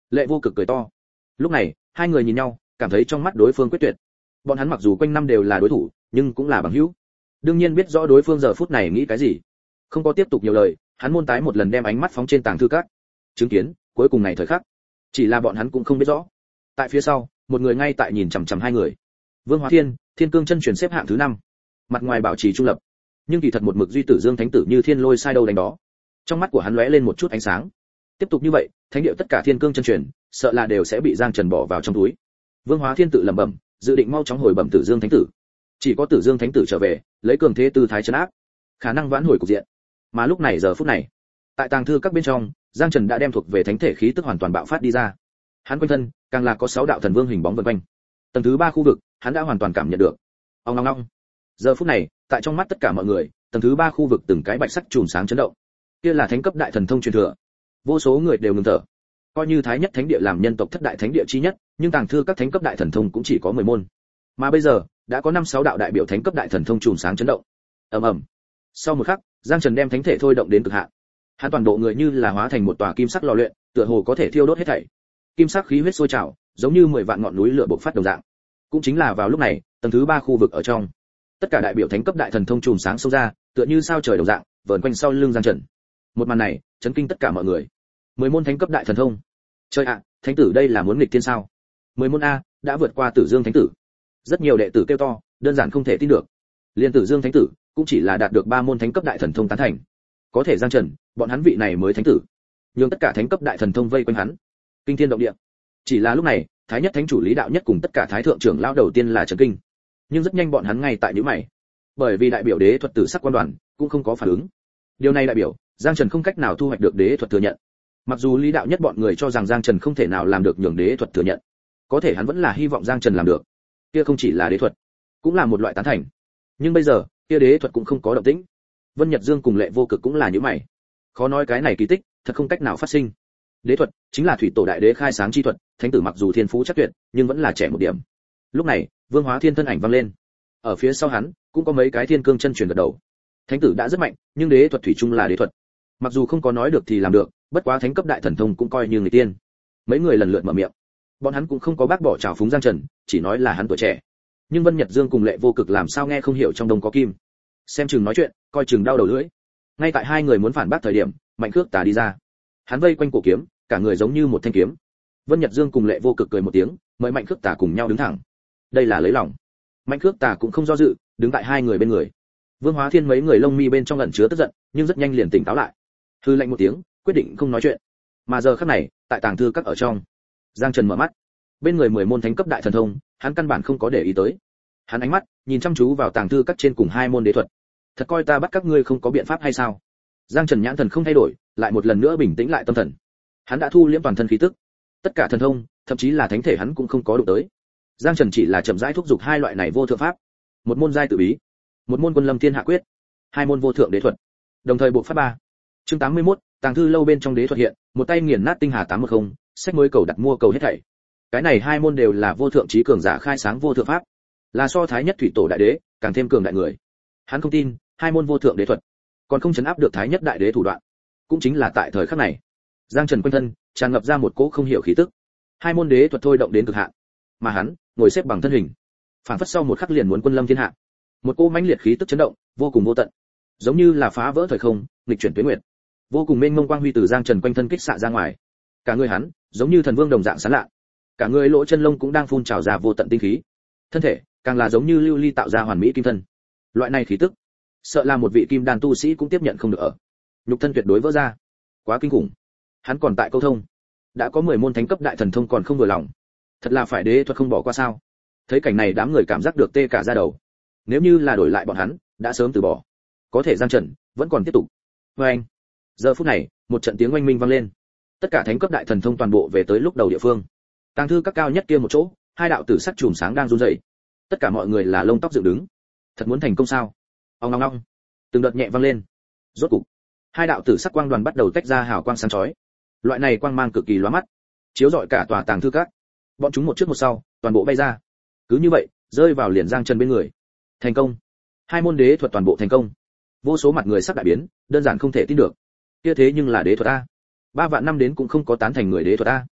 Lệ Vô Cực cười to. Lúc này, hai người nhìn nhau, cảm thấy trong mắt đối phương quyết tuyệt. Bọn hắn mặc dù quanh năm đều là đối thủ, nhưng cũng là bằng hữu. Đương nhiên biết rõ đối phương giờ phút này nghĩ cái gì. Không có tiếp tục nhiều lời, hắn môn tái một lần đem ánh mắt phóng trên tàng thư các. Chứng kiến, cuối cùng này thời khắc, chỉ là bọn hắn cũng không biết rõ. Tại phía sau, một người ngay tại nhìn chằm chằm hai người. Vương Hóa Thiên, Thiên Cương chân truyền xếp hạng thứ 5. Mặt ngoài bảo trì trung lập, nhưng kỳ thật một mực duy tử Dương Thánh tử như thiên lôi sai đâu đánh đó. Trong mắt của hắn lóe lên một chút ánh sáng. Tiếp tục như vậy, thánh điệu tất cả Thiên Cương chân truyền, sợ là đều sẽ bị Giang Trần bỏ vào trong túi. Vương Hóa Thiên tự lẩm bẩm, dự định mau chóng hồi bẩm Tử Dương Thánh tử. Chỉ có Tử Dương Thánh tử trở về, lấy cường thế tư thái trấn áp, khả năng vãn hồi cục diện. Mà lúc này giờ phút này, tại tàng thư các bên trong, Giang Trần đã đem thuộc về thánh thể khí tức hoàn toàn bạo phát đi ra. Hắn quanh thân, càng là có 6 đạo thần vương hình bóng vần quanh. Tầng thứ 3 khu vực, hắn đã hoàn toàn cảm nhận được. Ong ong ong. Giờ phút này, tại trong mắt tất cả mọi người, tầng thứ 3 khu vực từng cái bạch sắc chùm sáng chấn động. Kia là thánh cấp đại thần thông truyền thừa. Vô số người đều ngừng thở. Coi như Thái Nhất Thánh Địa làm nhân tộc thất đại thánh địa chi nhất, nhưng tàng thư các thánh cấp đại thần thông cũng chỉ có 10 môn. Mà bây giờ, đã có 5-6 đạo đại biểu thánh cấp đại thần thông chùm sáng chấn động. Ầm ầm. Sau một khắc, Giang Trần đem thánh thể thôi động đến cực hạn. Hắn toàn bộ người như là hóa thành một tòa kim sắc lò luyện, tựa hồ có thể thiêu đốt hết thảy. Kim sắc khí huyết sôi trào, giống như 10 vạn ngọn núi lửa bộc phát đồng dạng. Cũng chính là vào lúc này, tầng thứ 3 khu vực ở trong, tất cả đại biểu thánh cấp đại thần thông chùm sáng xông ra, tựa như sao trời đồng dạng, vờn quanh sau lưng Giang Trần. Một màn này, chấn kinh tất cả mọi người. 10 môn thánh cấp đại thần thông. Trời ạ, thánh tử đây là muốn nghịch thiên sao? 10 môn a, đã vượt qua Tử Dương Thánh tử. Rất nhiều đệ tử kêu to, đơn giản không thể tin được. Liên Tử Dương Thánh tử cũng chỉ là đạt được 3 môn thánh cấp đại thần thông tán thành. Có thể Giang Trần, bọn hắn vị này mới thánh tử, nhưng tất cả thánh cấp đại thần thông vây quanh hắn, kinh thiên động địa. Chỉ là lúc này, Thái Nhất Thánh chủ Lý Đạo Nhất cùng tất cả thái thượng trưởng lão đầu tiên là chấn kinh, nhưng rất nhanh bọn hắn ngay tại nhíu mày, bởi vì đại biểu đế thuật tử sắc quan đoàn cũng không có phản ứng. Điều này đại biểu Giang Trần không cách nào thu hoạch được đế thuật thừa nhận. Mặc dù Lý Đạo Nhất bọn người cho rằng Giang Trần không thể nào làm được nhường đế thuật thừa nhận, có thể hắn vẫn là hy vọng Giang Trần làm được. Kia không chỉ là đế thuật, cũng là một loại tán thành. Nhưng bây giờ, kia đế thuật cũng không có động tĩnh. Vân Nhật Dương cùng Lệ Vô Cực cũng là nhíu mày. Khó nói cái này kỳ tích, thật không cách nào phát sinh. Đế thuật chính là thủy tổ đại đế khai sáng chi thuật, thánh tử mặc dù thiên phú chắc tuyệt, nhưng vẫn là trẻ một điểm. Lúc này, Vương Hóa Thiên thân ảnh vang lên. Ở phía sau hắn, cũng có mấy cái Thiên Cương chân truyền gật đầu. Thánh tử đã rất mạnh, nhưng đế thuật thủy chung là đế thuật. Mặc dù không có nói được thì làm được, bất quá thánh cấp đại thần thông cũng coi như người tiên. Mấy người lần lượt mở miệng. Bọn hắn cũng không có bác bỏ trào phúng Giang Trần, chỉ nói là hắn tuổi trẻ. Nhưng Vân Nhật Dương cùng Lệ Vô Cực làm sao nghe không hiểu trong đông có kim. Xem chừng nói chuyện, coi chừng đau đầu lưỡi. Ngay tại hai người muốn phản bác thời điểm, Mạnh Khước Tà đi ra. Hắn vây quanh cổ kiếm, cả người giống như một thanh kiếm. Vân Nhật Dương cùng Lệ Vô Cực cười một tiếng, mời Mạnh Khước Tà cùng nhau đứng thẳng. Đây là lấy lòng. Mạnh Khước Tà cũng không do dự, đứng tại hai người bên người. Vương Hóa Thiên mấy người lông mi bên trong ẩn chứa tức giận, nhưng rất nhanh liền tỉnh táo lại. Hư lạnh một tiếng, quyết định không nói chuyện. Mà giờ khắc này, tại tàng thư các ở trong, Giang Trần mở mắt. Bên người 10 môn thánh cấp đại thần thông, hắn căn bản không có để ý tới. Hắn ánh mắt nhìn chăm chú vào tàng thư các trên cùng 2 môn đế thuật. Thật coi ta bắt các ngươi không có biện pháp hay sao? Giang Trần nhãn thần không thay đổi, lại một lần nữa bình tĩnh lại tâm thần. Hắn đã thu liễm toàn thân khí tức, tất cả thần thông, thậm chí là thánh thể hắn cũng không có đụng tới. Giang Trần chỉ là chậm rãi thúc giục 2 loại này vô thượng pháp, một môn giai tự bí, một môn Quân Lâm Thiên Hạ Quyết, 2 môn vô thượng đế thuật. Đồng thời bộ phát 3. Chương 81, tàng thư lâu bên trong đế thuật hiện, một tay nghiền nát tinh hà 810, sách mới cầu đặt mua cầu hết thảy. Cái này 2 môn đều là vô thượng trí cường giả khai sáng vô thượng pháp, là so Thái Nhất thủy tổ đại đế càng thêm cường đại người. Hắn không tin 2 môn vô thượng đế thuật còn không chấn áp được Thái Nhất đại đế thủ đoạn. Cũng chính là tại thời khắc này, Giang Trần quanh thân tràn ngập ra một cỗ không hiểu khí tức. 2 môn đế thuật thôi động đến cực hạn, mà hắn ngồi xếp bằng thân hình, phản phất sau một khắc liền muốn quân lâm thiên hạ. Một cỗ mãnh liệt khí tức chấn động, vô cùng vô tận, giống như là phá vỡ thời không, nghịch chuyển tuyến nguyệt. Vô cùng mênh mông quang huy từ Giang Trần quanh thân kích xạ ra ngoài. Cả người hắn giống như thần vương đồng dạng sáng lạ, cả người lỗ chân lông cũng đang phun trào ra vô tận tinh khí. Thân thể càng là giống như lưu ly tạo ra hoàn mỹ kim thân. Loại này khí tức, sợ là một vị kim đan tu sĩ cũng tiếp nhận không được ở. Nhục thân tuyệt đối vỡ ra, quá kinh khủng. Hắn còn tại câu thông, đã có 10 môn thánh cấp đại thần thông còn không vừa lòng, thật là phải đế thuật không bỏ qua sao? Thấy cảnh này đám người cảm giác được tê cả da đầu. Nếu như là đổi lại bọn hắn, đã sớm từ bỏ. Có thể Giang Trần vẫn còn tiếp tục. Oeng! Giờ phút này, một trận tiếng oanh minh vang lên. Tất cả thánh cấp đại thần thông toàn bộ về tới lúc đầu địa phương. Tàng thư các cao nhất kia một chỗ, 2 đạo tử sắc chùm sáng đang run rẩy. Tất cả mọi người là lông tóc dựng đứng. Thật muốn thành công sao? Ong ong ong. Từng đợt nhẹ vang lên. Rốt cục, 2 đạo tử sắc quang đoàn bắt đầu tách ra hào quang sáng chói. Loại này quang mang cực kỳ lóa mắt, chiếu rọi cả tòa tàng thư các. Bọn chúng một trước một sau, toàn bộ bay ra. Cứ như vậy, rơi vào liền Giang Trần bên người. Thành công. 2 môn đế thuật toàn bộ thành công. Vô số mặt người sắc đại biến, đơn giản không thể tin được. Kia thế nhưng là đế thuật a. 3 vạn năm đến cũng không có tán thành người đế thuật a.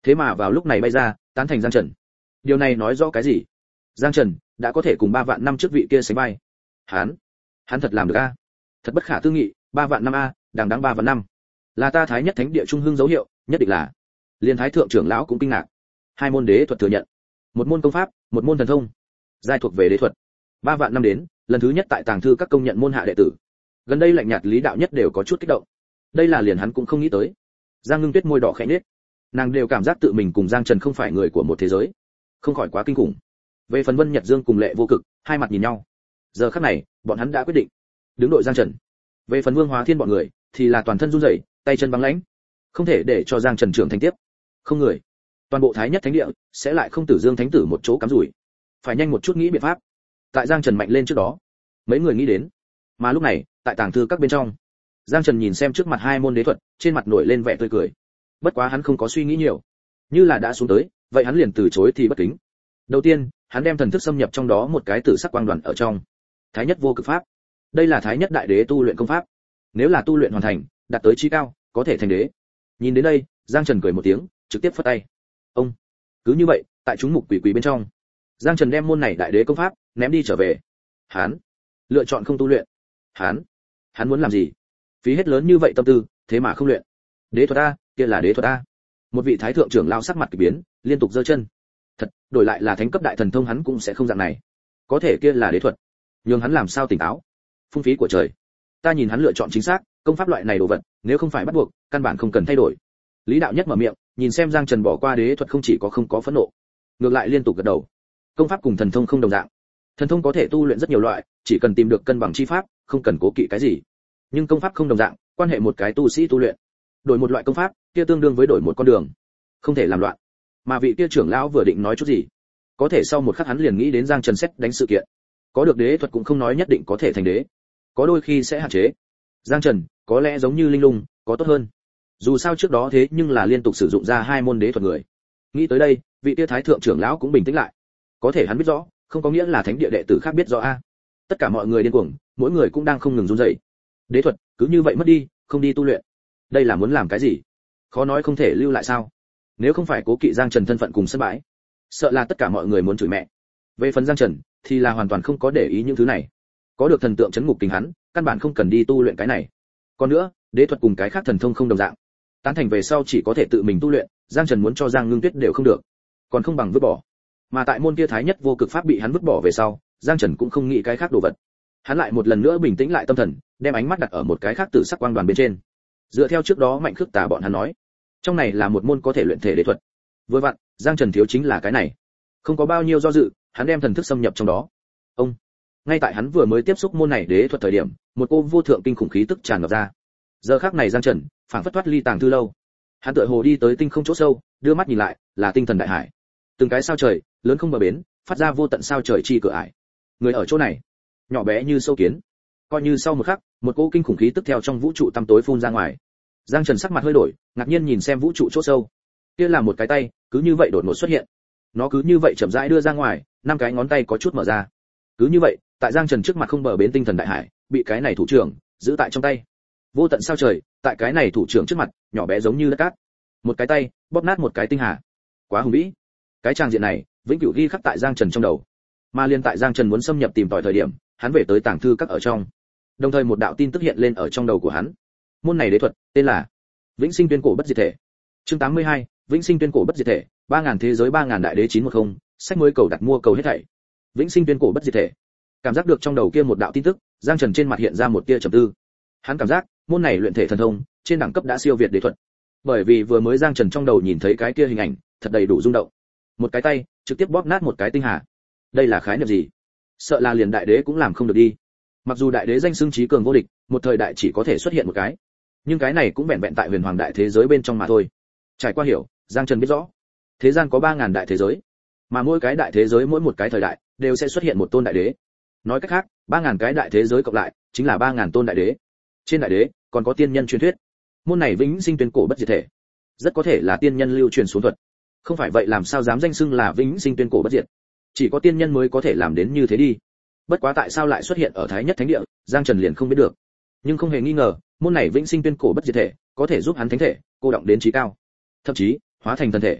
thế mà vào lúc này bay ra tán thành Giang Trần. Điều này nói rõ cái gì? Giang Trần đã có thể cùng 3 vạn năm trước vị kia sánh vai. Hắn thật làm được a. Thật bất khả tư nghị, 3 vạn năm a, đằng đẵng 3 vạn năm. Là ta Thái Nhất Thánh Địa trung hưng dấu hiệu, nhất định là. Liên Thái thượng trưởng lão cũng kinh ngạc. 2 môn đế thuật thừa nhận, một môn công pháp, một môn thần thông, giai thuộc về đế thuật. 3 vạn năm đến, lần thứ nhất tại tàng thư các công nhận môn hạ đệ tử. Gần đây lạnh nhạt Lý Đạo Nhất đều có chút kích động. Đây là liền hắn cũng không nghĩ tới. Giang Ngưng Tuyết môi đỏ khẽ nhếch. Nàng đều cảm giác tự mình cùng Giang Trần không phải người của một thế giới, không khỏi quá kinh khủng. Về phần Vân Nhật Dương cùng Lệ Vô Cực, hai mặt nhìn nhau. Giờ khắc này, bọn hắn đã quyết định đứng đội Giang Trần. Về phần Vương Hóa Thiên bọn người, thì là toàn thân run rẩy, tay chân băng lãnh, không thể để cho Giang Trần trưởng thành tiếp. Không người, toàn bộ Thái Nhất Thánh Địa sẽ lại không Tử Dương Thánh Tử một chỗ cắm rủi. Phải nhanh một chút nghĩ biện pháp. Tại Giang Trần mạnh lên trước đó, mấy người nghĩ đến. Mà lúc này, tại tàng thư các bên trong, Giang Trần nhìn xem trước mặt 2 môn đế thuật, trên mặt nổi lên vẻ tươi cười. Bất quá hắn không có suy nghĩ nhiều, như là đã xuống tới, vậy hắn liền từ chối thì bất kính. Đầu tiên, hắn đem thần thức xâm nhập trong đó một cái tử sắc quang đoàn ở trong. Thái Nhất Vô Cực Pháp. Đây là Thái Nhất Đại Đế tu luyện công pháp. Nếu là tu luyện hoàn thành, đạt tới chí cao, có thể thành đế. Nhìn đến đây, Giang Trần cười một tiếng, trực tiếp phất tay. Ông. Cứ như vậy, tại chúng mục quỷ quỷ bên trong, Giang Trần đem môn này Đại Đế công pháp ném đi trở về. Hắn lựa chọn không tu luyện. Hắn muốn làm gì? Phí hết lớn như vậy tâm tư, thế mà không luyện. Đế thuật a, kia là đế thuật a. Một vị thái thượng trưởng lao sắc mặt kỳ biến, liên tục giơ chân. Thật, đổi lại là thánh cấp đại thần thông hắn cũng sẽ không dạng này. Có thể kia là đế thuật, nhưng hắn làm sao tỉnh táo? Phung phí của trời. Ta nhìn hắn lựa chọn chính xác, công pháp loại này đồ vật, nếu không phải bắt buộc, căn bản không cần thay đổi. Lý Đạo Nhất mở miệng, nhìn xem Giang Trần bỏ qua đế thuật không chỉ có không có phẫn nộ, ngược lại liên tục gật đầu. Công pháp cùng thần thông không đồng dạng. Thần thông có thể tu luyện rất nhiều loại, chỉ cần tìm được cân bằng chi pháp, không cần cố kỵ cái gì. Nhưng công pháp không đồng dạng, quan hệ một cái tu sĩ tu luyện. Đổi một loại công pháp, kia tương đương với đổi một con đường, không thể làm loạn. Mà vị kia trưởng lão vừa định nói chút gì, có thể sau một khắc hắn liền nghĩ đến Giang Trần xét đánh sự kiện. Có được đế thuật cũng không nói nhất định có thể thành đế, có đôi khi sẽ hạn chế. Giang Trần có lẽ giống như linh lung, có tốt hơn. Dù sao trước đó thế nhưng là liên tục sử dụng ra 2 môn đế thuật người. Nghĩ tới đây, vị kia thái thượng trưởng lão cũng bình tĩnh lại. Có thể hắn biết rõ, không có nghĩa là thánh địa đệ tử khác biết rõ a. Tất cả mọi người điên cuồng, mỗi người cũng đang không ngừng run rẩy. Đế thuật cứ như vậy mất đi, không đi tu luyện. Đây là muốn làm cái gì? Khó nói không thể lưu lại sao? Nếu không phải cố kỵ Giang Trần thân phận cùng sân bãi, sợ là tất cả mọi người muốn chửi mẹ. Về phần Giang Trần thì là hoàn toàn không có để ý những thứ này. Có được thần tượng chấn ngục tình hắn, căn bản không cần đi tu luyện cái này. Còn nữa, đế thuật cùng cái khác thần thông không đồng dạng. Tán thành về sau chỉ có thể tự mình tu luyện, Giang Trần muốn cho Giang Ngưng Tuyết đều không được, còn không bằng vứt bỏ. Mà tại môn kia Thái Nhất Vô Cực Pháp bị hắn vứt bỏ về sau, Giang Trần cũng không nghĩ cái khác đồ vật. Hắn lại một lần nữa bình tĩnh lại tâm thần, đem ánh mắt đặt ở một cái khác tử sắc quang đoàn bên trên. Dựa theo trước đó Mạnh Khước Tà bọn hắn nói, trong này là một môn có thể luyện thể đế thuật. Vừa vặn, Giang Trần thiếu chính là cái này. Không có bao nhiêu do dự, hắn đem thần thức xâm nhập trong đó. Ông. Ngay tại hắn vừa mới tiếp xúc môn này đế thuật thời điểm, một cô vô thượng kinh khủng khí tức tràn ngập ra. Giờ khắc này Giang Trần phảng phất thoát ly tàng thư lâu. Hắn tựa hồ đi tới tinh không chỗ sâu, đưa mắt nhìn lại, là tinh thần đại hải. Từng cái sao trời, lớn không bờ bến, phát ra vô tận sao trời chi cửa ải. Người ở chỗ này, nhỏ bé như sâu kiến. Coi như sau một khắc, một cỗ kinh khủng khí tức theo trong vũ trụ tăm tối phun ra ngoài. Giang Trần sắc mặt hơi đổi, ngạc nhiên nhìn xem vũ trụ chỗ sâu. Kia là một cái tay, cứ như vậy đột ngột xuất hiện. Nó cứ như vậy chậm rãi đưa ra ngoài, 5 cái ngón tay có chút mở ra. Cứ như vậy, tại Giang Trần trước mặt không bờ bến tinh thần đại hải, bị cái này thủ trưởng giữ tại trong tay. Vô tận sao trời, tại cái này thủ trưởng trước mặt, nhỏ bé giống như đất cát. Một cái tay, bóp nát một cái tinh hà. Quá hùng vĩ. Cái tràng diện này, vĩnh cửu ghi khắc tại Giang Trần trong đầu. Mà liên tại Giang Trần muốn xâm nhập tìm tòi thời điểm, hắn về tới tàng thư các ở trong. Đồng thời một đạo tin tức hiện lên ở trong đầu của hắn. Môn này đế thuật, tên là Vĩnh Sinh Tuyên Cổ Bất Diệt Thể. Chương 82, Vĩnh Sinh Tuyên Cổ Bất Diệt Thể, 3000 thế giới 3000 đại đế 910, sách mới cầu đặt mua cầu hết thảy. Vĩnh Sinh Tuyên Cổ Bất Diệt Thể. Cảm giác được trong đầu kia một đạo tin tức, Giang Trần trên mặt hiện ra một tia trầm tư. Hắn cảm giác, môn này luyện thể thần thông, trên đẳng cấp đã siêu việt đế thuật. Bởi vì vừa mới Giang Trần trong đầu nhìn thấy cái kia hình ảnh, thật đầy đủ rung động. Một cái tay, trực tiếp bóp nát một cái tinh hà. Đây là khái niệm gì? Sợ là liền đại đế cũng làm không được đi. Mặc dù đại đế danh xưng trí cường vô địch, một thời đại chỉ có thể xuất hiện một cái, nhưng cái này cũng vẹn vẹn tại huyền hoàng đại thế giới bên trong mà thôi. Trải qua hiểu, Giang Trần biết rõ, thế gian có 3000 đại thế giới, mà mỗi cái đại thế giới mỗi một cái thời đại đều sẽ xuất hiện một tôn đại đế. Nói cách khác, 3000 cái đại thế giới cộng lại chính là 3000 tôn đại đế. Trên đại đế còn có tiên nhân truyền thuyết. Môn này Vĩnh Sinh Tuyên Cổ Bất Diệt Thể, rất có thể là tiên nhân lưu truyền xuống thuật. Không phải vậy làm sao dám danh xưng là Vĩnh Sinh Tuyên Cổ Bất Diệt? Chỉ có tiên nhân mới có thể làm đến như thế đi. Bất quá tại sao lại xuất hiện ở Thái Nhất Thánh Địa, Giang Trần liền không biết được. Nhưng không hề nghi ngờ, môn này Vĩnh Sinh Tuyên Cổ Bất Diệt Thể có thể giúp hắn thánh thể cô động đến trí cao, thậm chí hóa thành thần thể,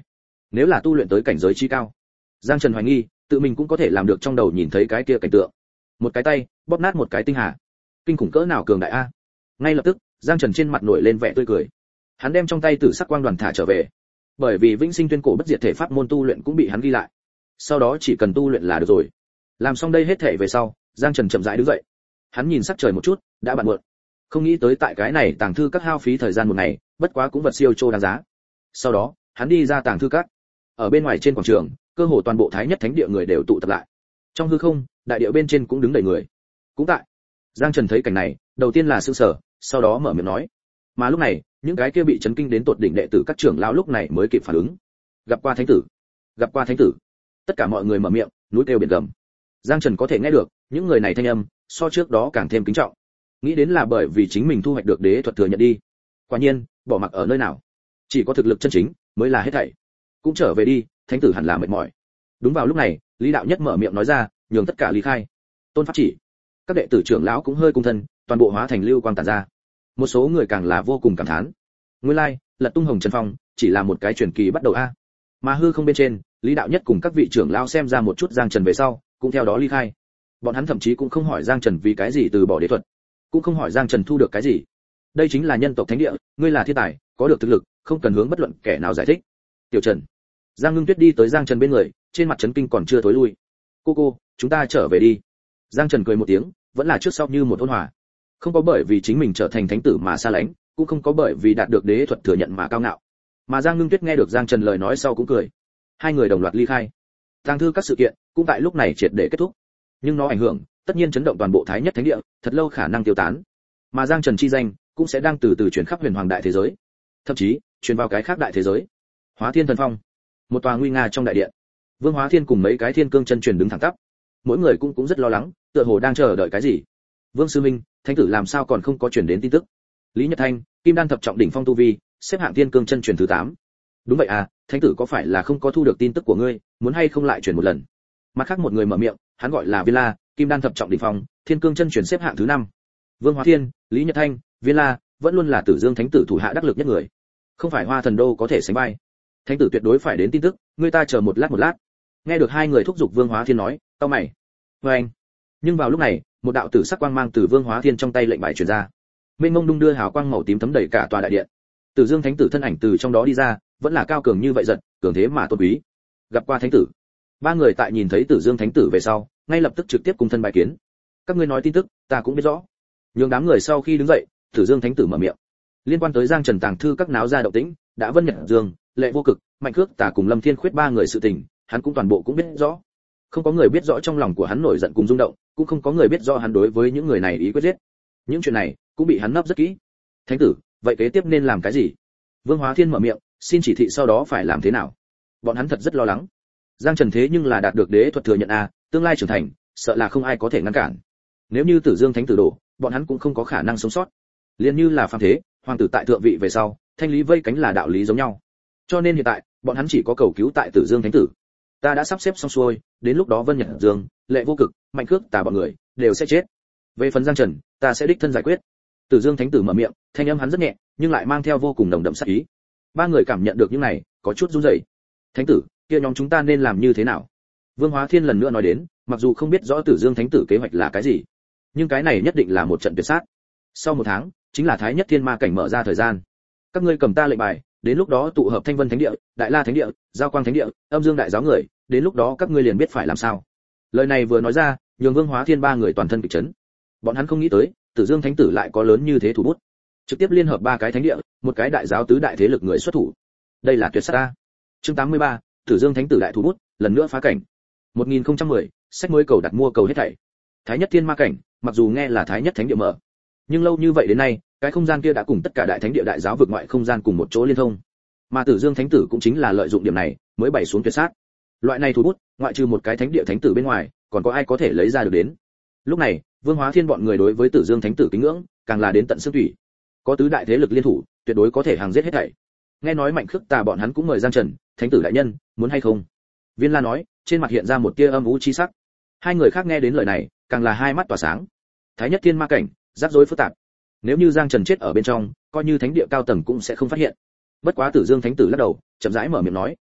Nếu là tu luyện tới cảnh giới chi cao, Giang Trần hoài nghi, tự mình cũng có thể làm được trong đầu nhìn thấy cái kia cảnh tượng. Một cái tay, bóp nát một cái tinh hà. Kinh khủng cỡ nào cường đại a. Ngay lập tức, Giang Trần trên mặt nổi lên vẻ tươi cười. Hắn đem trong tay tử sắc quang đoàn thả trở về. Bởi vì vĩnh sinh tuyên cổ bất diệt thể pháp môn tu luyện cũng bị hắn ghi lại. Sau đó chỉ cần tu luyện là được rồi. Làm xong đây hết thể về sau, Giang Trần chậm rãi đứng dậy. Hắn nhìn sắc trời một chút, đã bận muộn. Không nghĩ tới tại cái này tàng thư các hao phí thời gian một ngày, bất quá cũng vật siêu trô đáng giá. Sau đó, hắn đi ra tàng thư các. Ở bên ngoài trên quảng trường, cơ hồ toàn bộ Thái Nhất Thánh địa người đều tụ tập lại. Trong hư không, đại địa bên trên cũng đứng đầy người. Cũng tại. Giang Trần thấy cảnh này, đầu tiên là sửng sở, sau đó mở miệng nói. Mà lúc này, những cái kia bị chấn kinh đến tột đỉnh đệ tử các trưởng lão lúc này mới kịp phản ứng. Gặp qua thánh tử, gặp qua thánh tử. Tất cả mọi người mở miệng, núi kêu biển gầm. Giang Trần có thể nghe được, những người này thanh âm, so trước đó càng thêm kính trọng. Nghĩ đến là bởi vì chính mình thu hoạch được đế thuật thừa nhận đi. Quả nhiên, bỏ mặc ở nơi nào, chỉ có thực lực chân chính mới là hết thảy. Cũng trở về đi, thánh tử hẳn là mệt mỏi. Đúng vào lúc này, Lý đạo nhất mở miệng nói ra, nhường tất cả ly khai. Tôn pháp chỉ. Các đệ tử trưởng lão cũng hơi cung thân, toàn bộ hóa thành lưu quang tản ra. Một số người càng là vô cùng cảm thán. Nguyên lai, Lật tung hồng trần phong, chỉ là một cái truyền kỳ bắt đầu a. Mà hư không bên trên, Lý đạo nhất cùng các vị trưởng lão xem ra một chút Giang Trần về sau, cũng theo đó ly khai. Bọn hắn thậm chí cũng không hỏi Giang Trần vì cái gì từ bỏ đế thuật, cũng không hỏi Giang Trần thu được cái gì. Đây chính là nhân tộc thánh địa, ngươi là thiên tài, có được thực lực, không cần hướng bất luận kẻ nào giải thích. Tiểu Trần. Giang Ngưng Tuyết đi tới Giang Trần bên người, trên mặt chấn kinh còn chưa tối lui. Cô, chúng ta trở về đi. Giang Trần cười một tiếng, vẫn là trước sau như một ôn hòa. Không có bởi vì chính mình trở thành thánh tử mà xa lánh, cũng không có bởi vì đạt được đế thuật thừa nhận mà cao ngạo. Mà Giang Ngưng Tuyết nghe được Giang Trần lời nói sau cũng cười. Hai người đồng loạt ly khai. Tàng thư các sự kiện cũng tại lúc này triệt để kết thúc. Nhưng nó ảnh hưởng, tất nhiên chấn động toàn bộ Thái Nhất Thánh địa, thật lâu khả năng tiêu tán. Mà Giang Trần chi danh cũng sẽ đang từ từ truyền khắp huyền hoàng đại thế giới, thậm chí truyền vào cái khác đại thế giới. Hóa Thiên Thần Phong, một tòa nguy nga trong đại điện. Vương Hóa Thiên cùng mấy cái thiên cương chân truyền đứng thẳng tắp, mỗi người cũng rất lo lắng, tựa hồ đang chờ đợi cái gì. Vương sư minh, thánh tử làm sao còn không có truyền đến tin tức? Lý Nhật Thanh, Kim Đan thập trọng đỉnh phong tu vi, xếp hạng thiên cương chân truyền thứ 8. Đúng vậy à, thánh tử có phải là không có thu được tin tức của ngươi, muốn hay không lại truyền một lần? Mặt khác một người mở miệng, hắn gọi là Viên La, Kim Đan thập trọng đỉnh phong, thiên cương chân truyền xếp hạng thứ 5. Vương Hóa Thiên, Lý Nhật Thanh, Viên La vẫn luôn là Tử Dương thánh tử thủ hạ đắc lực nhất người, không phải Hoa Thần Đô có thể sánh vai. Thánh tử tuyệt đối phải đến tin tức, người ta chờ một lát. Nghe được hai người thúc giục Vương Hóa Thiên nói, tao mày. Với anh. Nhưng vào lúc này, một đạo tử sắc quang mang từ Vương Hóa Thiên trong tay lệnh bài truyền ra. Mênh mông đung đưa hào quang màu tím thấm đầy cả tòa đại điện. Tử Dương thánh tử thân ảnh từ trong đó đi ra, vẫn là cao cường như vậy giật, cường thế mà tôn quý. Gặp qua thánh tử. Ba người tại nhìn thấy Tử Dương thánh tử về sau, ngay lập tức trực tiếp cùng thân bài kiến. Các ngươi nói tin tức, ta cũng biết rõ. Nhưng đám người sau khi đứng dậy, Tử Dương thánh tử mở miệng. Liên quan tới Giang Trần tàng thư các náo ra động tĩnh, đã Vân Nhật Dương, Lệ Vô Cực, Mạnh Khước Tà cùng Lâm Thiên Khuyết ba người sự tình, hắn cũng toàn bộ cũng biết rõ. Không có người biết rõ trong lòng của hắn nổi giận cùng rung động, cũng không có người biết rõ hắn đối với những người này ý quyết giết. Những chuyện này cũng bị hắn nấp rất kỹ. Thánh tử, vậy kế tiếp nên làm cái gì? Vương Hóa Thiên mở miệng, xin chỉ thị sau đó phải làm thế nào? Bọn hắn thật rất lo lắng. Giang Trần thế nhưng là đạt được đế thuật thừa nhận a, tương lai trưởng thành, sợ là không ai có thể ngăn cản. Nếu như Tử Dương thánh tử đổ, bọn hắn cũng không có khả năng sống sót. Liên như là phàm thế, hoàng tử tại thượng vị về sau, thanh lý vây cánh là đạo lý giống nhau. Cho nên hiện tại, bọn hắn chỉ có cầu cứu tại Tử Dương thánh tử. Ta đã sắp xếp xong xuôi, đến lúc đó Vân Nhật Dương, Lệ Vô Cực, Mạnh Khước Tà bọn người đều sẽ chết. Về phần Giang Trần, ta sẽ đích thân giải quyết. Tử Dương thánh tử mở miệng, thanh âm hắn rất nhẹ, nhưng lại mang theo vô cùng nồng đậm sát ý. Ba người cảm nhận được những này, có chút run rẩy. Thánh tử, kia nhóm chúng ta nên làm như thế nào? Vương Hóa Thiên lần nữa nói đến, mặc dù không biết rõ Tử Dương thánh tử kế hoạch là cái gì, nhưng cái này nhất định là một trận tuyệt sát. Sau 1 tháng, chính là Thái Nhất Thiên Ma cảnh mở ra thời gian. Các ngươi cầm ta lệnh bài, đến lúc đó tụ hợp Thanh Vân Thánh Địa, Đại La Thánh Địa, Giao Quang Thánh Địa, Âm Dương Đại Giáo người, đến lúc đó các ngươi liền biết phải làm sao. Lời này vừa nói ra, nhường Vương Hóa Thiên ba người toàn thân kịch chấn. Bọn hắn không nghĩ tới, Tử Dương Thánh tử lại có lớn như thế thủ bút, trực tiếp liên hợp 3 cái thánh địa, một cái đại giáo tứ đại thế lực người xuất thủ. Đây là tuyệt sát a. Chương 83, Tử Dương Thánh tử đại thủ bút, lần nữa phá cảnh. 1010, sách mới cầu đặt mua cầu hết thảy. Thái Nhất Thiên Ma cảnh, mặc dù nghe là Thái Nhất Thánh địa mở, nhưng lâu như vậy đến nay, cái không gian kia đã cùng tất cả đại thánh địa đại giáo vực ngoại không gian cùng một chỗ liên thông. Mà Tử Dương Thánh tử cũng chính là lợi dụng điểm này, mới bày xuống tuyệt sát. Loại này thủ bút, ngoại trừ một cái thánh địa thánh tử bên ngoài, còn có ai có thể lấy ra được đến. Lúc này, Vương Hóa Thiên bọn người đối với Tử Dương Thánh tử kính ngưỡng, càng là đến tận xương thủy. Có tứ đại thế lực liên thủ, tuyệt đối có thể hàng giết hết thảy. Nghe nói Mạnh Khước Tà bọn hắn cũng mời Giang Trần, thánh tử đại nhân, muốn hay không? Viên La nói, trên mặt hiện ra một tia âm u chi sắc. Hai người khác nghe đến lời này, càng là hai mắt tỏa sáng. Thái Nhất Thiên Ma cảnh, rắc rối phức tạp. Nếu như Giang Trần chết ở bên trong, coi như thánh địa cao tầng cũng sẽ không phát hiện. Bất quá Tử Dương Thánh tử lắc đầu, chậm rãi mở miệng nói,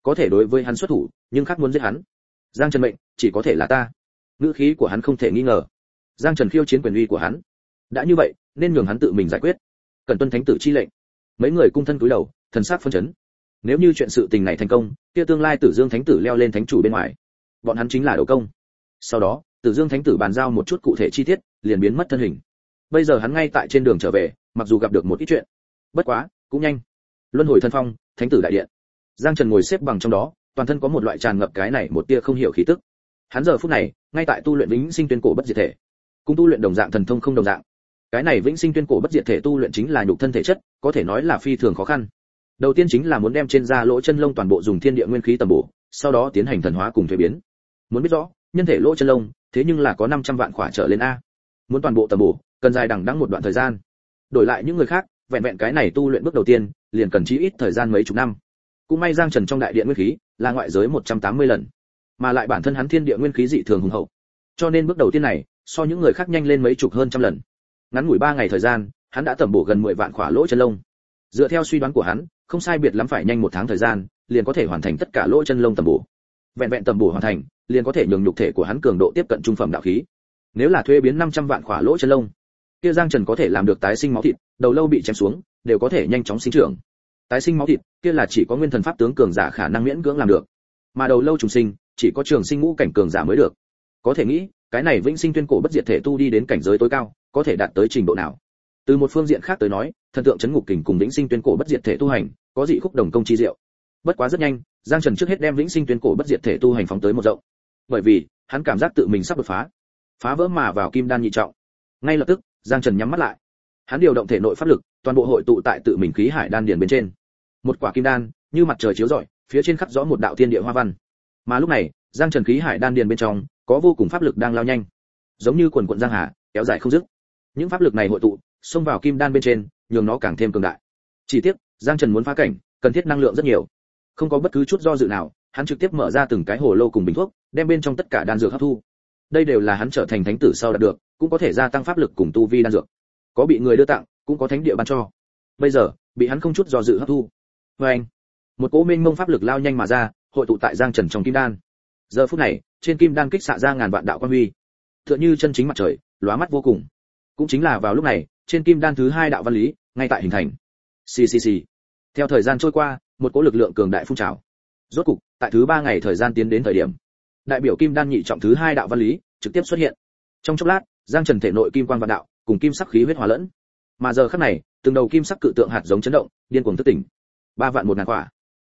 có thể đối với hắn xuất thủ, nhưng khác muốn giết hắn. Giang Trần mệnh, chỉ có thể là ta. Ngữ khí của hắn không thể nghi ngờ. Giang Trần khiêu chiến quyền uy của hắn. Đã như vậy, nên nhường hắn tự mình giải quyết. Cần tuân thánh tử chi lệnh. Mấy người cung thân cúi đầu, thần sắc phân chấn. Nếu như chuyện sự tình này thành công, kia tương lai Tử Dương thánh tử leo lên thánh chủ bên ngoài, bọn hắn chính là đầu công. Sau đó, Tử Dương thánh tử bàn giao một chút cụ thể chi tiết, liền biến mất thân hình. Bây giờ hắn ngay tại trên đường trở về, mặc dù gặp được một ít chuyện, bất quá cũng nhanh. Luân hồi thân phong, thánh tử đại điện. Giang Trần ngồi xếp bằng trong đó, toàn thân có một loại tràn ngập cái này một tia không hiểu khí tức. Hắn giờ phút này, ngay tại tu luyện vĩnh sinh tuyên cổ bất diệt thể. Cũng tu luyện đồng dạng thần thông không đồng dạng. Cái này vĩnh sinh tuyên cổ bất diệt thể tu luyện chính là nhục thân thể chất, có thể nói là phi thường khó khăn. Đầu tiên chính là muốn đem trên da lỗ chân lông toàn bộ dùng thiên địa nguyên khí tầm bổ, sau đó tiến hành thần hóa cùng thuế biến. Muốn biết rõ, nhân thể lỗ chân lông, thế nhưng là có 500 vạn khỏa trở lên a. Muốn toàn bộ tầm bổ, cần dài đằng đẵng một đoạn thời gian. Đổi lại những người khác, vẹn vẹn cái này tu luyện bước đầu tiên, liền cần chí ít thời gian mấy chục năm. Cũng may Giang Trần trong đại điện nguyên khí là ngoại giới 180 lần, mà lại bản thân hắn thiên địa nguyên khí dị thường hùng hậu. Cho nên bước đầu tiên này, so những người khác nhanh lên mấy chục hơn trăm lần. Ngắn ngủi 3 ngày thời gian, hắn đã tầm bổ gần 10 vạn khỏa lỗ chân lông. Dựa theo suy đoán của hắn, không sai biệt lắm phải nhanh 1 tháng thời gian, liền có thể hoàn thành tất cả lỗ chân lông tầm bổ. Vẹn vẹn tầm bổ hoàn thành, liền có thể nhường nhục thể của hắn cường độ tiếp cận trung phẩm đạo khí. Nếu là thuế biến 500 vạn khỏa lỗ chân lông, kia Giang Trần có thể làm được tái sinh máu thịt, đầu lâu bị chém xuống, đều có thể nhanh chóng sinh trưởng. Tái sinh máu thịt, kia là chỉ có nguyên thần pháp tướng cường giả khả năng miễn cưỡng làm được, mà đầu lâu trùng sinh, chỉ có trường sinh ngũ cảnh cường giả mới được. Có thể nghĩ, cái này vĩnh sinh tuyên cổ bất diệt thể tu đi đến cảnh giới tối cao, có thể đạt tới trình độ nào? Từ một phương diện khác tới nói, thần tượng chấn ngục kình cùng vĩnh sinh tuyên cổ bất diệt thể tu hành, có dị khúc đồng công chi diệu. Bất quá rất nhanh, Giang Trần trước hết đem vĩnh sinh tuyên cổ bất diệt thể tu hành phóng tới một rộng. Bởi vì, hắn cảm giác tự mình sắp đột phá, phá vỡ mà vào kim đan nhị trọng. Ngay lập tức, Giang Trần nhắm mắt lại. Hắn điều động thể nội pháp lực, toàn bộ hội tụ tại tự mình khí hải đan điền bên trên. Một quả kim đan, như mặt trời chiếu rọi, phía trên khắc rõ một đạo thiên địa hoa văn. Mà lúc này, Giang Trần khí hải đan điền bên trong, có vô cùng pháp lực đang lao nhanh, giống như quần quần giang hà, kéo dài không dứt. Những pháp lực này hội tụ, xông vào kim đan bên trên, nhường nó càng thêm cường đại. Chỉ tiếc, Giang Trần muốn phá cảnh, cần thiết năng lượng rất nhiều. Không có bất cứ chút do dự nào, hắn trực tiếp mở ra từng cái hồ lô cùng bình thuốc, đem bên trong tất cả đan dược hấp thu. Đây đều là hắn trở thành thánh tử sau đạt được, cũng có thể gia tăng pháp lực cùng tu vi đan dược. Có bị người đưa tặng, cũng có thánh địa ban cho. Bây giờ, bị hắn không chút do dự hấp thu. Và anh, một cỗ mênh mông pháp lực lao nhanh mà ra, hội tụ tại Giang Trần trong kim đan. Giờ phút này, trên kim đan kích xạ ra ngàn vạn đạo quang huy, tựa như chân chính mặt trời, lóa mắt vô cùng. Cũng chính là vào lúc này, trên kim đan thứ 2 đạo văn lý ngay tại hình thành. Xì xì xì. Theo thời gian trôi qua, một cỗ lực lượng cường đại phun trào. Rốt cục, tại thứ 3 ngày thời gian tiến đến thời điểm, đại biểu kim đan nhị trọng thứ 2 đạo văn lý trực tiếp xuất hiện. Trong chốc lát, Giang Trần thể nội kim quang vạn đạo cùng kim sắc khí huyết hòa lẫn. Mà giờ khắc này, từng đầu kim sắc cự tượng hạt giống chấn động, điên cuồng thức tỉnh. 3 vạn 1 ngàn quả,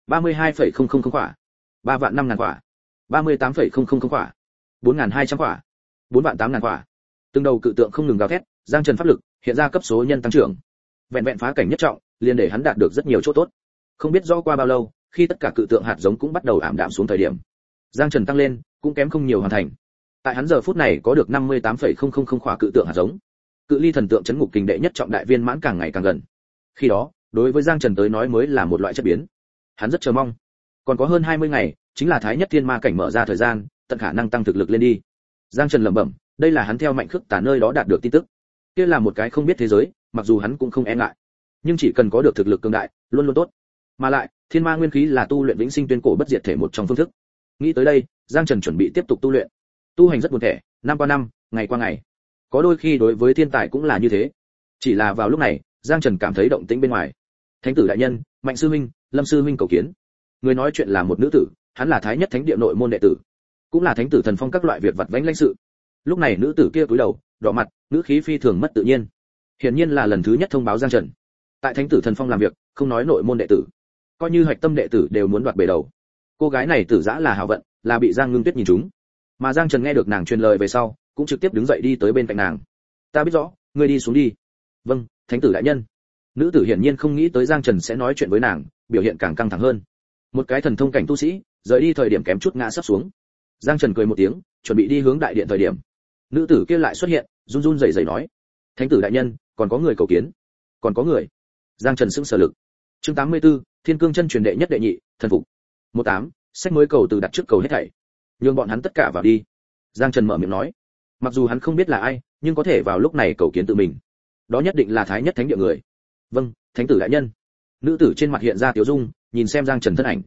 32,000 quả, 3 vạn 5 ngàn quả, 38,000 quả, 4.200 quả, 4 vạn 8 ngàn quả. Từng đầu cự tượng không ngừng gào thét, Giang Trần pháp lực hiện ra cấp số nhân tăng trưởng. Vẹn vẹn phá cảnh nhất trọng, liền để hắn đạt được rất nhiều chỗ tốt. Không biết rõ qua bao lâu, khi tất cả cự tượng hạt giống cũng bắt đầu ảm đạm xuống thời điểm, Giang Trần tăng lên, cũng kém không nhiều hoàn thành. Tại hắn giờ phút này có được 58,000 khỏa cự tượng hạt giống. Cự ly thần tượng chấn ngục kình đệ nhất trọng đại viên mãn càng ngày càng gần. Khi đó, đối với Giang Trần tới nói mới là một loại chất biến. Hắn rất chờ mong. Còn có hơn 20 ngày, chính là Thái Nhất Thiên Ma cảnh mở ra thời gian, tận khả năng tăng thực lực lên đi. Giang Trần lẩm bẩm, đây là hắn theo Mạnh Khước Tả nơi đó đạt được tin tức. Kia là một cái không biết thế giới, mặc dù hắn cũng không e ngại, nhưng chỉ cần có được thực lực cường đại, luôn luôn tốt. Mà lại, Thiên Ma nguyên khí là tu luyện vĩnh sinh tuyên cổ bất diệt thể một trong phương thức. Nghĩ tới đây, Giang Trần chuẩn bị tiếp tục tu luyện. Tu hành rất buồn tẻ, năm qua năm, ngày qua ngày. Có đôi khi đối với thiên tài cũng là như thế. Chỉ là vào lúc này, Giang Trần cảm thấy động tĩnh bên ngoài. Thánh tử đại nhân, Mạnh sư huynh, Lâm sư huynh cầu kiến. Người nói chuyện là một nữ tử, hắn là Thái Nhất Thánh địa nội môn đệ tử, cũng là thánh tử thần phong các loại việc vặt vãnh lãnh sự. Lúc này nữ tử kia cúi đầu, đỏ mặt, ngữ khí phi thường mất tự nhiên. Hiển nhiên là lần thứ nhất thông báo Giang Trần. Tại thánh tử thần phong làm việc, không nói nội môn đệ tử, coi như hạch tâm đệ tử đều muốn đoạt bể đầu. Cô gái này tử dã là hào vận, là bị Giang Ngưng Tuyết nhìn trúng. Mà Giang Trần nghe được nàng truyền lời về sau, cũng trực tiếp đứng dậy đi tới bên cạnh nàng. Ta biết rõ, ngươi đi xuống đi. Vâng, thánh tử đại nhân. Nữ tử hiển nhiên không nghĩ tới Giang Trần sẽ nói chuyện với nàng, biểu hiện càng căng thẳng hơn. Một cái thần thông cảnh tu sĩ, rời đi thời điểm kém chút ngã sắp xuống. Giang Trần cười một tiếng, chuẩn bị đi hướng đại điện thời điểm, nữ tử kia lại xuất hiện, run run rẩy rẩy nói: "Thánh tử đại nhân, còn có người cầu kiến." "Còn có người?" Giang Trần sững sờ lực. Chương 84, Thiên Cương chân truyền đệ nhất đệ nhị, thần phục. 18, sách mới cầu từ đặt trước cầu hết thảy. Nhưng bọn hắn tất cả vào đi. Giang Trần mở miệng nói. Mặc dù hắn không biết là ai, nhưng có thể vào lúc này cầu kiến tự mình. Đó nhất định là Thái Nhất Thánh địa người. "Vâng, thánh tử đại nhân." Nữ tử trên mặt hiện ra tiểu dung, nhìn xem Giang Trần thân ảnh.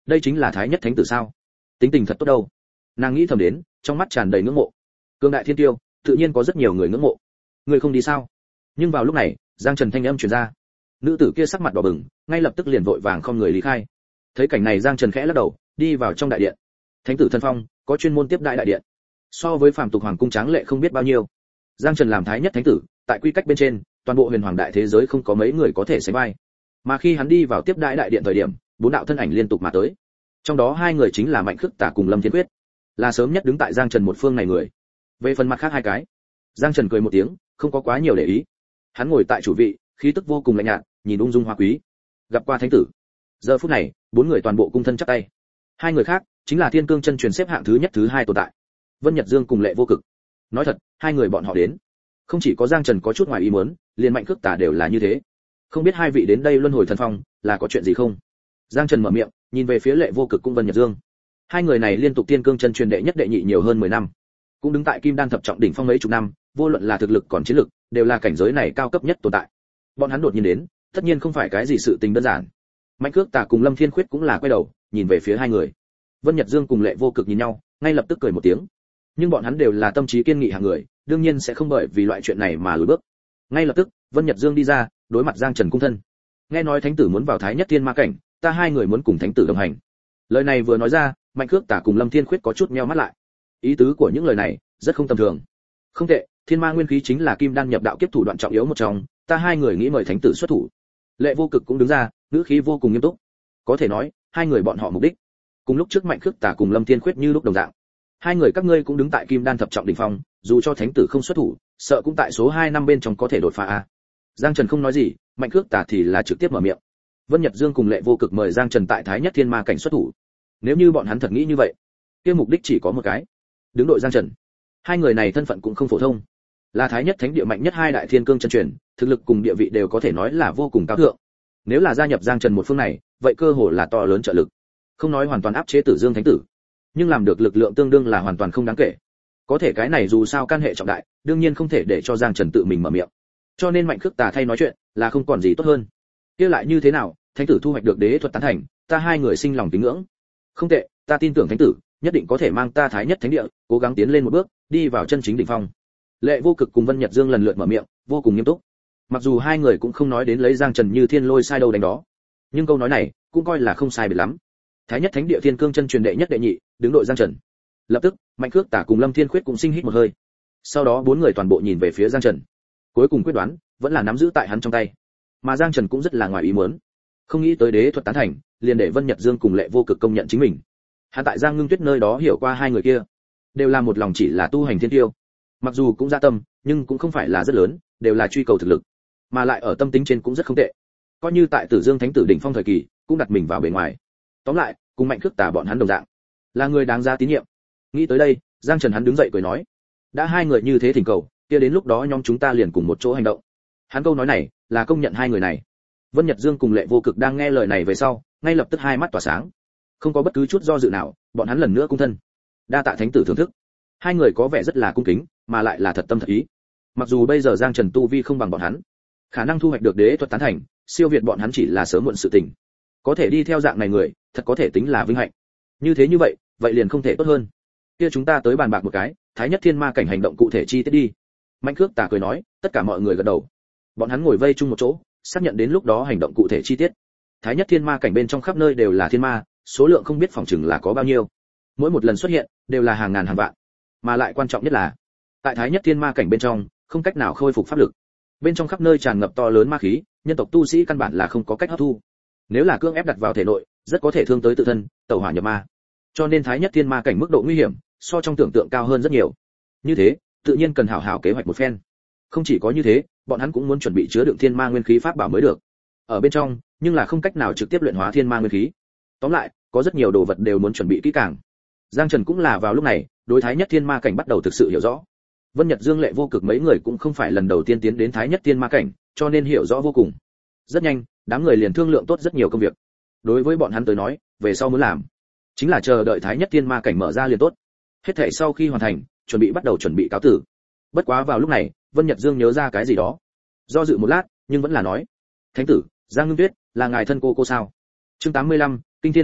đây chính là thái nhất thánh tử sao? Tính tình thật tốt đâu. Nàng nghĩ thầm đến, trong mắt tràn đầy ngưỡng mộ. Cương đại thiên tiêu, tự nhiên có rất nhiều người ngưỡng mộ. Người không đi sao? Nhưng vào lúc này, Giang Trần thanh âm truyền ra. Nữ tử kia sắc mặt đỏ bừng, ngay lập tức liền vội vàng không người lý khai. Thấy cảnh này, Giang Trần khẽ lắc đầu, đi vào trong đại điện. Thánh tử thân phong, có chuyên môn tiếp đại đại điện. So với phàm tục hoàng cung tráng lệ không biết bao nhiêu. Giang Trần làm thái nhất thánh tử, tại quy cách bên trên, toàn bộ huyền hoàng đại thế giới không có mấy người có thể sánh vai. Mà khi hắn đi vào tiếp đại đại điện thời điểm, bốn đạo thân ảnh liên tục mà tới. Trong đó hai người chính là Mạnh Khước Tả cùng Lâm Thiên Quyết, là sớm nhất đứng tại Giang Trần một phương này người. Về phần mặt khác hai cái, Giang Trần cười một tiếng, không có quá nhiều để ý. Hắn ngồi tại chủ vị, khí tức vô cùng lạnh nhạt, nhìn ung dung hoa quý. Gặp qua thánh tử. Giờ phút này, bốn người toàn bộ cung thân chắp tay. Hai người khác chính là Thiên Cương chân truyền xếp hạng thứ nhất thứ hai tồn tại, Vân Nhật Dương cùng Lệ Vô Cực. Nói thật, hai người bọn họ đến, không chỉ có Giang Trần có chút ngoài ý muốn, liền Mạnh Khước Tả đều là như thế. Không biết hai vị đến đây luân hồi thần phong là có chuyện gì không? Giang Trần mở miệng, nhìn về phía Lệ Vô Cực cùng Vân Nhật Dương. Hai người này liên tục Thiên Cương chân truyền đệ nhất đệ nhị nhiều hơn 10 năm, cũng đứng tại Kim Đan thập trọng đỉnh phong mấy chục năm, vô luận là thực lực còn chiến lực, đều là cảnh giới này cao cấp nhất tồn tại. Bọn hắn đột nhiên đến, tất nhiên không phải cái gì sự tình đơn giản. Mạnh Khước Tả cùng Lâm Thiên Khuyết cũng là quay đầu, nhìn về phía hai người. Vân Nhật Dương cùng Lệ Vô Cực nhìn nhau, ngay lập tức cười một tiếng. Nhưng bọn hắn đều là tâm trí kiên nghị hạng người, đương nhiên sẽ không bởi vì loại chuyện này mà lùi bước. Ngay lập tức, Vân Nhật Dương đi ra, đối mặt Giang Trần cung thân. Nghe nói thánh tử muốn vào Thái Nhất Thiên Ma cảnh, ta hai người muốn cùng thánh tử đồng hành. Lời này vừa nói ra, Mạnh Khước Tả cùng Lâm Thiên Khuyết có chút nheo mắt lại. Ý tứ của những lời này rất không tầm thường. Không tệ, thiên ma nguyên khí chính là kim đan nhập đạo kiếp thủ đoạn trọng yếu một trong, ta hai người nghĩ mời thánh tử xuất thủ. Lệ Vô Cực cũng đứng ra, ngữ khí vô cùng nghiêm túc. Có thể nói, hai người bọn họ mục đích cùng lúc trước Mạnh Khước Tả cùng Lâm Thiên Khuyết như lúc đồng dạng. Hai người các ngươi cũng đứng tại kim đan thập trọng đỉnh phong, dù cho thánh tử không xuất thủ, sợ cũng tại số 2 năm bên trong có thể đột phá a. Giang Trần không nói gì, Mạnh Khước Tả thì là trực tiếp mở miệng. Vân Nhật Dương cùng Lệ Vô Cực mời Giang Trần tại Thái Nhất Thiên Ma cảnh xuất thủ. Nếu như bọn hắn thật nghĩ như vậy, kia mục đích chỉ có một cái, đứng đội Giang Trần. Hai người này thân phận cũng không phổ thông, là Thái Nhất Thánh địa mạnh nhất hai đại thiên cương chân truyền, thực lực cùng địa vị đều có thể nói là vô cùng cao thượng. Nếu là gia nhập Giang Trần một phương này, vậy cơ hội là to lớn trợ lực. Không nói hoàn toàn áp chế Tử Dương Thánh tử, nhưng làm được lực lượng tương đương là hoàn toàn không đáng kể. Có thể cái này dù sao can hệ trọng đại, đương nhiên không thể để cho Giang Trần tự mình mở miệng. Cho nên Mạnh Khước Tả thay nói chuyện, là không còn gì tốt hơn. Kia lại như thế nào, thánh tử thu hoạch được đế thuật tán thành, ta hai người sinh lòng kính ngưỡng. Không tệ, ta tin tưởng thánh tử nhất định có thể mang ta Thái Nhất Thánh địa cố gắng tiến lên một bước, đi vào chân chính đỉnh phong. Lệ Vô Cực cùng Vân Nhật Dương lần lượt mở miệng, vô cùng nghiêm túc. Mặc dù hai người cũng không nói đến lấy Giang Trần như thiên lôi sai đâu đánh đó, nhưng câu nói này cũng coi là không sai biệt lắm. Thái Nhất Thánh địa thiên cương chân truyền đệ nhất đệ nhị, đứng đội Giang Trần. Lập tức, Mạnh Khước Tả cùng Lâm Thiên Khuyết cũng sinh hít một hơi. Sau đó bốn người toàn bộ nhìn về phía Giang Trần. Cuối cùng quyết đoán vẫn là nắm giữ tại hắn trong tay. Mà Giang Trần cũng rất là ngoài ý muốn, không nghĩ tới đế thuật tán thành, liền để Vân Nhật Dương cùng Lệ Vô Cực công nhận chính mình. Hắn tại Giang Ngưng Tuyết nơi đó hiểu qua hai người kia, đều là một lòng chỉ là tu hành thiên tiêu. Mặc dù cũng dạ tâm, nhưng cũng không phải là rất lớn, đều là truy cầu thực lực, mà lại ở tâm tính trên cũng rất không tệ. Coi như tại Tử Dương Thánh tử đỉnh phong thời kỳ, cũng đặt mình vào bề ngoài. Tóm lại, cùng Mạnh Khước Tả bọn hắn đồng dạng, là người đáng giá tín nhiệm. Nghĩ tới đây, Giang Trần hắn đứng dậy cười nói, đã hai người như thế thỉnh cầu, kia đến lúc đó nhóm chúng ta liền cùng một chỗ hành động. Hắn câu nói này là công nhận hai người này. Vân Nhật Dương cùng Lệ Vô Cực đang nghe lời này về sau, ngay lập tức hai mắt tỏa sáng, không có bất cứ chút do dự nào, bọn hắn lần nữa cung thân. Đa tạ thánh tử thưởng thức. Hai người có vẻ rất là cung kính, mà lại là thật tâm thật ý. Mặc dù bây giờ Giang Trần tu vi không bằng bọn hắn, khả năng thu hoạch được đế thuật tán thành, siêu việt bọn hắn chỉ là sớm muộn sự tình. Có thể đi theo dạng này người, thật có thể tính là vinh hạnh. Như thế như vậy, vậy liền không thể tốt hơn. Kia chúng ta tới bàn bạc một cái, Thái Nhất Thiên Ma cảnh hành động cụ thể chi tiết đi. Mạnh Khước Tả cười nói, tất cả mọi người gật đầu. Bọn hắn ngồi vây chung một chỗ, xác nhận đến lúc đó hành động cụ thể chi tiết. Thái Nhất Thiên Ma cảnh bên trong khắp nơi đều là thiên ma, số lượng không biết phòng chừng là có bao nhiêu. Mỗi một lần xuất hiện đều là hàng ngàn hàng vạn, mà lại quan trọng nhất là tại Thái Nhất Thiên Ma cảnh bên trong không cách nào khôi phục pháp lực. Bên trong khắp nơi tràn ngập to lớn ma khí, nhân tộc tu sĩ căn bản là không có cách hấp thu. Nếu là cưỡng ép đặt vào thể nội, rất có thể thương tới tự thân, tẩu hỏa nhập ma. Cho nên Thái Nhất Thiên Ma cảnh mức độ nguy hiểm so trong tưởng tượng cao hơn rất nhiều. Như thế, tự nhiên cần hảo hảo kế hoạch một phen. Không chỉ có như thế, bọn hắn cũng muốn chuẩn bị chứa đựng thiên ma nguyên khí pháp bảo mới được. Ở bên trong, nhưng là không cách nào trực tiếp luyện hóa thiên ma nguyên khí. Tóm lại, có rất nhiều đồ vật đều muốn chuẩn bị kỹ càng. Giang Trần cũng là vào lúc này, đối Thái Nhất Thiên Ma cảnh bắt đầu thực sự hiểu rõ. Vân Nhật Dương Lệ Vô Cực mấy người cũng không phải lần đầu tiên tiến đến Thái Nhất Thiên Ma cảnh, cho nên hiểu rõ vô cùng. Rất nhanh, đám người liền thương lượng tốt rất nhiều công việc. Đối với bọn hắn tới nói, về sau muốn làm, chính là chờ đợi Thái Nhất Thiên Ma cảnh mở ra liền tốt. Hết thảy sau khi hoàn thành, chuẩn bị bắt đầu chuẩn bị cáo tử. Bất quá vào lúc này, Vân Nhật Dương nhớ ra cái gì đó, do dự một lát, nhưng vẫn là nói: "Thánh tử, Giang Ngưng Tuyết, là ngài thân cô sao?" Chương 85, Kinh Thiên Vĩ Lực,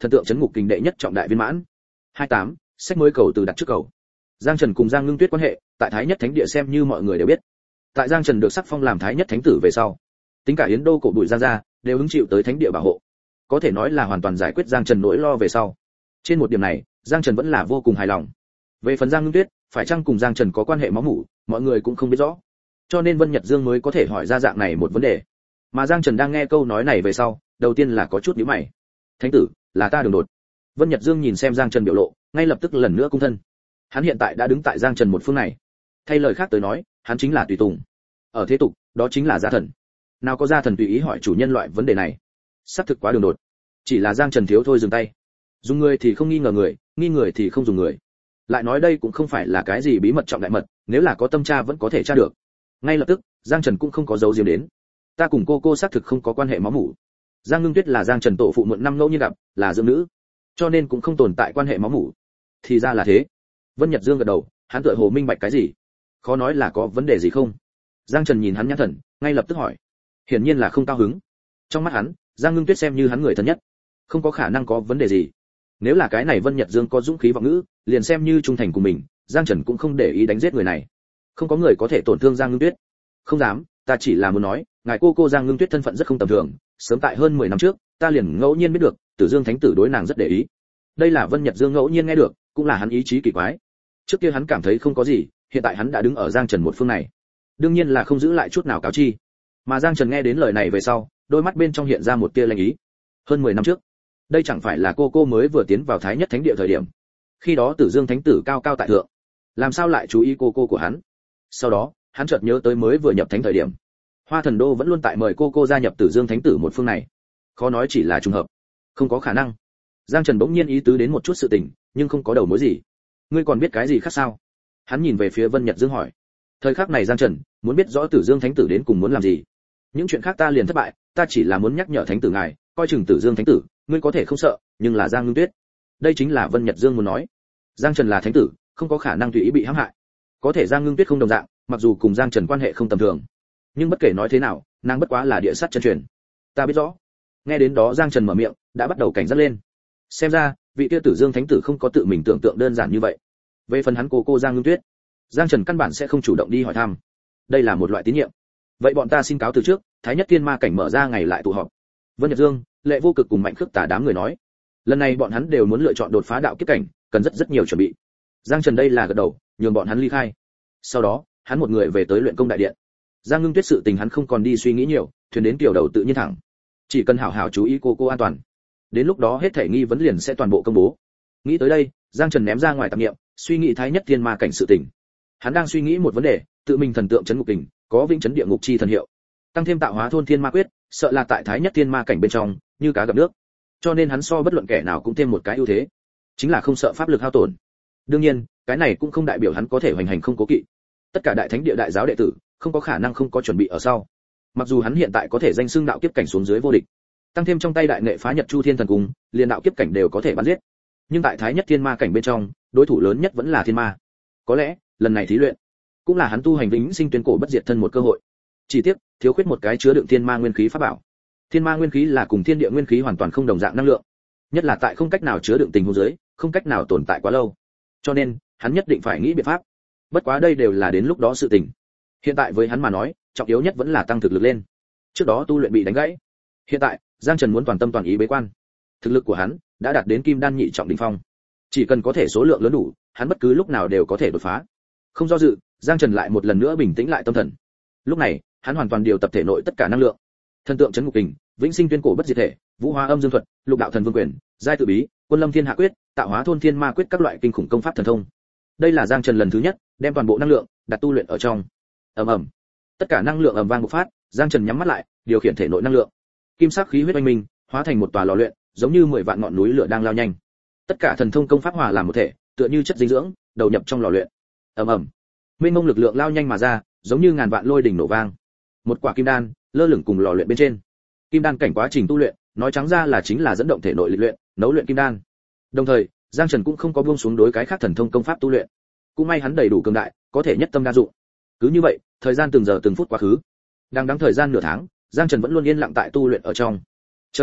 thần tượng chấn ngục kình đệ nhất trọng đại viên mãn. 28. Sách mới cầu từ đặt trước cầu. Giang Trần cùng Giang Ngưng Tuyết quan hệ, tại Thái Nhất Thánh Địa xem như mọi người đều biết. Tại Giang Trần được sắc phong làm Thái Nhất Thánh tử về sau, tính cả Yến Đô cổ bụi Giang gia đều hứng chịu tới Thánh Địa bảo hộ, có thể nói là hoàn toàn giải quyết Giang Trần nỗi lo về sau. Trên một điểm này, Giang Trần vẫn là vô cùng hài lòng. Về phần Giang Ngưng Tuyết, phải chăng cùng Giang Trần có quan hệ máu mủ, mọi người cũng không biết rõ. Cho nên Vân Nhật Dương mới có thể hỏi ra dạng này một vấn đề. Mà Giang Trần đang nghe câu nói này về sau, đầu tiên là có chút nhíu mày. Thánh tử, là ta đường đột. Vân Nhật Dương nhìn xem Giang Trần biểu lộ, ngay lập tức lần nữa cung thân. Hắn hiện tại đã đứng tại Giang Trần một phương này. Thay lời khác tới nói, hắn chính là tùy tùng. Ở thế tục, đó chính là gia thần. Nào có gia thần tùy ý hỏi chủ nhân loại vấn đề này. Xác thực quá đường đột. Chỉ là Giang Trần thiếu thôi dừng tay. Dùng người thì không nghi ngờ người, nghi người thì không dùng người. Lại nói đây cũng không phải là cái gì bí mật trọng đại mật, nếu là có tâm tra vẫn có thể tra được. Ngay lập tức, Giang Trần cũng không có giấu giếm đến. Ta cùng cô xác thực không có quan hệ máu mủ. Giang Ngưng Tuyết là Giang Trần tổ phụ muộn năm ngẫu nhiên gặp, là dưỡng nữ, cho nên cũng không tồn tại quan hệ máu mủ. Thì ra là thế. Vân Nhật Dương gật đầu, hắn tựa hồ minh bạch cái gì. Khó nói là có vấn đề gì không? Giang Trần nhìn hắn nhãn thần, ngay lập tức hỏi. Hiển nhiên là không cao hứng. Trong mắt hắn, Giang Ngưng Tuyết xem như hắn người thân nhất, không có khả năng có vấn đề gì. Nếu là cái này Vân Nhật Dương có dũng khí vọng ngữ, liền xem như trung thành của mình, Giang Trần cũng không để ý đánh giết người này. Không có người có thể tổn thương Giang Ngưng Tuyết. Không dám, ta chỉ là muốn nói, ngài cô Giang Ngưng Tuyết thân phận rất không tầm thường, sớm tại hơn 10 năm trước, ta liền ngẫu nhiên biết được, Tử Dương Thánh tử đối nàng rất để ý. Đây là Vân Nhật Dương ngẫu nhiên nghe được, cũng là hắn ý chí kỳ quái. Trước kia hắn cảm thấy không có gì, hiện tại hắn đã đứng ở Giang Trần một phương này, đương nhiên là không giữ lại chút nào cáo chi. Mà Giang Trần nghe đến lời này về sau, đôi mắt bên trong hiện ra một tia lanh ý. Hơn 10 năm trước, đây chẳng phải là cô mới vừa tiến vào Thái Nhất Thánh Địa thời điểm. Khi đó Tử Dương Thánh tử cao cao tại thượng, làm sao lại chú ý cô của hắn? Sau đó, hắn chợt nhớ tới mới vừa nhập thánh thời điểm, Hoa Thần Đô vẫn luôn tại mời cô gia nhập Tử Dương Thánh tử một phương này. Khó nói chỉ là trùng hợp, không có khả năng. Giang Trần bỗng nhiên ý tứ đến một chút sự tình, nhưng không có đầu mối gì. Ngươi còn biết cái gì khác sao? Hắn nhìn về phía Vân Nhật Dương hỏi. Thời khắc này Giang Trần muốn biết rõ Tử Dương Thánh tử đến cùng muốn làm gì. Những chuyện khác ta liền thất bại, ta chỉ là muốn nhắc nhở Thánh tử ngài, coi chừng Tử Dương Thánh tử, ngươi có thể không sợ, nhưng là Giang Ngưng Tuyết. Đây chính là Vân Nhật Dương muốn nói. Giang Trần là thánh tử, không có khả năng tùy ý bị hãm hại. Có thể Giang Ngưng Tuyết không đồng dạng, mặc dù cùng Giang Trần quan hệ không tầm thường, nhưng bất kể nói thế nào, nàng bất quá là địa sát chân truyền. Ta biết rõ. Nghe đến đó Giang Trần mở miệng, đã bắt đầu cảnh giác lên. Xem ra, vị kia Tử Dương Thánh tử không có tự mình tưởng tượng đơn giản như vậy. Về phần hắn cô Giang Ngưng Tuyết, Giang Trần căn bản sẽ không chủ động đi hỏi thăm. Đây là một loại tín nhiệm. Vậy bọn ta xin cáo từ trước, Thái Nhất Thiên Ma cảnh mở ra ngày lại tụ họp. Vân Nhật Dương, Lệ Vô Cực cùng Mạnh Khước Tả đám người nói. Lần này bọn hắn đều muốn lựa chọn đột phá đạo kiếp cảnh, cần rất nhiều chuẩn bị. Giang Trần đây là gật đầu, nhường bọn hắn ly khai. Sau đó, hắn một người về tới luyện công đại điện. Giang Ngưng Tuyết sự tình hắn không còn đi suy nghĩ nhiều, thuyền đến tiểu đầu tự nhiên thẳng. Chỉ cần hảo hảo chú ý cô an toàn. Đến lúc đó hết thảy nghi vấn liền sẽ toàn bộ công bố. Nghĩ tới đây, Giang Trần ném ra ngoài tạp niệm, suy nghĩ Thái Nhất Thiên Ma cảnh sự tình. Hắn đang suy nghĩ một vấn đề, tự mình thần tượng chấn ngục kình, có vĩnh chấn địa ngục chi thần hiệu. Tăng thêm tạo hóa thôn thiên ma quyết, sợ là tại Thái Nhất Thiên Ma cảnh bên trong, như cá gặp nước. Cho nên hắn so bất luận kẻ nào cũng thêm một cái ưu thế, chính là không sợ pháp lực hao tổn. Đương nhiên, cái này cũng không đại biểu hắn có thể hoành hành không cố kỵ. Tất cả đại thánh địa đại giáo đệ tử, không có khả năng không có chuẩn bị ở sau. Mặc dù hắn hiện tại có thể danh xưng đạo kiếp cảnh xuống dưới vô địch, tăng thêm trong tay đại nghệ phá nhật chu thiên thần cung, liền đạo kiếp cảnh đều có thể bắn giết. Nhưng tại Thái Nhất Thiên Ma cảnh bên trong, đối thủ lớn nhất vẫn là thiên ma. Có lẽ, lần này thí luyện, cũng là hắn tu hành vĩnh sinh tuyên cổ bất diệt thân một cơ hội. Chỉ tiếc, thiếu khuyết một cái chứa đựng thiên ma nguyên khí pháp bảo. Thiên ma nguyên khí là cùng thiên địa nguyên khí hoàn toàn không đồng dạng năng lượng, nhất là tại không cách nào chứa đựng tình huống dưới, không cách nào tồn tại quá lâu. Cho nên, hắn nhất định phải nghĩ biện pháp. Bất quá đây đều là đến lúc đó sự tình. Hiện tại với hắn mà nói, trọng yếu nhất vẫn là tăng thực lực lên. Trước đó tu luyện bị đánh gãy. Hiện tại, Giang Trần muốn toàn tâm toàn ý bế quan. Thực lực của hắn đã đạt đến kim đan nhị trọng đỉnh phong. Chỉ cần có thể số lượng lớn đủ, hắn bất cứ lúc nào đều có thể đột phá. Không do dự, Giang Trần lại một lần nữa bình tĩnh lại tâm thần. Lúc này, hắn hoàn toàn điều tập thể nội tất cả năng lượng. Thần tượng chấn ngục kình, vĩnh sinh tuyên cổ bất diệt thể, vũ hóa âm dương thuật, lục đạo thần vương quyền, giai tự bí, quân lâm thiên hạ quyết, tạo hóa thôn thiên ma quyết các loại kinh khủng công pháp thần thông. Đây là Giang Trần lần thứ nhất đem toàn bộ năng lượng đặt tu luyện ở trong. Ầm ầm, tất cả năng lượng ầm vang bộc phát, Giang Trần nhắm mắt lại, điều khiển thể nội năng lượng. Kim sắc khí huyết oanh minh, hóa thành một tòa lò luyện, giống như 10 vạn ngọn núi lửa đang lao nhanh. Tất cả thần thông công pháp hòa làm một thể, tựa như chất dinh dưỡng, đầu nhập trong lò luyện. Ầm ầm, mênh mông lực lượng lao nhanh mà ra, giống như ngàn vạn lôi đỉnh nổ vang. Một quả kim đan lơ lửng cùng lò luyện bên trên. Kim đan cảnh quá trình tu luyện, nói trắng ra là chính là dẫn động thể nội lịch luyện, nấu luyện kim đan. Đồng thời, Giang Trần cũng không có buông xuống đối cái khác thần thông công pháp tu luyện. Cũng may hắn đầy đủ cường đại, có thể nhất tâm đa dụng. Cứ như vậy, thời gian từng giờ từng phút quá khứ. Đang đắng thời gian nửa tháng, Giang Trần vẫn luôn yên lặng tại tu luyện ở trong. Trời này,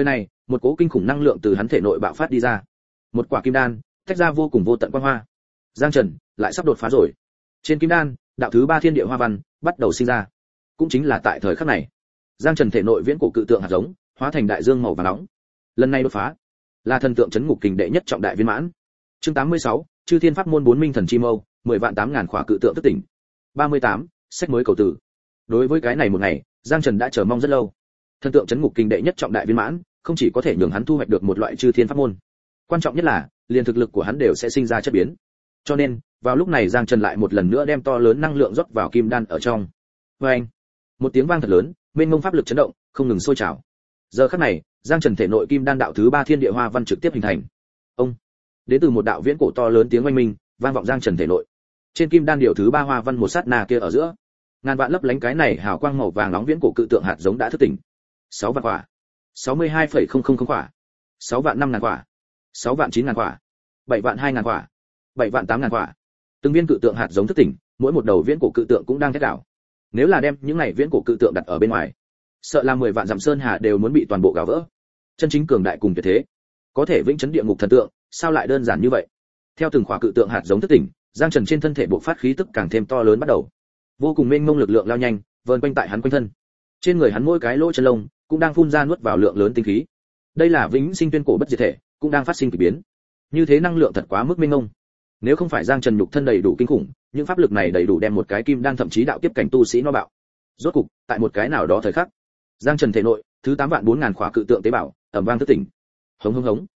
một cỗ kinh khủng năng lượng từ hắn thể nội bạo phát đi ra, một quả kim đan tách ra vô cùng vô tận quang hoa. Giang Trần lại sắp đột phá rồi. Trên kim đan, đạo thứ 3 thiên địa hoa văn bắt đầu sinh ra. Cũng chính là tại thời khắc này, Giang Trần thể nội viễn cổ cự tượng hạt giống hóa thành đại dương màu vàng nóng. Lần này đột phá là thần tượng chấn ngục kình đệ nhất trọng đại viên mãn. Chương 86, Chư Thiên Pháp môn 4 minh thần chi mâu, 10 vạn 8000 khỏa cự tượng thức tỉnh. 38, sách mới cầu tử. Đối với cái này một ngày, Giang Trần đã chờ mong rất lâu. Thần tượng chấn ngục kình đệ nhất trọng đại viên mãn, không chỉ có thể nhường hắn thu hoạch được một loại chư thiên pháp môn, quan trọng nhất là liền thực lực của hắn đều sẽ sinh ra chất biến. Cho nên, vào lúc này Giang Trần lại một lần nữa đem to lớn năng lượng rót vào kim đan ở trong. Oeng! Một tiếng vang thật lớn, mênh mông pháp lực chấn động, không ngừng sôi trào. Giờ khắc này, Giang Trần thể nội kim đan đạo thứ 3 thiên địa hoa văn trực tiếp hình thành. Ông! Đến từ một đạo viễn cổ to lớn tiếng oanh minh, vang vọng Giang Trần thể nội. Trên kim đan điều thứ 3 hoa văn một sát na kia ở giữa, ngàn vạn lấp lánh cái này hào quang màu vàng nóng viễn cổ cự tượng hạt giống đã thức tỉnh. 6 vạn quả, 62,000 quả, 6 vạn 5000 quả, 6 vạn 9000 quả, 7 vạn 2000 quả, 7 vạn 8000 quả. Từng viên cự tượng hạt giống thức tỉnh, mỗi một đầu viễn cổ cự tượng cũng đang thét đảo. Nếu là đem những này viễn cổ cự tượng đặt ở bên ngoài, sợ là 10 vạn dặm sơn hà đều muốn bị toàn bộ gào vỡ. Chân chính cường đại cùng tuyệt thế, có thể vĩnh chấn địa ngục thần tượng, sao lại đơn giản như vậy? Theo từng khỏa cự tượng hạt giống thức tỉnh, Giang Trần trên thân thể bộc phát khí tức càng thêm to lớn bắt đầu. Vô cùng mênh mông lực lượng lao nhanh, vờn quanh tại hắn quanh thân. Trên người hắn mỗi cái lỗ chân lông cũng đang phun ra nuốt vào lượng lớn tinh khí. Đây là vĩnh sinh tuyên cổ bất diệt thể, cũng đang phát sinh kỳ biến. Như thế năng lượng thật quá mức mênh mông. Nếu không phải Giang Trần nhục thân đầy đủ kinh khủng, những pháp lực này đầy đủ đem một cái kim đan thậm chí đạo kiếp cảnh tu sĩ nó bạo. Rốt cục, tại một cái nào đó thời khắc, Giang Trần thể nội, thứ 8 vạn 4000 khỏa cự tượng tế bào, ầm vang thức tỉnh. Hống hống hống.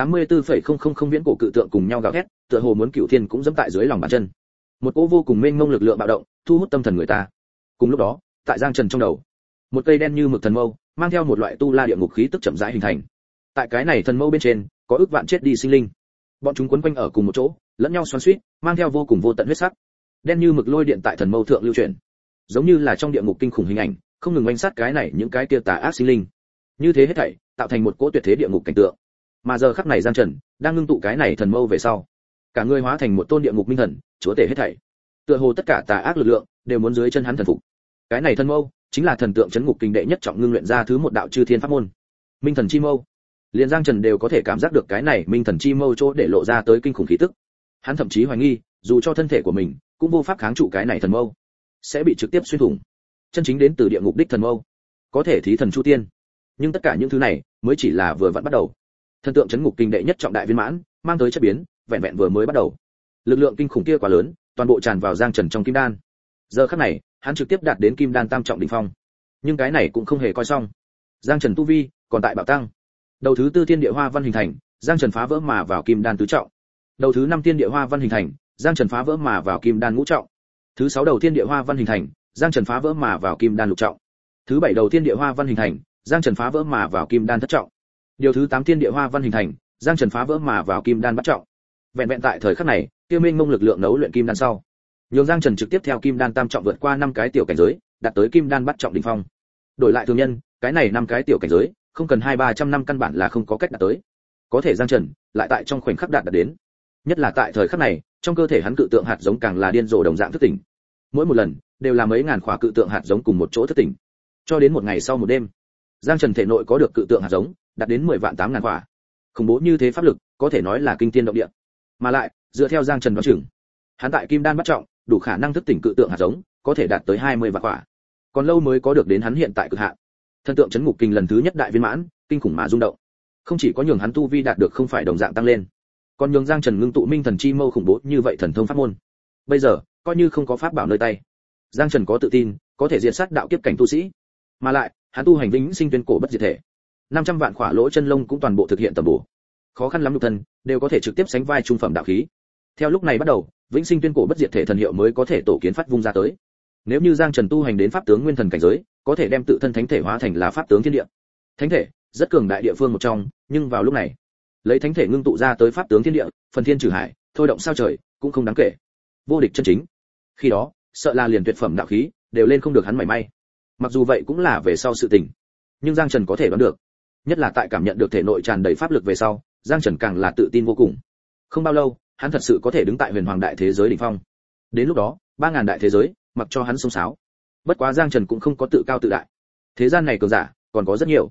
84,000 viễn cổ cự tượng cùng nhau gào thét, tựa hồ muốn cửu thiên cũng dẫm tại dưới lòng bàn chân. Một cỗ vô cùng mênh mông lực lượng bạo động, thu hút tâm thần người ta. Cùng lúc đó, tại Giang Trần trong đầu, một cây đen như mực thần mâu, mang theo một loại tu la địa ngục khí tức chậm rãi hình thành. Tại cái này thần mâu bên trên, có ức vạn chết đi sinh linh. Bọn chúng quấn quanh ở cùng một chỗ, lẫn nhau xoắn xuýt, mang theo vô cùng vô tận huyết sắc. Đen như mực lôi điện tại thần mâu thượng lưu chuyển, giống như là trong địa ngục kinh khủng hình ảnh, không ngừng oanh sát cái này những cái kia tà ác sinh linh. Như thế hết thảy, tạo thành một cỗ tuyệt thế địa ngục cảnh tượng. Mà giờ khắc này Giang Trần đang ngưng tụ cái này thần mâu về sau, cả người hóa thành một tôn địa ngục minh thần, chúa tể hết thảy. Tựa hồ tất cả tà ác lực lượng đều muốn dưới chân hắn thần phục. Cái này thần mâu chính là thần tượng chấn ngục kinh đệ nhất trọng ngưng luyện ra thứ một đạo chư thiên pháp môn, Minh Thần Chi Mâu. Liên Giang Trần đều có thể cảm giác được cái này Minh Thần Chi Mâu chỗ để lộ ra tới kinh khủng khí tức. Hắn thậm chí hoài nghi, dù cho thân thể của mình cũng vô pháp kháng trụ cái này thần mâu, sẽ bị trực tiếp xuyên thủng. Chân chính đến từ địa ngục đích thần mâu, có thể thí thần chu tiên. Nhưng tất cả những thứ này mới chỉ là vừa vặn bắt đầu. Thần tượng chấn ngục kinh đệ nhất trọng đại viên mãn, mang tới chất biến, vẹn vẹn vừa mới bắt đầu. Lực lượng kinh khủng kia quá lớn, toàn bộ tràn vào Giang Trần trong kim đan. Giờ khắc này, hắn trực tiếp đạt đến kim đan tam trọng đỉnh phong. Nhưng cái này cũng không hề coi xong. Giang Trần tu vi còn tại bạo tăng. Đầu thứ 4 thiên địa hoa văn hình thành, Giang Trần phá vỡ mà vào kim đan tứ trọng. Đầu thứ 5 thiên địa hoa văn hình thành, Giang Trần phá vỡ mà vào kim đan ngũ trọng. Thứ 6 đầu thiên địa hoa văn hình thành, Giang Trần phá vỡ mà vào kim đan lục trọng. Thứ 7 đầu thiên địa hoa văn hình thành, Giang Trần phá vỡ mà vào kim đan thất trọng. Điều thứ 8 thiên địa hoa văn hình thành, Giang Trần phá vỡ mà vào kim đan bát trọng. Vẹn vẹn tại thời khắc này, tiêu minh mông lực lượng nấu luyện kim đan sau, nhường Giang Trần trực tiếp theo kim đan tam trọng vượt qua 5 cái tiểu cảnh giới, đạt tới kim đan bát trọng đỉnh phong. Đổi lại thường nhân, cái này 5 cái tiểu cảnh giới, không cần 200-300 năm căn bản là không có cách đạt tới. Có thể Giang Trần lại tại trong khoảnh khắc đạt đến. Nhất là tại thời khắc này, trong cơ thể hắn cự tượng hạt giống càng là điên rồ đồng dạng thức tỉnh. Mỗi một lần đều là mấy ngàn khỏa cự tượng hạt giống cùng một chỗ thức tỉnh. Cho đến một ngày sau một đêm, Giang Trần thể nội có được cự tượng hạt giống, đạt đến 10 vạn 8000 khỏa. Khủng bố như thế pháp lực, có thể nói là kinh thiên động địa. Mà lại, dựa theo Giang Trần đoán chừng, hắn tại kim đan bắt trọng, đủ khả năng thức tỉnh cự tượng hạt giống, có thể đạt tới 20 vạn khỏa. Còn lâu mới có được đến hắn hiện tại cực hạn. Thần tượng chấn ngục kinh lần thứ nhất đại viên mãn, kinh khủng mà rung động. Không chỉ có nhường hắn tu vi đạt được không phải đồng dạng tăng lên, còn nhường Giang Trần ngưng tụ Minh Thần Chi Mâu khủng bố như vậy thần thông pháp môn. Bây giờ, coi như không có pháp bảo nơi tay, Giang Trần có tự tin, có thể diệt sát đạo kiếp cảnh tu sĩ. Mà lại, hắn tu hành vĩnh sinh tuyên cổ bất diệt thể. 500 vạn khỏa lỗ chân lông cũng toàn bộ thực hiện tầm bổ. Khó khăn lắm nhục thân, đều có thể trực tiếp sánh vai trung phẩm đạo khí. Theo lúc này bắt đầu, vĩnh sinh tuyên cổ bất diệt thể thần hiệu mới có thể tổ kiến phát vung ra tới. Nếu như Giang Trần tu hành đến pháp tướng nguyên thần cảnh giới, có thể đem tự thân thánh thể hóa thành là pháp tướng thiên địa. Thánh thể, rất cường đại địa phương một trong, nhưng vào lúc này, lấy thánh thể ngưng tụ ra tới pháp tướng thiên địa, phần thiên trừ hải, thôi động sao trời, cũng không đáng kể. Vô địch chân chính. Khi đó, sợ là liền tuyệt phẩm đạo khí, đều lên không được hắn mảy may. Mặc dù vậy cũng là về sau sự tình, nhưng Giang Trần có thể đoán được, nhất là tại cảm nhận được thể nội tràn đầy pháp lực về sau, Giang Trần càng là tự tin vô cùng. Không bao lâu, hắn thật sự có thể đứng tại huyền hoàng đại thế giới đỉnh phong. Đến lúc đó, 3000 đại thế giới, mặc cho hắn xông xáo. Bất quá Giang Trần cũng không có tự cao tự đại. Thế gian này cường giả còn có rất nhiều.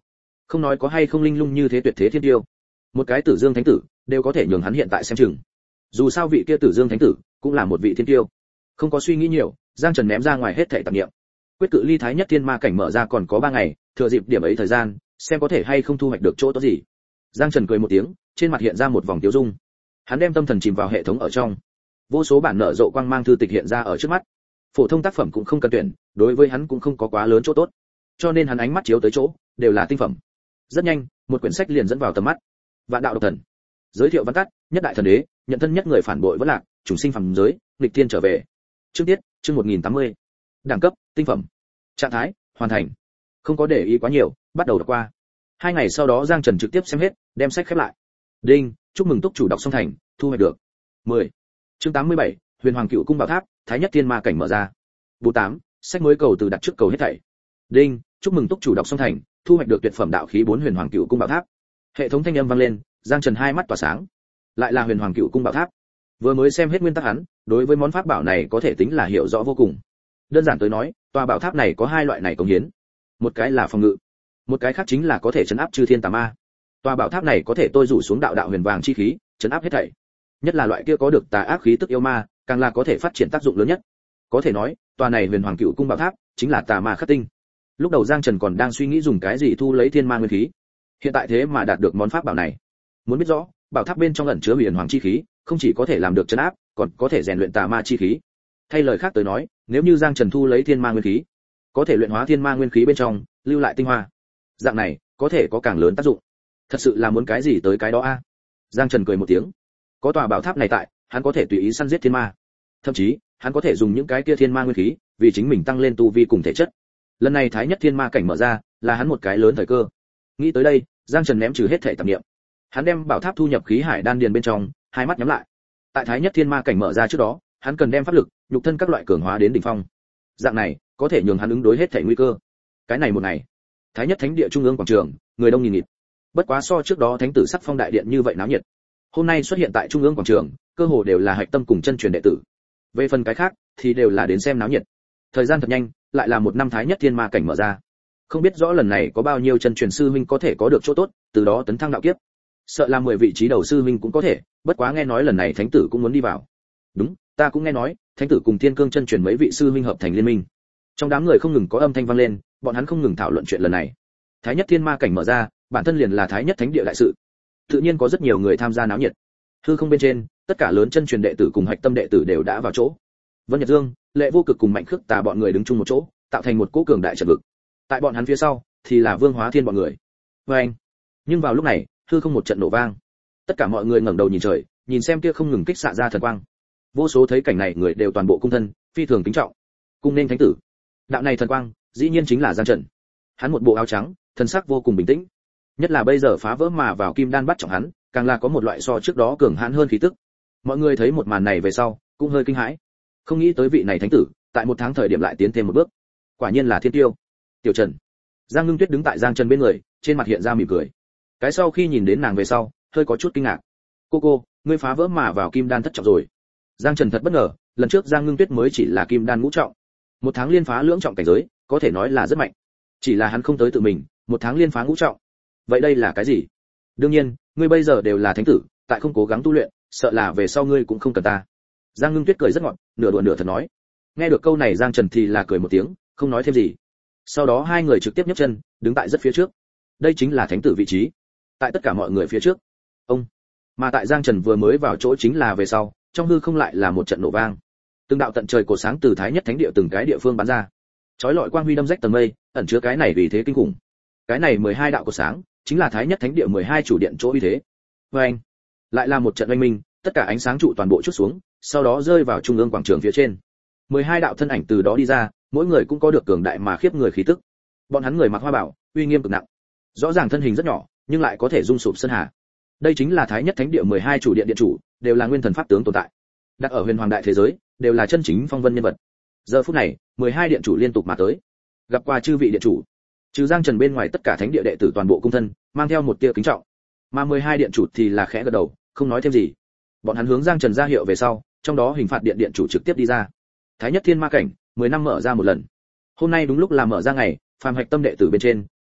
Không nói có hay không linh lung như thế tuyệt thế thiên tiêu, một cái Tử Dương thánh tử đều có thể nhường hắn hiện tại xem chừng. Dù sao vị kia Tử Dương thánh tử cũng là một vị thiên tiêu. Không có suy nghĩ nhiều, Giang Trần ném ra ngoài hết thảy tạp niệm. Quyết cự ly thái nhất thiên ma cảnh mở ra còn có 3 ngày, thừa dịp điểm ấy thời gian, xem có thể hay không thu hoạch được chỗ tốt gì. Giang Trần cười một tiếng, trên mặt hiện ra một vòng tiêu dung. Hắn đem tâm thần chìm vào hệ thống ở trong. Vô số bản nở rộ quang mang thư tịch hiện ra ở trước mắt. Phổ thông tác phẩm cũng không cần tuyển, đối với hắn cũng không có quá lớn chỗ tốt. Cho nên hắn ánh mắt chiếu tới chỗ, đều là tinh phẩm. Rất nhanh, một quyển sách liền dẫn vào tầm mắt. Vạn đạo độc thần. Giới thiệu văn tắt, nhất đại thần đế, nhận thân nhất người phản bội vẫn lạc, chúng sinh phàm giới, nghịch thiên trở về. Chương tiết, chương 1080. Đẳng cấp, tinh phẩm. Trạng thái, hoàn thành. Không có để ý quá nhiều, bắt đầu đọc qua. 2 ngày sau đó Giang Trần trực tiếp xem hết, đem sách khép lại. Đinh, chúc mừng túc chủ đọc xong thành, thu hoạch được 10. Chương 87, Huyền Hoàng Cựu Cung Bảo Tháp, Thái Nhất Thiên Ma cảnh mở ra. Bù 8, sách mới cầu từ đặt trước cầu hết thảy. Đinh, chúc mừng túc chủ đọc xong thành, thu hoạch được tuyệt phẩm đạo khí 4 Huyền Hoàng Cựu Cung Bảo Tháp. Hệ thống thanh âm vang lên, Giang Trần hai mắt tỏa sáng. Lại là Huyền Hoàng Cựu Cung Bảo Tháp. Vừa mới xem hết nguyên tắc hắn, đối với món pháp bảo này có thể tính là hiểu rõ vô cùng. Đơn giản tới nói, tòa bảo tháp này có 2 loại này công hiến. Một cái là phòng ngự, một cái khác chính là có thể trấn áp chư thiên tà ma. Tòa bảo tháp này có thể tôi rủ xuống đạo đạo huyền vàng chi khí, trấn áp hết thảy. Nhất là loại kia có được tà ác khí tức yêu ma, càng là có thể phát triển tác dụng lớn nhất. Có thể nói, tòa này Huyền Hoàng Cựu Cung Bảo Tháp chính là tà ma khắc tinh. Lúc đầu Giang Trần còn đang suy nghĩ dùng cái gì thu lấy thiên ma nguyên khí. Hiện tại thế mà đạt được món pháp bảo này. Muốn biết rõ, bảo tháp bên trong ẩn chứa huyền hoàng chi khí, không chỉ có thể làm được trấn áp, còn có thể rèn luyện tà ma chi khí. Thay lời khác tới nói, nếu như Giang Trần thu lấy thiên ma nguyên khí, có thể luyện hóa thiên ma nguyên khí bên trong, lưu lại tinh hoa. Dạng này, có thể có càng lớn tác dụng. Thật sự là muốn cái gì tới cái đó a. Giang Trần cười một tiếng. Có tòa bảo tháp này tại, hắn có thể tùy ý săn giết thiên ma. Thậm chí, hắn có thể dùng những cái kia thiên ma nguyên khí, vì chính mình tăng lên tu vi cùng thể chất. Lần này Thái Nhất Thiên Ma cảnh mở ra, là hắn một cái lớn thời cơ. Nghĩ tới đây, Giang Trần ném trừ hết thể tạp niệm. Hắn đem bảo tháp thu nhập khí hải đan điền bên trong, hai mắt nhắm lại. Tại Thái Nhất Thiên Ma cảnh mở ra trước đó, hắn cần đem pháp lực, nhục thân các loại cường hóa đến đỉnh phong. Dạng này, có thể nhường hắn ứng đối hết thể nguy cơ. Cái này một ngày, Thái Nhất Thánh địa trung ương quảng trường, người đông nghìn nghịt. Bất quá so trước đó Thánh tử Sắc Phong đại điện như vậy náo nhiệt. Hôm nay xuất hiện tại trung ương quảng trường, cơ hồ đều là hạch tâm cùng chân truyền đệ tử. Về phần cái khác, thì đều là đến xem náo nhiệt. Thời gian thật nhanh, lại là một năm Thái Nhất Thiên Ma cảnh mở ra. Không biết rõ lần này có bao nhiêu chân truyền sư huynh có thể có được chỗ tốt, từ đó tấn thăng đạo kiếp. Sợ là 10 vị trí đầu sư huynh cũng có thể, bất quá nghe nói lần này thánh tử cũng muốn đi vào. Đúng, ta cũng nghe nói, thánh tử cùng Thiên Cương chân truyền mấy vị sư huynh hợp thành liên minh. Trong đám người không ngừng có âm thanh vang lên, bọn hắn không ngừng thảo luận chuyện lần này. Thái Nhất Thiên Ma cảnh mở ra, bản thân liền là Thái Nhất Thánh địa đại sự. Tự nhiên có rất nhiều người tham gia náo nhiệt. Hư không bên trên, tất cả lớn chân truyền đệ tử cùng hạch tâm đệ tử đều đã vào chỗ. Vân Nhật Dương, Lệ Vô Cực cùng Mạnh Khước Tà bọn người đứng chung một chỗ, tạo thành một cỗ cường đại trận vực. Tại bọn hắn phía sau thì là Vương Hóa Thiên bọn người. Oeng! Nhưng vào lúc này, hư không một trận nổ vang. Tất cả mọi người ngẩng đầu nhìn trời, nhìn xem kia không ngừng kích xạ ra thần quang. Vô số thấy cảnh này người đều toàn bộ cung thân, phi thường kính trọng. Cung nên thánh tử. Đạo này thần quang, dĩ nhiên chính là Giang Trần. Hắn một bộ áo trắng, thần sắc vô cùng bình tĩnh. Nhất là bây giờ phá vỡ mà vào kim đan bắt trọng hắn, càng là có một loại so trước đó cường hãn hơn khí tức. Mọi người thấy một màn này về sau, cũng hơi kinh hãi. Không nghĩ tới vị này thánh tử, tại một tháng thời điểm lại tiến thêm một bước. Quả nhiên là thiên tiêu. Tiểu Trần. Giang Ngưng Tuyết đứng tại Giang Trần bên người, trên mặt hiện ra mỉm cười. Cái sau khi nhìn đến nàng về sau, hơi có chút kinh ngạc. Cô, ngươi phá vỡ mà vào kim đan thất trọng rồi. Giang Trần thật bất ngờ, lần trước Giang Ngưng Tuyết mới chỉ là kim đan ngũ trọng. Một tháng liên phá lưỡng trọng cảnh giới, có thể nói là rất mạnh. Chỉ là hắn không tới tự mình, một tháng liên phá ngũ trọng. Vậy đây là cái gì? Đương nhiên, ngươi bây giờ đều là thánh tử, tại không cố gắng tu luyện, sợ là về sau ngươi cũng không cần ta. Giang Ngưng Tuyết cười rất ngọt, nửa đùa nửa thật nói. Nghe được câu này Giang Trần thì là cười một tiếng, không nói thêm gì. Sau đó hai người trực tiếp nhấc chân, đứng tại rất phía trước. Đây chính là thánh tử vị trí. Tại tất cả mọi người phía trước. Ông. Mà tại Giang Trần vừa mới vào chỗ chính là về sau, trong hư không lại là một trận nổ vang. Từng đạo tận trời cổ sáng từ Thái Nhất Thánh địa từng cái địa phương bắn ra. Chói lọi quang huy đâm rách tầng mây, ẩn chứa cái này vì thế kinh khủng. Cái này 12 đạo cổ sáng, chính là Thái Nhất Thánh địa 12 chủ điện chỗ uy thế. Oeng. Lại là một trận oanh minh, tất cả ánh sáng trụ toàn bộ chút xuống, sau đó rơi vào trung ương quảng trường phía trên. 12 đạo thân ảnh từ đó đi ra, mỗi người cũng có được cường đại mà khiếp người khí tức. Bọn hắn người mặc hoa bảo, uy nghiêm cực nặng. Rõ ràng thân hình rất nhỏ, nhưng lại có thể dung sụp sơn hà. Đây chính là Thái Nhất Thánh địa 12 chủ điện điện chủ, đều là nguyên thần pháp tướng tồn tại. Đặt ở huyền hoàng đại thế giới, đều là chân chính phong vân nhân vật. Giờ phút này, 12 điện chủ liên tục mà tới. Gặp qua chư vị điện chủ. Trừ Giang Trần bên ngoài tất cả thánh địa đệ tử toàn bộ cung thân, mang theo một tia kính trọng. Mà 12 điện chủ thì là khẽ gật đầu, không nói thêm gì. Bọn hắn hướng Giang Trần ra hiệu về sau, trong đó hình phạt điện điện chủ trực tiếp đi ra. Thái Nhất Thiên Ma cảnh, 10 năm mở ra một lần. Hôm nay đúng lúc là mở ra ngày, phàm hạch tâm đệ tử bên trên,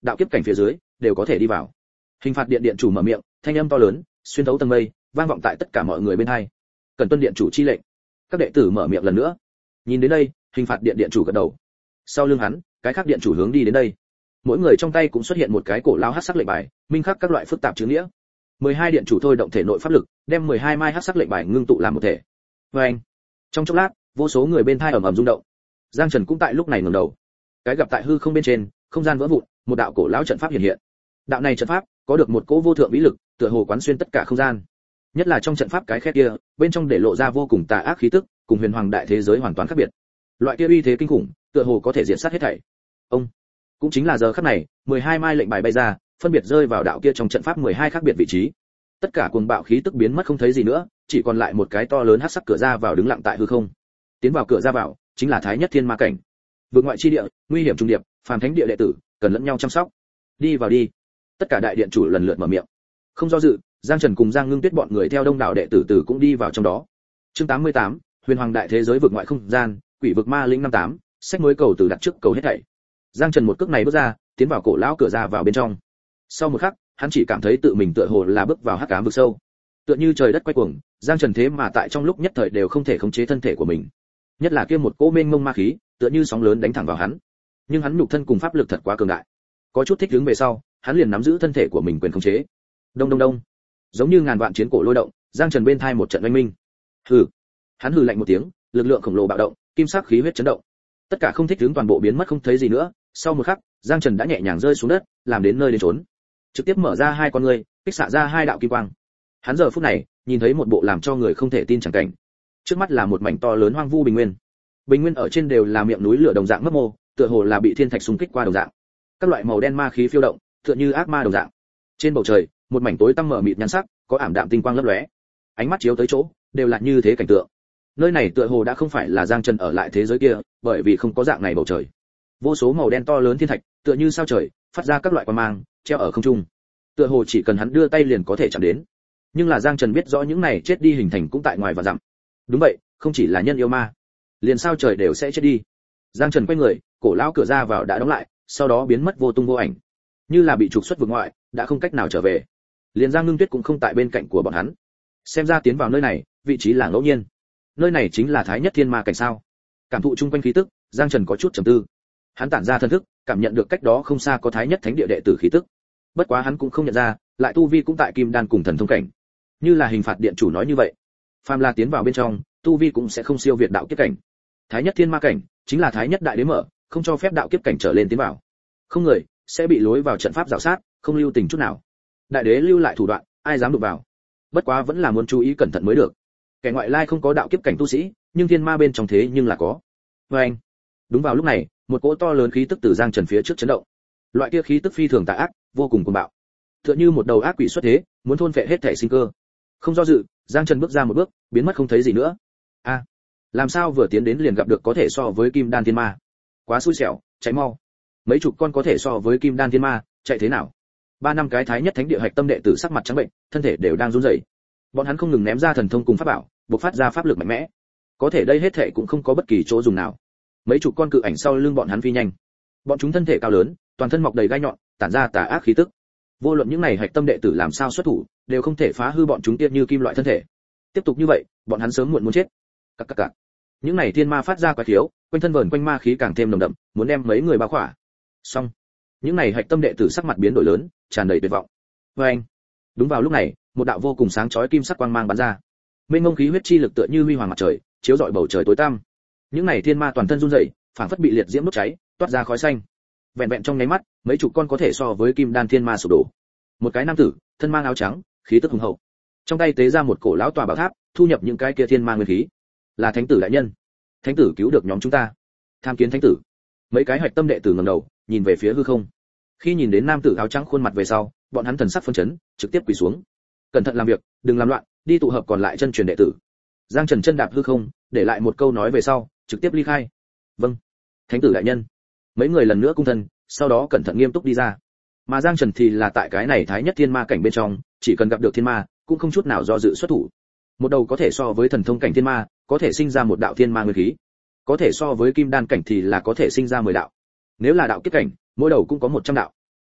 đạo kiếp cảnh phía dưới đều có thể đi vào. Hình phạt điện điện chủ mở miệng, thanh âm to lớn xuyên thấu tầng mây, vang vọng tại tất cả mọi người bên hai. Cần tuân điện chủ chi lệnh. Các đệ tử mở miệng lần nữa. Nhìn đến đây, hình phạt điện điện chủ gật đầu. Sau lưng hắn, cái khác điện chủ hướng đi đến đây. Mỗi người trong tay cũng xuất hiện một cái cổ lao hắc sắc lệnh bài, minh khắc các loại phức tạp chữ nghĩa. 12 điện chủ thôi động thể nội pháp lực, đem 12 mai hắc sắc lệnh bài ngưng tụ làm một thể. Oeng! Trong chốc lát, vô số người bên thai ầm ầm rung động. Giang Trần cũng tại lúc này ngẩng đầu. Cái gặp tại hư không bên trên, không gian vỡ vụn, một đạo cổ lão trận pháp hiện hiện. Đạo này trận pháp có được một cỗ vô thượng vĩ lực, tựa hồ quán xuyên tất cả không gian. Nhất là trong trận pháp cái khe kia, bên trong để lộ ra vô cùng tà ác khí tức, cùng huyền hoàng đại thế giới hoàn toàn khác biệt. Loại kia uy thế kinh khủng, tựa hồ có thể diệt sát hết thảy. Ông cũng chính là giờ khắc này, 12 mai lệnh bài bay ra, phân biệt rơi vào đạo kia trong trận pháp 12 khác biệt vị trí. Tất cả cuồng bạo khí tức biến mất không thấy gì nữa, chỉ còn lại một cái to lớn hắc sắc cửa ra vào đứng lặng tại hư không. Tiến vào cửa ra vào, chính là Thái Nhất Thiên Ma cảnh. Vượt ngoại chi địa, nguy hiểm trùng điệp, phàm thánh địa đệ tử cần lẫn nhau chăm sóc. Đi vào đi. Tất cả đại điện chủ lần lượt mở miệng. Không do dự, Giang Trần cùng Giang Ngưng Tuyết bọn người theo đông đảo đệ tử cũng đi vào trong đó. Chương 88, Huyền Hoàng đại thế giới vượt ngoại không gian, Quỷ vực ma linh 58, sách mới cầu từ đặt trước cầu hết thảy. Giang Trần một cước này bước ra, tiến vào cổ lão cửa ra vào bên trong. Sau một khắc, hắn chỉ cảm thấy tự mình tựa hồ là bước vào hắc ám vực sâu. Tựa như trời đất quay cuồng, Giang Trần thế mà tại trong lúc nhất thời đều không thể khống chế thân thể của mình. Nhất là kia một cỗ mênh mông ma khí, tựa như sóng lớn đánh thẳng vào hắn. Nhưng hắn nhục thân cùng pháp lực thật quá cường đại. Có chút thích ứng về sau, hắn liền nắm giữ thân thể của mình quyền khống chế. Đông đông đông. Giống như ngàn vạn chiến cổ lôi động, Giang Trần bên thai một trận oanh minh. Hừ. Hắn hừ lạnh một tiếng, lực lượng khổng lồ bạo động, kim sắc khí huyết chấn động. Tất cả không thích ứng toàn bộ biến mất không thấy gì nữa, sau một khắc, Giang Trần đã nhẹ nhàng rơi xuống đất, làm đến nơi đến trốn. Trực tiếp mở ra hai con ngươi, kích xạ ra hai đạo kim quang. Hắn giờ phút này, nhìn thấy một bộ làm cho người không thể tin chẳng cảnh. Trước mắt là một mảnh to lớn hoang vu bình nguyên. Bình nguyên ở trên đều là miệng núi lửa đồng dạng mấp mô, tựa hồ là bị thiên thạch xung kích qua đồng dạng. Các loại màu đen ma khí phiêu động, tựa như ác ma đồng dạng. Trên bầu trời, một mảnh tối tăm mở mịt nhan sắc, có ảm đạm tinh quang lấp lóe. Ánh mắt chiếu tới chỗ, đều là như thế cảnh tượng. Nơi này tựa hồ đã không phải là Giang Trần ở lại thế giới kia, bởi vì không có dạng này bầu trời. Vô số màu đen to lớn thiên thạch, tựa như sao trời, phát ra các loại quang mang, treo ở không trung. Tựa hồ chỉ cần hắn đưa tay liền có thể chạm đến. Nhưng là Giang Trần biết rõ những này chết đi hình thành cũng tại ngoài và dặm. Đúng vậy, không chỉ là nhân yêu ma, liền sao trời đều sẽ chết đi. Giang Trần quay người, cổ lão cửa ra vào đã đóng lại, sau đó biến mất vô tung vô ảnh, như là bị trục xuất vực ngoại, đã không cách nào trở về. Liền Giang Ngưng Tuyết cũng không tại bên cạnh của bọn hắn. Xem ra tiến vào nơi này, vị trí là ngẫu nhiên. Nơi này chính là Thái Nhất Thiên Ma cảnh sao? Cảm thụ chung quanh khí tức, Giang Trần có chút trầm tư. Hắn tản ra thần thức, cảm nhận được cách đó không xa có Thái Nhất Thánh địa đệ tử khí tức. Bất quá hắn cũng không nhận ra, lại tu vi cũng tại Kim Đan cùng thần thông cảnh. Như là hình phạt điện chủ nói như vậy, phàm là tiến vào bên trong, tu vi cũng sẽ không siêu việt đạo kiếp cảnh. Thái Nhất Thiên Ma cảnh chính là Thái Nhất đại đế mở, không cho phép đạo kiếp cảnh trở lên tiến vào. Không người sẽ bị lối vào trận pháp rào sát, không lưu tình chút nào. Đại đế lưu lại thủ đoạn, ai dám đụng vào. Bất quá vẫn là muốn chú ý cẩn thận mới được. Kẻ ngoại lai không có đạo kiếp cảnh tu sĩ, nhưng thiên ma bên trong thế nhưng là có. Và anh, đúng vào lúc này, một cỗ to lớn khí tức từ Giang Trần phía trước chấn động. Loại kia khí tức phi thường tà ác, vô cùng cuồng bạo. Tựa như một đầu ác quỷ xuất thế, muốn thôn phệ hết thể sinh cơ. Không do dự, Giang Trần bước ra một bước, biến mất không thấy gì nữa. A, làm sao vừa tiến đến liền gặp được có thể so với Kim Đan Thiên Ma? Quá xui xẻo, chạy mau. Mấy chục con có thể so với Kim Đan Thiên Ma, chạy thế nào? 3 năm cái Thái Nhất Thánh địa hạch tâm đệ tử sắc mặt trắng bệnh, thân thể đều đang run rẩy. Bọn hắn không ngừng ném ra thần thông cùng pháp bảo, bộc phát ra pháp lực mạnh mẽ. Có thể đây hết thảy cũng không có bất kỳ chỗ dùng nào. Mấy chục con cự ảnh sau lưng bọn hắn phi nhanh. Bọn chúng thân thể cao lớn, toàn thân mọc đầy gai nhọn, tản ra tà ác khí tức. Vô luận những này hạch tâm đệ tử làm sao xuất thủ, đều không thể phá hư bọn chúng tiết như kim loại thân thể. Tiếp tục như vậy, bọn hắn sớm muộn muốn chết. Cặc. Những này thiên ma phát ra quái khiếu, quanh thân vờn quanh ma khí càng thêm nồng đậm, muốn đem mấy người bao khỏa. Xong, những này hạch tâm đệ tử sắc mặt biến đổi lớn, tràn đầy tuyệt vọng. Và anh, đúng vào lúc này, một đạo vô cùng sáng chói kim sắc quang mang bắn ra. Mênh mông khí huyết chi lực tựa như huy hoàng mặt trời, chiếu rọi bầu trời tối tăm. Những này thiên ma toàn thân run rẩy, phảng phất bị liệt diễm đốt cháy, toát ra khói xanh. Vẹn vẹn trong nháy mắt, mấy chục con có thể so với Kim Đan thiên ma sụp đổ. Một cái nam tử, thân mang áo trắng, khí tức hùng hậu. Trong tay tế ra một cổ lão tòa bảo tháp, thu nhập những cái kia thiên ma nguyên khí. Là thánh tử đại nhân. Thánh tử cứu được nhóm chúng ta. Tham kiến thánh tử. Mấy cái hạch tâm đệ tử ngẩng đầu, nhìn về phía hư không. Khi nhìn đến nam tử áo trắng khuôn mặt về sau, bọn hắn thần sắc phấn chấn, trực tiếp quỳ xuống. Cẩn thận làm việc, đừng làm loạn, đi tụ hợp còn lại chân truyền đệ tử. Giang Trần chân đạp hư không, để lại một câu nói về sau, trực tiếp ly khai. Vâng, thánh tử đại nhân. Mấy người lần nữa cung thân, sau đó cẩn thận nghiêm túc đi ra. Mà Giang Trần thì là tại cái này Thái Nhất Thiên Ma cảnh bên trong, chỉ cần gặp được thiên ma, cũng không chút nào do dự xuất thủ. Một đầu có thể so với thần thông cảnh thiên ma, có thể sinh ra một đạo thiên ma nguyên khí. Có thể so với kim đan cảnh thì là có thể sinh ra 10 đạo. Nếu là đạo kiếp cảnh, mỗi đầu cũng có 100 đạo.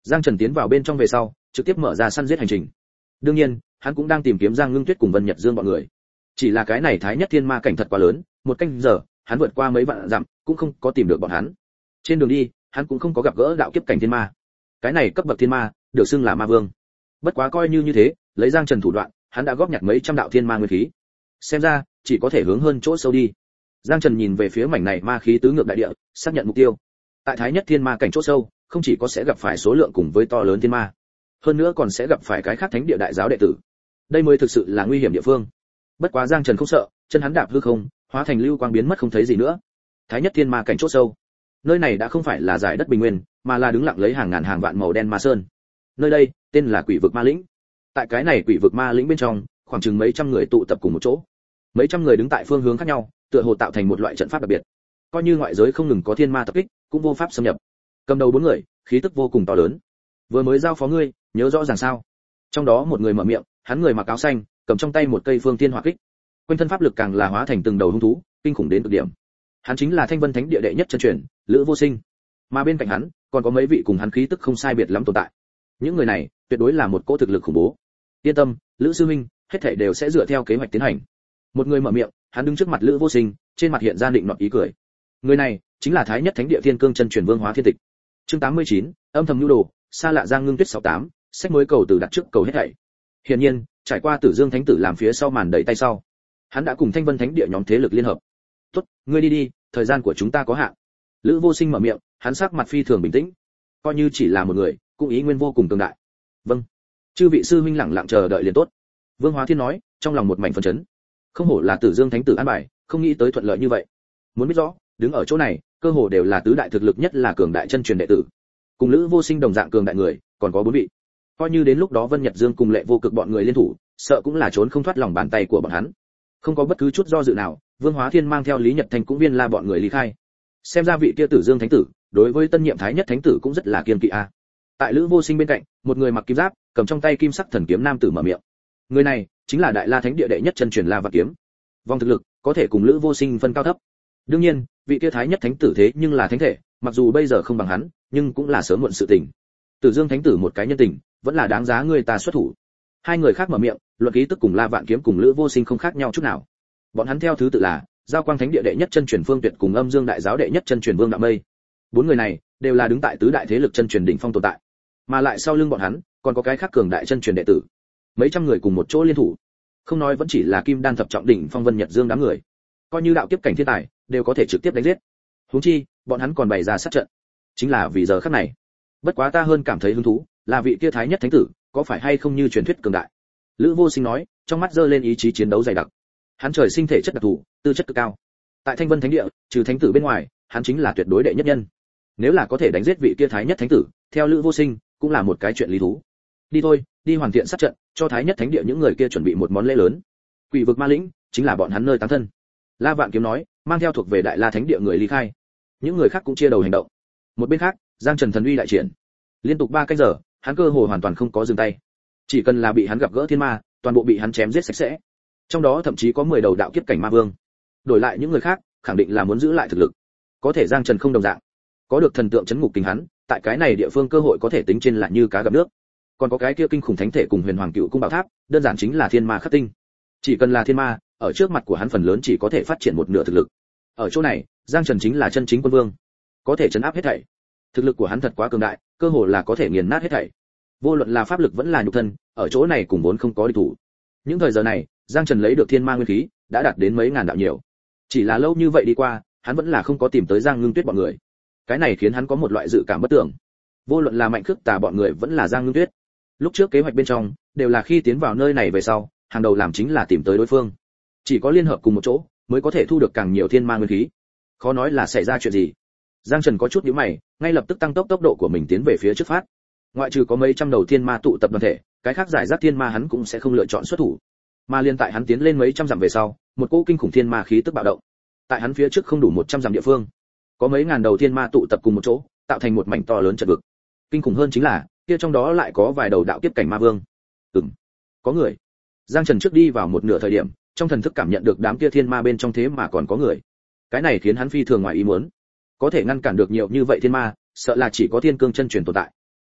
Giang Trần tiến vào bên trong về sau, trực tiếp mở ra săn giết hành trình. Đương nhiên, hắn cũng đang tìm kiếm Giang Ngưng Tuyết cùng Vân Nhật Dương bọn người. Chỉ là cái này Thái Nhất Thiên Ma cảnh thật quá lớn, một canh giờ, hắn vượt qua mấy vạn dặm, cũng không có tìm được bọn hắn. Trên đường đi, hắn cũng không có gặp gỡ đạo kiếp cảnh thiên ma. Cái này cấp bậc thiên ma, được xưng là ma vương. Bất quá coi như thế, lấy Giang Trần thủ đoạn, hắn đã góp nhặt mấy trăm đạo thiên ma nguyên khí. Xem ra, chỉ có thể hướng hơn chỗ sâu đi. Giang Trần nhìn về phía mảnh này ma khí tứ ngược đại địa, xác nhận mục tiêu. Tại Thái Nhất Thiên Ma cảnh chỗ sâu, không chỉ có sẽ gặp phải số lượng cùng với to lớn thiên ma, hơn nữa còn sẽ gặp phải cái khác thánh địa đại giáo đệ tử. Đây mới thực sự là nguy hiểm địa phương. Bất quá Giang Trần không sợ, chân hắn đạp hư không, hóa thành lưu quang biến mất không thấy gì nữa. Thái Nhất Thiên Ma cảnh chỗ sâu. Nơi này đã không phải là giải đất bình nguyên, mà là đứng lặng lấy hàng ngàn hàng vạn màu đen ma sơn. Nơi đây, tên là Quỷ vực ma lĩnh. Tại cái này Quỷ vực ma lĩnh bên trong, khoảng chừng mấy trăm người tụ tập cùng một chỗ. Mấy trăm người đứng tại phương hướng khác nhau, tựa hồ tạo thành một loại trận pháp đặc biệt. Coi như ngoại giới không ngừng có thiên ma tập kích, cũng vô pháp xâm nhập. Cầm đầu bốn người, khí tức vô cùng to lớn. Vừa mới giao phó ngươi, nhớ rõ ràng sao? Trong đó một người mở miệng, hắn người mặc áo xanh, cầm trong tay một cây phương thiên hỏa kích. Quanh thân pháp lực càng là hóa thành từng đầu hung thú, kinh khủng đến cực điểm. Hắn chính là Thanh Vân Thánh Địa đệ nhất chân truyền, Lữ Vô Sinh. Mà bên cạnh hắn, còn có mấy vị cùng hắn khí tức không sai biệt lắm tồn tại. Những người này, tuyệt đối là một cỗ thực lực khủng bố. Yên tâm, Lữ sư huynh, hết thảy đều sẽ dựa theo kế hoạch tiến hành. Một người mở miệng, hắn đứng trước mặt Lữ Vô Sinh, trên mặt hiện ra định nọt ý cười. Người này, chính là Thái Nhất Thánh Địa Thiên Cương chân truyền Vương Hóa Thiên Tịch. Chương 89, âm thầm nhu đồ, xa lạ Giang Ngưng Tuyết 68, sách mới cầu từ đặt trước cầu hết thảy. Hiển nhiên, trải qua Tử Dương Thánh Tử làm phía sau màn đẩy tay sau, hắn đã cùng Thanh Vân Thánh Địa nhóm thế lực liên hợp. "Tốt, ngươi đi đi, thời gian của chúng ta có hạn." Lữ Vô Sinh mở miệng, hắn sắc mặt phi thường bình tĩnh, coi như chỉ là một người, cũng ý nguyên vô cùng cường đại. "Vâng." Chư vị sư huynh lặng lặng chờ đợi liền tốt. Vương Hóa Thiên nói, trong lòng một mảnh phấn chấn. Không hổ là Tử Dương Thánh Tử an bài, không nghĩ tới thuận lợi như vậy. Muốn biết rõ, đứng ở chỗ này, cơ hồ đều là tứ đại thực lực nhất là cường đại chân truyền đệ tử. Cùng Lữ Vô Sinh đồng dạng cường đại người, còn có bốn vị. Coi như đến lúc đó Vân Nhật Dương cùng Lệ Vô Cực bọn người liên thủ, sợ cũng là trốn không thoát lòng bàn tay của bọn hắn. Không có bất cứ chút do dự nào, Vương Hóa Thiên mang theo Lý Nhật Thành cũng Viên La bọn người ly khai. Xem ra vị kia Tử Dương Thánh Tử, đối với tân nhiệm Thái Nhất Thánh Tử cũng rất là kiêng kỵ a. Tại Lữ Vô Sinh bên cạnh, một người mặc kim giáp, cầm trong tay kim sắc thần kiếm nam tử mở miệng. Người này chính là Đại La Thánh Địa đệ nhất chân truyền La Vạn Kiếm. Vòng thực lực có thể cùng Lữ Vô Sinh phân cao thấp. Đương nhiên, vị kia Thái Nhất Thánh Tử thế nhưng là thánh thể, mặc dù bây giờ không bằng hắn, nhưng cũng là sớm muộn sự tình. Tử Dương Thánh Tử một cái nhân tình, vẫn là đáng giá người ta xuất thủ. Hai người khác mở miệng, luận ký tức cùng La Vạn Kiếm cùng Lữ Vô Sinh không khác nhau chút nào. Bọn hắn theo thứ tự là Giao Quang Thánh Địa đệ nhất chân truyền Phương Tuyệt cùng Âm Dương Đại Giáo đệ nhất chân truyền Vương Đạo Mây. Bốn người này đều là đứng tại tứ đại thế lực chân truyền đỉnh phong tồn tại, mà lại sau lưng bọn hắn còn có cái khác cường đại chân truyền đệ tử. Mấy trăm người cùng một chỗ liên thủ, không nói vẫn chỉ là Kim Đan thập trọng đỉnh phong Vân Nhật Dương đám người, coi như đạo kiếp cảnh thiên tài đều có thể trực tiếp đánh giết. Huống chi, bọn hắn còn bày ra sát trận, chính là vì giờ khắc này. Bất quá ta hơn cảm thấy hứng thú, là vị kia Thái Nhất Thánh Tử, có phải hay không như truyền thuyết cường đại? Lữ Vô Sinh nói, trong mắt giơ lên ý chí chiến đấu dày đặc. Hắn trời sinh thể chất đặc thù, tư chất cực cao. Tại Thanh Vân Thánh Địa, trừ thánh tử bên ngoài, hắn chính là tuyệt đối đệ nhất nhân. Nếu là có thể đánh giết vị kia Thái Nhất Thánh Tử, theo Lữ Vô Sinh, cũng là một cái chuyện lý thú. Đi thôi, đi hoàn thiện sát trận, cho Thái Nhất Thánh Địa những người kia chuẩn bị một món lễ lớn. Quỷ vực ma lĩnh chính là bọn hắn nơi táng thân. La Vạn Kiếm nói, mang theo thuộc về Đại La Thánh Địa người ly khai. Những người khác cũng chia đầu hành động. Một bên khác, Giang Trần thần uy đại triển. Liên tục 3 canh giờ, hắn cơ hồ hoàn toàn không có dừng tay. Chỉ cần là bị hắn gặp gỡ thiên ma, toàn bộ bị hắn chém giết sạch sẽ. Trong đó thậm chí có 10 đầu đạo kiếp cảnh ma vương. Đổi lại những người khác, khẳng định là muốn giữ lại thực lực. Có thể Giang Trần không đồng dạng. Có được thần tượng chấn ngục kính hắn, tại cái này địa phương cơ hội có thể tính trên là như cá gặp nước. Còn có cái kia kinh khủng thánh thể cùng Huyền Hoàng Cựu Cung Bảo Tháp, đơn giản chính là thiên ma khắc tinh. Chỉ cần là thiên ma, ở trước mặt của hắn phần lớn chỉ có thể phát triển một nửa thực lực. Ở chỗ này, Giang Trần chính là chân chính quân vương, có thể trấn áp hết thảy. Thực lực của hắn thật quá cường đại, cơ hồ là có thể nghiền nát hết thảy. Vô luận là pháp lực vẫn là nhục thân, ở chỗ này cùng vốn không có địch thủ. Những thời giờ này, Giang Trần lấy được thiên ma nguyên khí, đã đạt đến mấy ngàn đạo nhiều. Chỉ là lâu như vậy đi qua, hắn vẫn là không có tìm tới Giang Ngưng Tuyết bọn người. Cái này khiến hắn có một loại dự cảm bất tưởng. Vô luận là Mạnh Khước Tà bọn người vẫn là Giang Ngưng Tuyết, lúc trước kế hoạch bên trong đều là khi tiến vào nơi này về sau, hàng đầu làm chính là tìm tới đối phương. Chỉ có liên hợp cùng một chỗ, mới có thể thu được càng nhiều thiên ma nguyên khí. Khó nói là xảy ra chuyện gì. Giang Trần có chút nhíu mày, ngay lập tức tăng tốc độ của mình tiến về phía trước phát. Ngoại trừ có mấy trăm đầu thiên ma tụ tập đoàn thể, cái khác giải rác thiên ma hắn cũng sẽ không lựa chọn xuất thủ. Mà liên tại hắn tiến lên mấy trăm dặm về sau, một cỗ kinh khủng thiên ma khí tức bạo động. Tại hắn phía trước không đủ 100 dặm địa phương, có mấy ngàn đầu thiên ma tụ tập cùng một chỗ, tạo thành một mảnh to lớn trận vực. Kinh khủng hơn chính là, kia trong đó lại có vài đầu đạo kiếp cảnh ma vương. Có người. Giang Trần trước đi vào một nửa thời điểm, trong thần thức cảm nhận được đám kia thiên ma bên trong thế mà còn có người. Cái này khiến hắn phi thường ngoài ý muốn. Có thể ngăn cản được nhiều như vậy thiên ma, sợ là chỉ có Thiên Cương chân truyền tồn tại.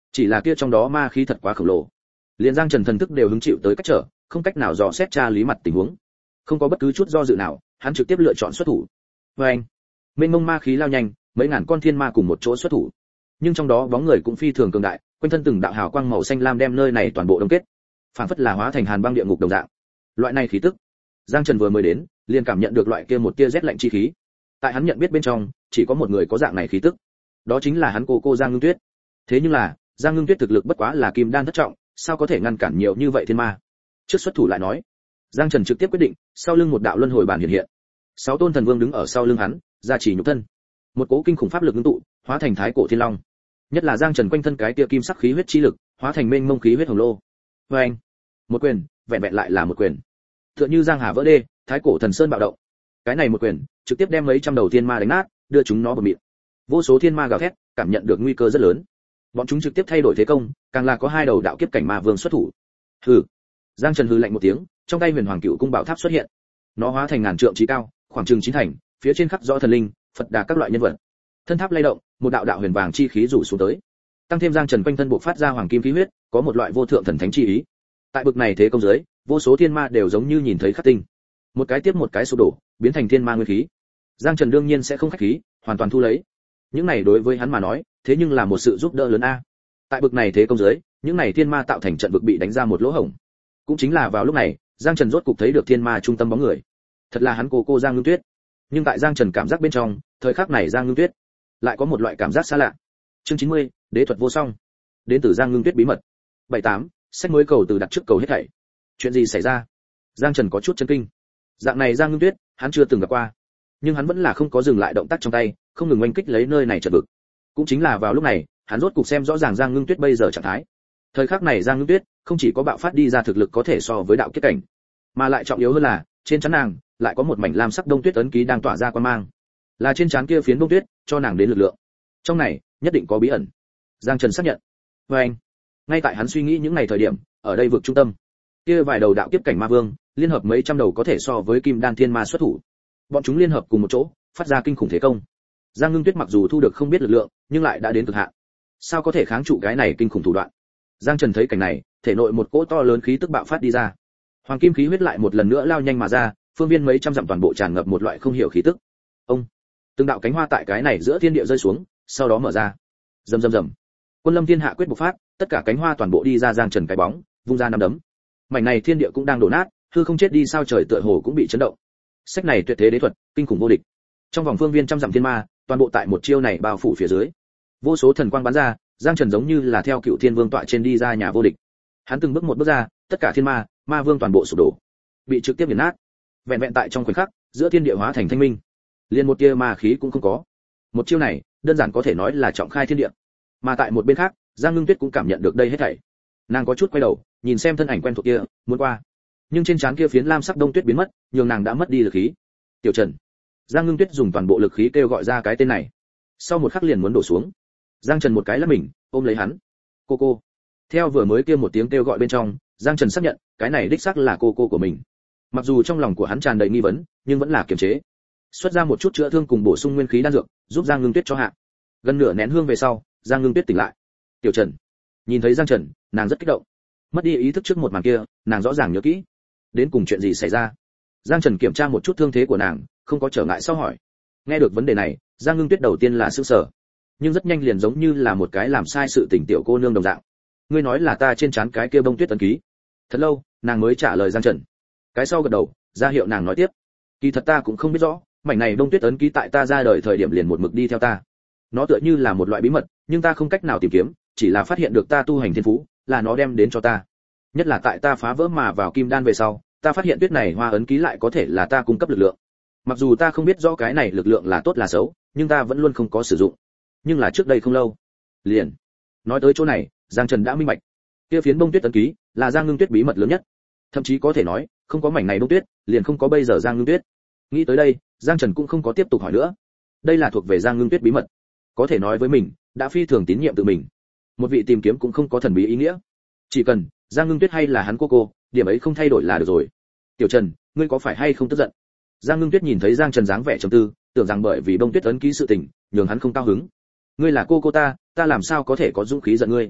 Chỉ là kia trong đó ma khí thật quá khổng lồ, liền Giang Trần thần thức đều hứng chịu tới cách trở, không cách nào dò xét tra lý mặt tình huống. Không có bất cứ chút do dự nào, hắn trực tiếp lựa chọn xuất thủ. Oeng! Mênh mông ma khí lao nhanh, mấy ngàn con thiên ma cùng một chỗ xuất thủ. Nhưng trong đó bóng người cũng phi thường cường đại, quanh thân từng đạo hào quang màu xanh lam đem nơi này toàn bộ đông kết, phản phất là hóa thành hàn băng địa ngục đồng dạng. Loại này khí tức, Giang Trần vừa mới đến, liền cảm nhận được loại kia một tia rét lạnh chi khí. Tại hắn nhận biết bên trong, chỉ có một người có dạng này khí tức, đó chính là hắn cô Giang Ngưng Tuyết. Thế nhưng là, Giang Ngưng Tuyết thực lực bất quá là kim đan thất trọng, sao có thể ngăn cản nhiều như vậy thiên ma? Trước xuất thủ lại nói, Giang Trần trực tiếp quyết định, sau lưng một đạo luân hồi bản hiện hiện. 6 tôn thần vương đứng ở sau lưng hắn, gia trì nhục thân. Một cỗ kinh khủng pháp lực ngưng tụ, hóa thành thái cổ thiên long. Nhất là Giang Trần quanh thân cái kia kim sắc khí huyết chi lực, hóa thành mênh mông khí huyết hồng lô. Oeng! Một quyền, vẹn vẹn lại là một quyền. Tựa như giang hà vỡ đê, thái cổ thần sơn bạo động. Cái này một quyền, trực tiếp đem mấy trăm đầu thiên ma đánh nát, đưa chúng nó bầm mịn. Vô số thiên ma gào thét, cảm nhận được nguy cơ rất lớn. Bọn chúng trực tiếp thay đổi thế công, càng là có 2 đầu đạo kiếp cảnh ma vương xuất thủ. Hừ. Giang Trần hừ lạnh một tiếng, trong tay Huyền Hoàng Cựu Cung Bảo Tháp xuất hiện. Nó hóa thành ngàn trượng chí cao, khoảng chừng 9 thành, phía trên khắc rõ thần linh, Phật Đà các loại nhân vật. Thân tháp lay động, một đạo đạo huyền vàng chi khí rủ xuống tới. Tăng thêm Giang Trần quanh thân bộ phát ra hoàng kim khí huyết, có một loại vô thượng thần thánh chi ý. Tại bực này thế công dưới, vô số thiên ma đều giống như nhìn thấy khắc tinh. Một cái tiếp một cái sụp đổ, biến thành thiên ma nguyên khí. Giang Trần đương nhiên sẽ không khách khí, hoàn toàn thu lấy. Những này đối với hắn mà nói, thế nhưng là một sự giúp đỡ lớn a. Tại bực này thế công dưới, những này thiên ma tạo thành trận vực bị đánh ra một lỗ hổng. Cũng chính là vào lúc này, Giang Trần rốt cục thấy được thiên ma trung tâm bóng người. Thật là hắn cô Giang Ngưng Tuyết. Nhưng tại Giang Trần cảm giác bên trong, thời khắc này Giang Ngưng Tuyết lại có một loại cảm giác xa lạ. Chương 90, đế thuật vô song. Đến từ Giang Ngưng Tuyết bí mật. 78, sách mới cầu từ đặt trước cầu hết thảy. Chuyện gì xảy ra? Giang Trần có chút chấn kinh. Dạng này Giang Ngưng Tuyết, hắn chưa từng gặp qua. Nhưng hắn vẫn là không có dừng lại động tác trong tay, không ngừng oanh kích lấy nơi này trận vực. Cũng chính là vào lúc này, hắn rốt cục xem rõ ràng Giang Ngưng Tuyết bây giờ trạng thái. Thời khắc này Giang Ngưng Tuyết không chỉ có bạo phát đi ra thực lực có thể so với đạo kiếp cảnh, mà lại trọng yếu hơn là trên trán nàng lại có một mảnh lam sắc đông tuyết ấn ký đang tỏa ra quang mang. Là trên trán kia phiến đông tuyết cho nàng đến lực lượng. Trong này nhất định có bí ẩn. Giang Trần xác nhận. Và anh, ngay tại hắn suy nghĩ những ngày thời điểm, ở đây vực trung tâm, kia vài đầu đạo kiếp cảnh ma vương liên hợp mấy trăm đầu có thể so với kim đan thiên ma xuất thủ. Bọn chúng liên hợp cùng một chỗ, phát ra kinh khủng thế công. Giang Ngưng Tuyết mặc dù thu được không biết lực lượng, nhưng lại đã đến cực hạn. Sao có thể kháng trụ cái này kinh khủng thủ đoạn? Giang Trần thấy cảnh này, thể nội một cỗ to lớn khí tức bạo phát đi ra. Hoàng kim khí huyết lại một lần nữa lao nhanh mà ra, phương viên mấy trăm dặm toàn bộ tràn ngập một loại không hiểu khí tức. Ông, từng đạo cánh hoa tại cái này giữa thiên địa rơi xuống, sau đó mở ra. Rầm rầm rầm. Quân Lâm Thiên Hạ quyết bộc phát, tất cả cánh hoa toàn bộ đi ra Giang Trần cái bóng, vung ra năm đấm. Mảnh này thiên địa cũng đang đổ nát, hư không chết đi sao trời tựa hồ cũng bị chấn động. Sách này tuyệt thế đế thuật, kinh khủng vô địch. Trong vòng phương viên trăm dặm thiên ma, toàn bộ tại một chiêu này bao phủ phía dưới. Vô số thần quang bắn ra, Giang Trần giống như là theo Cựu Thiên Vương tọa trên đi ra nhà vô địch. Hắn từng bước một bước ra, tất cả thiên ma, ma vương toàn bộ sụp đổ, bị trực tiếp nghiền nát. Vẹn vẹn tại trong khoảnh khắc, giữa thiên địa hóa thành thanh minh, liền một tia ma khí cũng không có. Một chiêu này, đơn giản có thể nói là trọng khai thiên địa. Mà tại một bên khác, Giang Ngưng Tuyết cũng cảm nhận được đây hết thảy. Nàng có chút quay đầu, nhìn xem thân ảnh quen thuộc kia, muốn qua. Nhưng trên trán kia phiến lam sắc đông tuyết biến mất, nhường nàng đã mất đi lực khí. Tiểu Trần. Giang Ngưng Tuyết dùng toàn bộ lực khí kêu gọi ra cái tên này. Sau một khắc liền muốn đổ xuống. Giang Trần một cái lắc mình, ôm lấy hắn. Cô. Theo vừa mới kia một tiếng kêu gọi bên trong, Giang Trần xác nhận, cái này đích xác là cô của mình. Mặc dù trong lòng của hắn tràn đầy nghi vấn, nhưng vẫn là kiềm chế. Xuất ra một chút chữa thương cùng bổ sung nguyên khí đan dược, giúp Giang Ngưng Tuyết cho hạ. Gần nửa nén hương về sau, Giang Ngưng Tuyết tỉnh lại. Tiểu Trần. Nhìn thấy Giang Trần, nàng rất kích động. Mất đi ý thức trước một màn kia, nàng rõ ràng nhớ kỹ. Đến cùng chuyện gì xảy ra? Giang Trần kiểm tra một chút thương thế của nàng, không có trở ngại sau hỏi. Nghe được vấn đề này, Giang Ngưng Tuyết đầu tiên là sửng sở, nhưng rất nhanh liền giống như là một cái làm sai sự tình tiểu cô nương đồng dạng. Ngươi nói là ta trên trán cái kia bông tuyết ấn ký? Thật lâu, nàng mới trả lời Giang Trần. Cái sau gật đầu, ra hiệu nàng nói tiếp. Kỳ thật ta cũng không biết rõ, mảnh này bông tuyết ấn ký tại ta ra đời thời điểm liền một mực đi theo ta. Nó tựa như là một loại bí mật, nhưng ta không cách nào tìm kiếm, chỉ là phát hiện được ta tu hành thiên phú, là nó đem đến cho ta. Nhất là tại ta phá vỡ mà vào kim đan về sau, ta phát hiện tuyết này hoa ấn ký lại có thể là ta cung cấp lực lượng. Mặc dù ta không biết rõ cái này lực lượng là tốt là xấu, nhưng ta vẫn luôn không có sử dụng. Nhưng là trước đây không lâu, liền nói tới chỗ này, Giang Trần đã minh bạch, kia phiến bông tuyết ấn ký là Giang Ngưng Tuyết bí mật lớn nhất. Thậm chí có thể nói, không có mảnh này bông tuyết, liền không có bây giờ Giang Ngưng Tuyết. Nghĩ tới đây, Giang Trần cũng không có tiếp tục hỏi nữa. Đây là thuộc về Giang Ngưng Tuyết bí mật, có thể nói với mình, đã phi thường tín nhiệm tự mình. Một vị tìm kiếm cũng không có thần bí ý nghĩa. Chỉ cần Giang Ngưng Tuyết hay là hắn cô, điểm ấy không thay đổi là được rồi. Tiểu Trần, ngươi có phải hay không tức giận? Giang Ngưng Tuyết nhìn thấy Giang Trần dáng vẻ trầm tư, tưởng rằng bởi vì bông tuyết ấn ký sự tình, nhường hắn không cao hứng. Ngươi là cô ta làm sao có thể có dũng khí giận ngươi?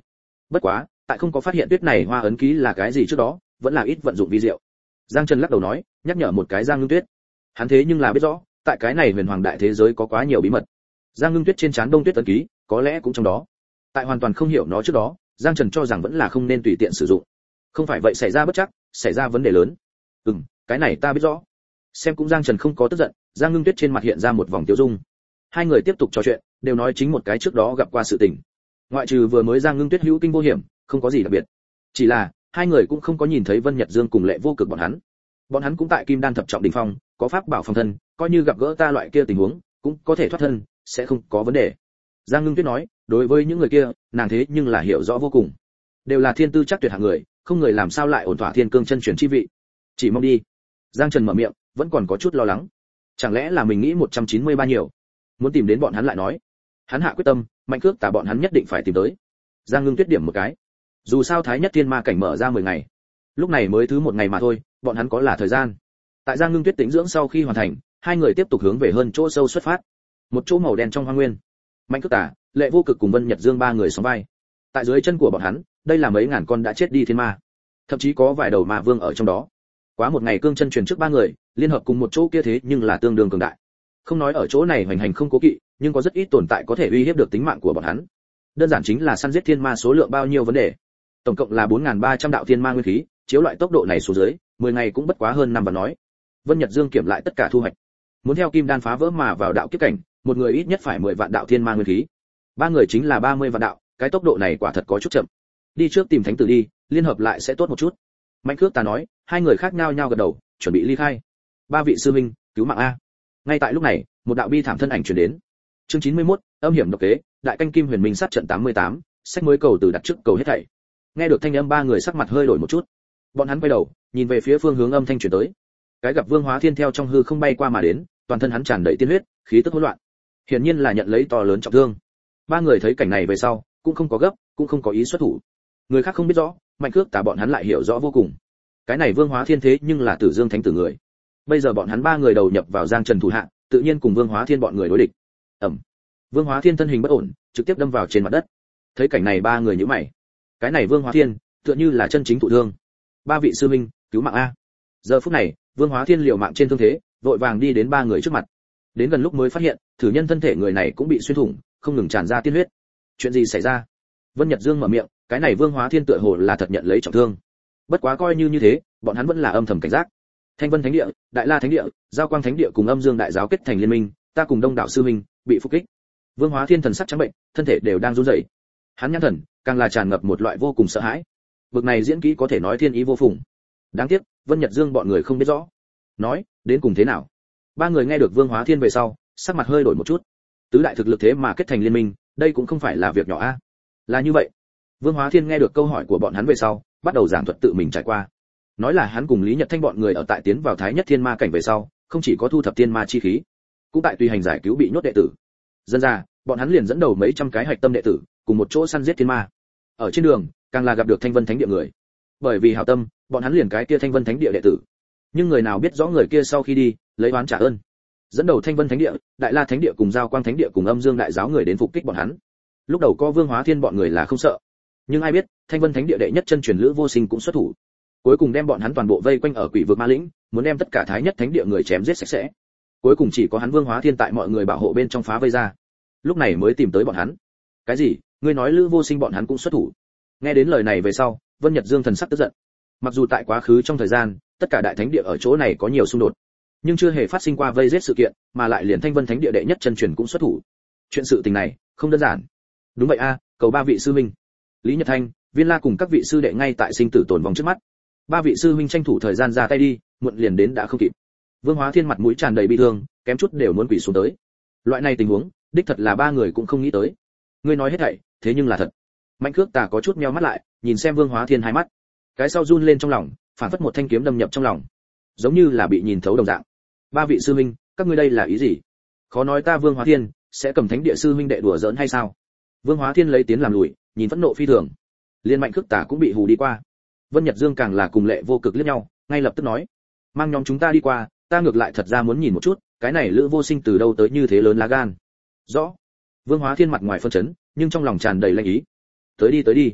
Bất quá, tại không có phát hiện tuyết này hoa ấn ký là cái gì trước đó, vẫn là ít vận dụng vi diệu. Giang Trần lắc đầu nói, nhắc nhở một cái Giang Ngưng Tuyết. Hắn thế nhưng là biết rõ, tại cái này huyền hoàng đại thế giới có quá nhiều bí mật. Giang Ngưng Tuyết trên trán đông tuyết ấn ký, có lẽ cũng trong đó. Tại hoàn toàn không hiểu nó trước đó, Giang Trần cho rằng vẫn là không nên tùy tiện sử dụng. Không phải vậy xảy ra bất trắc, xảy ra vấn đề lớn. Cái này ta biết rõ. Xem cũng Giang Trần không có tức giận, Giang Ngưng Tuyết trên mặt hiện ra một vòng tiêu dung. Hai người tiếp tục trò chuyện, đều nói chính một cái trước đó gặp qua sự tình. Ngoại trừ vừa mới Giang Ngưng Tuyết hữu kinh vô hiểm, không có gì đặc biệt. Chỉ là hai người cũng không có nhìn thấy Vân Nhật Dương cùng Lệ Vô Cực bọn hắn. Bọn hắn cũng tại Kim Đan thập trọng đỉnh phong, có pháp bảo phòng thân, coi như gặp gỡ ta loại kia tình huống, cũng có thể thoát thân, sẽ không có vấn đề. Giang Ngưng Tuyết nói, đối với những người kia, nàng thế nhưng là hiểu rõ vô cùng. Đều là thiên tư chắc tuyệt hạng người, không người làm sao lại ổn thỏa thiên cương chân truyền chi vị. Chỉ mong đi. Giang Trần mở miệng, vẫn còn có chút lo lắng. Chẳng lẽ là mình nghĩ 193 nhiều, muốn tìm đến bọn hắn lại nói. Hắn hạ quyết tâm, Mạnh Cước Tà bọn hắn nhất định phải tìm tới. Giang Ngưng Tuyết điểm một cái. Dù sao Thái Nhất Thiên Ma cảnh mở ra 10 ngày, lúc này mới thứ một ngày mà thôi, bọn hắn có là thời gian. Tại Giang Ngưng Tuyết tĩnh dưỡng sau khi hoàn thành, hai người tiếp tục hướng về hơn chỗ sâu xuất phát. Một chỗ màu đen trong hoang nguyên. Mạnh Cước Tà, Lệ Vô Cực cùng Vân Nhật Dương ba người sóng vai. Tại dưới chân của bọn hắn, đây là mấy ngàn con đã chết đi thiên ma, thậm chí có vài đầu ma vương ở trong đó. Quá một ngày cương chân truyền trước ba người, liên hợp cùng một chỗ kia thế nhưng là tương đương cường đại. Không nói ở chỗ này hoành hành không cố kỵ, nhưng có rất ít tồn tại có thể uy hiếp được tính mạng của bọn hắn. Đơn giản chính là săn giết thiên ma số lượng bao nhiêu vấn đề. Tổng cộng là 4300 đạo thiên ma nguyên khí, chiếu loại tốc độ này xuống dưới, 10 ngày cũng bất quá hơn năm và nói. Vân Nhật Dương kiểm lại tất cả thu hoạch. Muốn theo kim đan phá vỡ mà vào đạo kiếp cảnh, một người ít nhất phải 10 vạn đạo thiên ma nguyên khí. Ba người chính là 30 vạn đạo, cái tốc độ này quả thật có chút chậm. Đi trước tìm thánh tử đi, liên hợp lại sẽ tốt một chút. Mạnh Cước Tà nói, hai người khác nhau nhau gật đầu, chuẩn bị ly khai. Ba vị sư huynh, cứu mạng a. Ngay tại lúc này, một đạo bi thảm thân ảnh truyền đến. Chương 91, âm hiểm độc kế, đại canh kim huyền minh sát trận 88, sách mới cầu từ đặt trước cầu hết thảy. Nghe được thanh âm ba người sắc mặt hơi đổi một chút. Bọn hắn quay đầu, nhìn về phía phương hướng âm thanh truyền tới. Cái gặp Vương Hóa Thiên theo trong hư không bay qua mà đến, toàn thân hắn tràn đầy tiên huyết, khí tức hỗn loạn. Hiển nhiên là nhận lấy to lớn trọng thương. Ba người thấy cảnh này về sau, cũng không có gấp, cũng không có ý xuất thủ. Người khác không biết rõ, Mạnh Cước Tà bọn hắn lại hiểu rõ vô cùng. Cái này Vương Hóa Thiên thế nhưng là Tử Dương Thánh tử người. Bây giờ bọn hắn ba người đầu nhập vào Giang Trần thủ hạ, tự nhiên cùng Vương Hóa Thiên bọn người đối địch. Vương Hóa Thiên thân hình bất ổn, trực tiếp đâm vào trên mặt đất. Thấy cảnh này ba người nhíu mày. Cái này Vương Hóa Thiên, tựa như là chân chính thụ thương. Ba vị sư huynh, cứu mạng a. Giờ phút này, Vương Hóa Thiên liều mạng trên thương thế, vội vàng đi đến ba người trước mặt. Đến gần lúc mới phát hiện, thử nhân thân thể người này cũng bị xuyên thủng, không ngừng tràn ra tiên huyết. Chuyện gì xảy ra? Vân Nhật Dương mở miệng, cái này Vương Hóa Thiên tựa hồ là thật nhận lấy trọng thương. Bất quá coi như thế, bọn hắn vẫn là âm thầm cảnh giác. Thanh Vân Thánh Địa, Đại La Thánh Địa, Giao Quang Thánh Địa cùng Âm Dương Đại Giáo kết thành liên minh, ta cùng Đông đạo sư huynh bị phục kích. Vương Hóa Thiên thần sắc trắng bệnh, thân thể đều đang run rẩy. Hắn nhãn thần càng là tràn ngập một loại vô cùng sợ hãi. Bực này diễn kỹ có thể nói thiên ý vô phùng. Đáng tiếc, Vân Nhật Dương bọn người không biết rõ. Nói, đến cùng thế nào? Ba người nghe được Vương Hóa Thiên về sau, sắc mặt hơi đổi một chút. Tứ đại thực lực thế mà kết thành liên minh, đây cũng không phải là việc nhỏ a. Là như vậy. Vương Hóa Thiên nghe được câu hỏi của bọn hắn về sau, bắt đầu giảng thuật tự mình trải qua. Nói là hắn cùng Lý Nhật Thanh bọn người ở tại tiến vào Thái Nhất Thiên Ma cảnh về sau, không chỉ có thu thập thiên ma chi khí, cũng tại tùy hành giải cứu bị nhốt đệ tử. Dân ra, bọn hắn liền dẫn đầu mấy trăm cái hạch tâm đệ tử, cùng một chỗ săn giết thiên ma. Ở trên đường, càng là gặp được Thanh Vân Thánh Địa người. Bởi vì hảo tâm, bọn hắn liền cái kia Thanh Vân Thánh Địa đệ tử. Nhưng người nào biết rõ người kia sau khi đi, lấy oán trả ơn. Dẫn đầu Thanh Vân Thánh Địa, Đại La Thánh Địa cùng Giao Quang Thánh Địa cùng Âm Dương Đại Giáo người đến phục kích bọn hắn. Lúc đầu có Vương Hóa Thiên bọn người là không sợ, nhưng ai biết, Thanh Vân Thánh Địa đệ nhất chân truyền Lữ Vô Sinh cũng xuất thủ. Cuối cùng đem bọn hắn toàn bộ vây quanh ở Quỷ Vực Ma Lĩnh, muốn đem tất cả Thái Nhất Thánh Địa người chém giết sạch sẽ. Cuối cùng chỉ có hắn Vương Hóa Thiên tại mọi người bảo hộ bên trong phá vây ra. Lúc này mới tìm tới bọn hắn. Cái gì? Ngươi nói Lữ Vô Sinh bọn hắn cũng xuất thủ? Nghe đến lời này về sau, Vân Nhật Dương thần sắc tức giận. Mặc dù tại quá khứ trong thời gian, tất cả đại thánh địa ở chỗ này có nhiều xung đột, nhưng chưa hề phát sinh qua vây giết sự kiện, mà lại liền Thanh Vân Thánh Địa đệ nhất chân truyền cũng xuất thủ. Chuyện sự tình này không đơn giản. Đúng vậy a, cầu ba vị sư huynh, Lý Nhật Thanh, Viên La cùng các vị sư đệ ngay tại sinh tử tồn vong trước mắt. Ba vị sư huynh tranh thủ thời gian ra tay đi, muộn liền đến đã không kịp. Vương Hóa Thiên mặt mũi tràn đầy bi thương, kém chút đều muốn quỳ xuống tới. Loại này tình huống, đích thật là ba người cũng không nghĩ tới. Ngươi nói hết thảy, thế nhưng là thật. Mạnh Cước Tà có chút meo mắt lại, nhìn xem Vương Hóa Thiên hai mắt. Cái sau run lên trong lòng, phản phất một thanh kiếm đâm nhập trong lòng, giống như là bị nhìn thấu đồng dạng. Ba vị sư huynh, các ngươi đây là ý gì? Khó nói ta Vương Hóa Thiên sẽ cầm Thánh Địa sư huynh đệ đùa giỡn hay sao? Vương Hóa Thiên lấy tiến làm lùi, nhìn phẫn nộ phi thường. Liên Mạnh Cước Tà cũng bị hù đi qua. Vân Nhật Dương càng là cùng Lệ Vô Cực liếc nhau, ngay lập tức nói: "Mang nhóm chúng ta đi qua, ta ngược lại thật ra muốn nhìn một chút, cái này Lữ Vô Sinh từ đâu tới như thế lớn lá gan." Rõ. Vương Hóa Thiên mặt ngoài phân chấn, nhưng trong lòng tràn đầy lanh ý. Tới đi.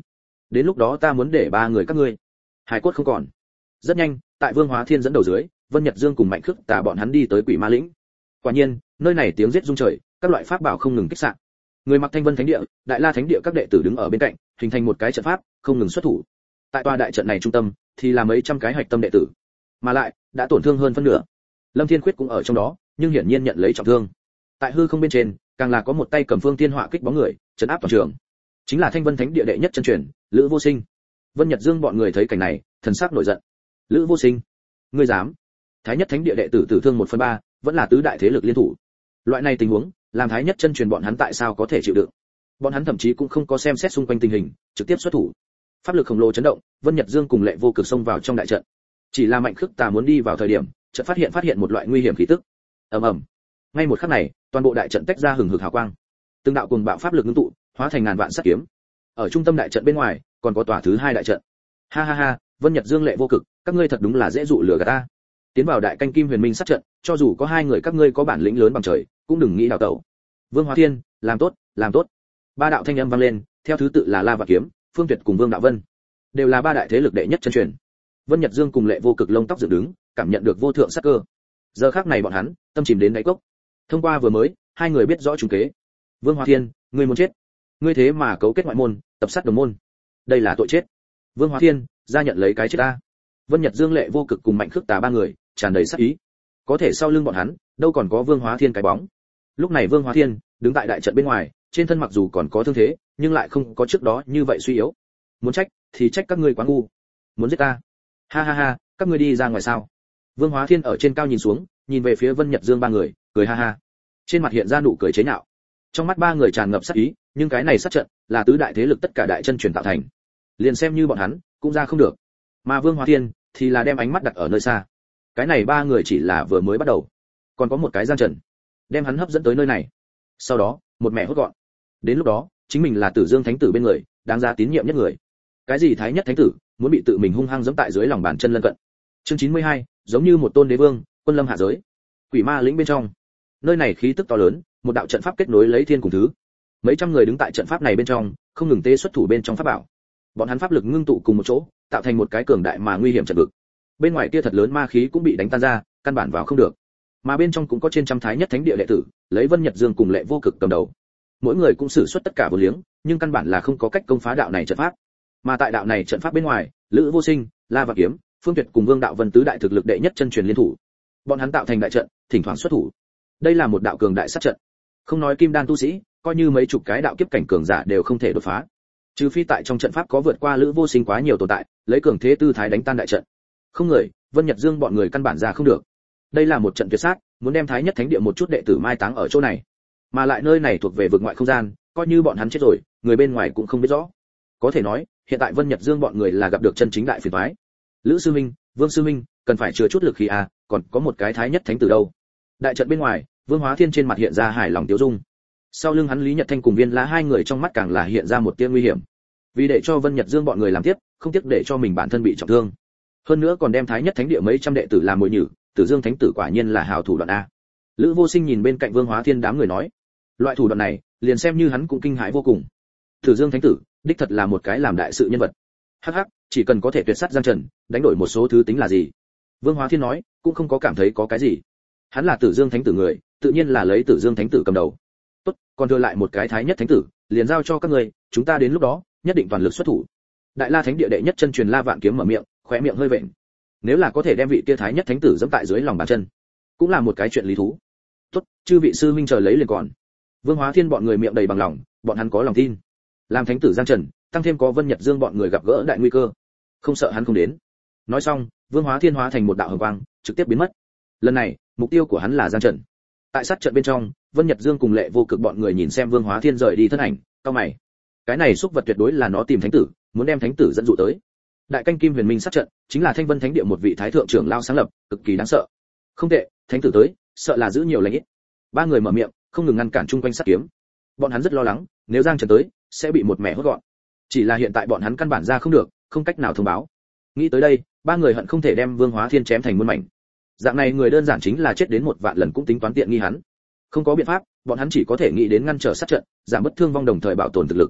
đến lúc đó ta muốn để ba người các ngươi hải cốt không còn. Rất nhanh, tại Vương Hóa Thiên dẫn đầu dưới, Vân Nhật Dương cùng Mạnh Khước Tà bọn hắn đi tới Quỷ Ma lĩnh. Quả nhiên, nơi này tiếng giết rung trời, các loại pháp bảo không ngừng kích xạ. Người mặc Thanh Vân Thánh Địa, Đại La Thánh Địa các đệ tử đứng ở bên cạnh, hình thành một cái trận pháp, không ngừng xuất thủ. Tại tòa đại trận này trung tâm, thì là mấy trăm cái hạch tâm đệ tử, mà lại đã tổn thương hơn phân nửa. Lâm Thiên Khuyết cũng ở trong đó, nhưng hiển nhiên nhận lấy trọng thương. Tại hư không bên trên, càng là có một tay cầm phương tiên họa kích bóng người, trấn áp toàn trường. Chính là Thanh Vân Thánh Địa đệ nhất chân truyền, Lữ Vô Sinh. Vân Nhật Dương bọn người thấy cảnh này, thần sắc nổi giận. Lữ Vô Sinh, ngươi dám? Thái nhất Thánh Địa đệ tử tử thương 1/3, vẫn là tứ đại thế lực liên thủ. Loại này tình huống, làm Thái nhất chân truyền bọn hắn tại sao có thể chịu đựng? Bọn hắn thậm chí cũng không có xem xét xung quanh tình hình, trực tiếp xuất thủ. Pháp lực khổng lồ chấn động, Vân Nhật Dương cùng Lệ Vô Cực xông vào trong đại trận. Chỉ là Mạnh Khước Tà muốn đi vào thời điểm, chợt phát hiện một loại nguy hiểm khí tức. Ầm ầm. Ngay một khắc này, toàn bộ đại trận tách ra hừng hực hào quang. Từng đạo cuồng bạo pháp lực ngưng tụ, hóa thành ngàn vạn sát kiếm. Ở trung tâm đại trận bên ngoài, còn có tòa thứ hai đại trận. Ha ha ha, Vân Nhật Dương Lệ Vô Cực, các ngươi thật đúng là dễ dụ lừa gạt ta. Tiến vào đại canh kim huyền minh sát trận, cho dù có hai người các ngươi có bản lĩnh lớn bằng trời, cũng đừng nghĩ đào tẩu. Vương Hóa Thiên, làm tốt, làm tốt. Ba đạo thanh âm vang lên, theo thứ tự là La và Kiếm, Phương Tuyệt cùng Vương Đạo Vân, đều là ba đại thế lực đệ nhất chân truyền. Vân Nhật Dương cùng Lệ Vô Cực lông tóc dựng đứng, cảm nhận được vô thượng sát cơ. Giờ khắc này bọn hắn, tâm chìm đến đáy cốc. Thông qua vừa mới, hai người biết rõ trùng kế. Vương Hóa Thiên, ngươi muốn chết. Ngươi thế mà cấu kết ngoại môn, tập sát đồng môn. Đây là tội chết. Vương Hóa Thiên, ra nhận lấy cái chết ta. Vân Nhật Dương Lệ Vô Cực cùng Mạnh Khước Tà ba người, tràn đầy sát ý. Có thể sau lưng bọn hắn, đâu còn có Vương Hóa Thiên cái bóng. Lúc này Vương Hóa Thiên, đứng tại đại trận bên ngoài, trên thân mặc dù còn có thương thế, nhưng lại không có trước đó như vậy suy yếu. Muốn trách, thì trách các ngươi quá ngu. Muốn giết ta. Ha ha ha, các ngươi đi ra ngoài sao? Vương Hóa Thiên ở trên cao nhìn xuống, nhìn về phía Vân Nhật Dương ba người, cười ha ha. Trên mặt hiện ra nụ cười chế nhạo. Trong mắt ba người tràn ngập sát ý, nhưng cái này sát trận là tứ đại thế lực tất cả đại chân truyền tạo thành, liền xem như bọn hắn cũng ra không được. Mà Vương Hóa Thiên thì là đem ánh mắt đặt ở nơi xa. Cái này ba người chỉ là vừa mới bắt đầu, còn có một cái Giang Trần, đem hắn hấp dẫn tới nơi này. Sau đó, một mẹ hốt gọn. Đến lúc đó, chính mình là Tử Dương Thánh Tử bên người, đáng giá tín nhiệm nhất người. Cái gì Thái nhất Thánh Tử, muốn bị tự mình hung hăng giẫm tại dưới lòng bàn chân lân cận. Chương 92, giống như một tôn đế vương, quân lâm hạ giới. Quỷ Ma lĩnh bên trong, nơi này khí tức to lớn, một đạo trận pháp kết nối lấy thiên cùng thứ. Mấy trăm người đứng tại trận pháp này bên trong, không ngừng tê xuất thủ bên trong pháp bảo. Bọn hắn pháp lực ngưng tụ cùng một chỗ, tạo thành một cái cường đại mà nguy hiểm trận vực. Bên ngoài kia thật lớn ma khí cũng bị đánh tan ra, căn bản vào không được. Mà bên trong cũng có trên trăm Thái nhất Thánh Địa đệ tử, lấy Vân Nhật Dương cùng Lệ Vô Cực cầm đầu. Mỗi người cũng sử xuất tất cả vô liếng, nhưng căn bản là không có cách công phá đạo này trận pháp. Mà tại đạo này trận pháp bên ngoài, Lữ Vô Sinh, La và Kiếm, Phương Tuyệt cùng Vương Đạo Vân tứ đại thực lực đệ nhất chân truyền liên thủ. Bọn hắn tạo thành đại trận, thỉnh thoảng xuất thủ. Đây là một đạo cường đại sát trận. Không nói kim đan tu sĩ, coi như mấy chục cái đạo kiếp cảnh cường giả đều không thể đột phá. Trừ phi tại trong trận pháp có vượt qua Lữ Vô Sinh quá nhiều tồn tại, lấy cường thế tư thái đánh tan đại trận. Không người, Vân Nhật Dương bọn người căn bản ra không được. Đây là một trận tuyệt sát, muốn đem Thái nhất Thánh Địa một chút đệ tử mai táng ở chỗ này. Mà lại nơi này thuộc về vực ngoại không gian, coi như bọn hắn chết rồi, người bên ngoài cũng không biết rõ. Có thể nói, hiện tại Vân Nhật Dương bọn người là gặp được chân chính đại phiền toái. Lữ sư minh, Vương sư minh, cần phải chừa chút lực khí à, còn có một cái Thái nhất Thánh Tử đâu. Đại trận bên ngoài, Vương Hóa Thiên trên mặt hiện ra hài lòng tiêu dung. Sau lưng hắn Lý Nhật Thanh cùng Viên Lá hai người trong mắt càng là hiện ra một tia nguy hiểm. Vì để cho Vân Nhật Dương bọn người làm tiếp, không tiếc để cho mình bản thân bị trọng thương. Hơn nữa còn đem Thái nhất Thánh Địa mấy trăm đệ tử làm mồi nhử, Tử Dương Thánh Tử quả nhiên là hào thủ đoạn a. Lữ Vô Sinh nhìn bên cạnh Vương Hóa Thiên đám người nói, loại thủ đoạn này, liền xem như hắn cũng kinh hãi vô cùng. Tử Dương Thánh Tử, đích thật là một cái làm đại sự nhân vật. Hắc hắc, chỉ cần có thể tuyệt sát Giang Trần, đánh đổi một số thứ tính là gì? Vương Hóa Thiên nói, cũng không có cảm thấy có cái gì. Hắn là Tử Dương Thánh Tử người, tự nhiên là lấy Tử Dương Thánh Tử cầm đầu. Tốt, còn thừa lại một cái Thái nhất Thánh Tử, liền giao cho các ngươi, chúng ta đến lúc đó, nhất định toàn lực xuất thủ. Đại La Thánh Địa đệ nhất chân truyền La Vạn Kiếm mở miệng, khóe miệng hơi vện. Nếu là có thể đem vị kia Thái nhất Thánh Tử giẫm tại dưới lòng bàn chân, cũng là một cái chuyện lý thú. Tốt, chư vị sư minh chờ lấy liền còn. Vương Hóa Thiên bọn người miệng đầy bằng lòng, bọn hắn có lòng tin. Làm Thánh Tử Giang Trần, tăng thêm có Vân Nhật Dương bọn người gặp gỡ đại nguy cơ, không sợ hắn không đến. Nói xong, Vương Hóa Thiên hóa thành một đạo hồng quang, trực tiếp biến mất. Lần này, mục tiêu của hắn là Giang Trần. Tại sát trận bên trong, Vân Nhật Dương cùng Lệ Vô Cực bọn người nhìn xem Vương Hóa Thiên rời đi thân ảnh, cau mày. Cái này xúc vật tuyệt đối là nó tìm Thánh Tử, muốn đem Thánh Tử dẫn dụ tới. Đại canh kim huyền minh sát trận, chính là Thanh Vân Thánh Địa một vị thái thượng trưởng lao sáng lập, cực kỳ đáng sợ. Không tệ, Thánh Tử tới, sợ là giữ nhiều lành ít. Ba người mở miệng, không ngừng ngăn cản chung quanh sát kiếm. Bọn hắn rất lo lắng, nếu Giang Trần tới, sẽ bị một mẻ hốt gọn. Chỉ là hiện tại bọn hắn căn bản ra không được, không cách nào thông báo. Nghĩ tới đây, ba người hận không thể đem Vương Hóa Thiên chém thành muôn mảnh. Dạng này người đơn giản chính là chết đến một vạn lần cũng tính toán tiện nghi hắn. Không có biện pháp, bọn hắn chỉ có thể nghĩ đến ngăn trở sát trận, giảm bất thương vong đồng thời bảo tồn thực lực.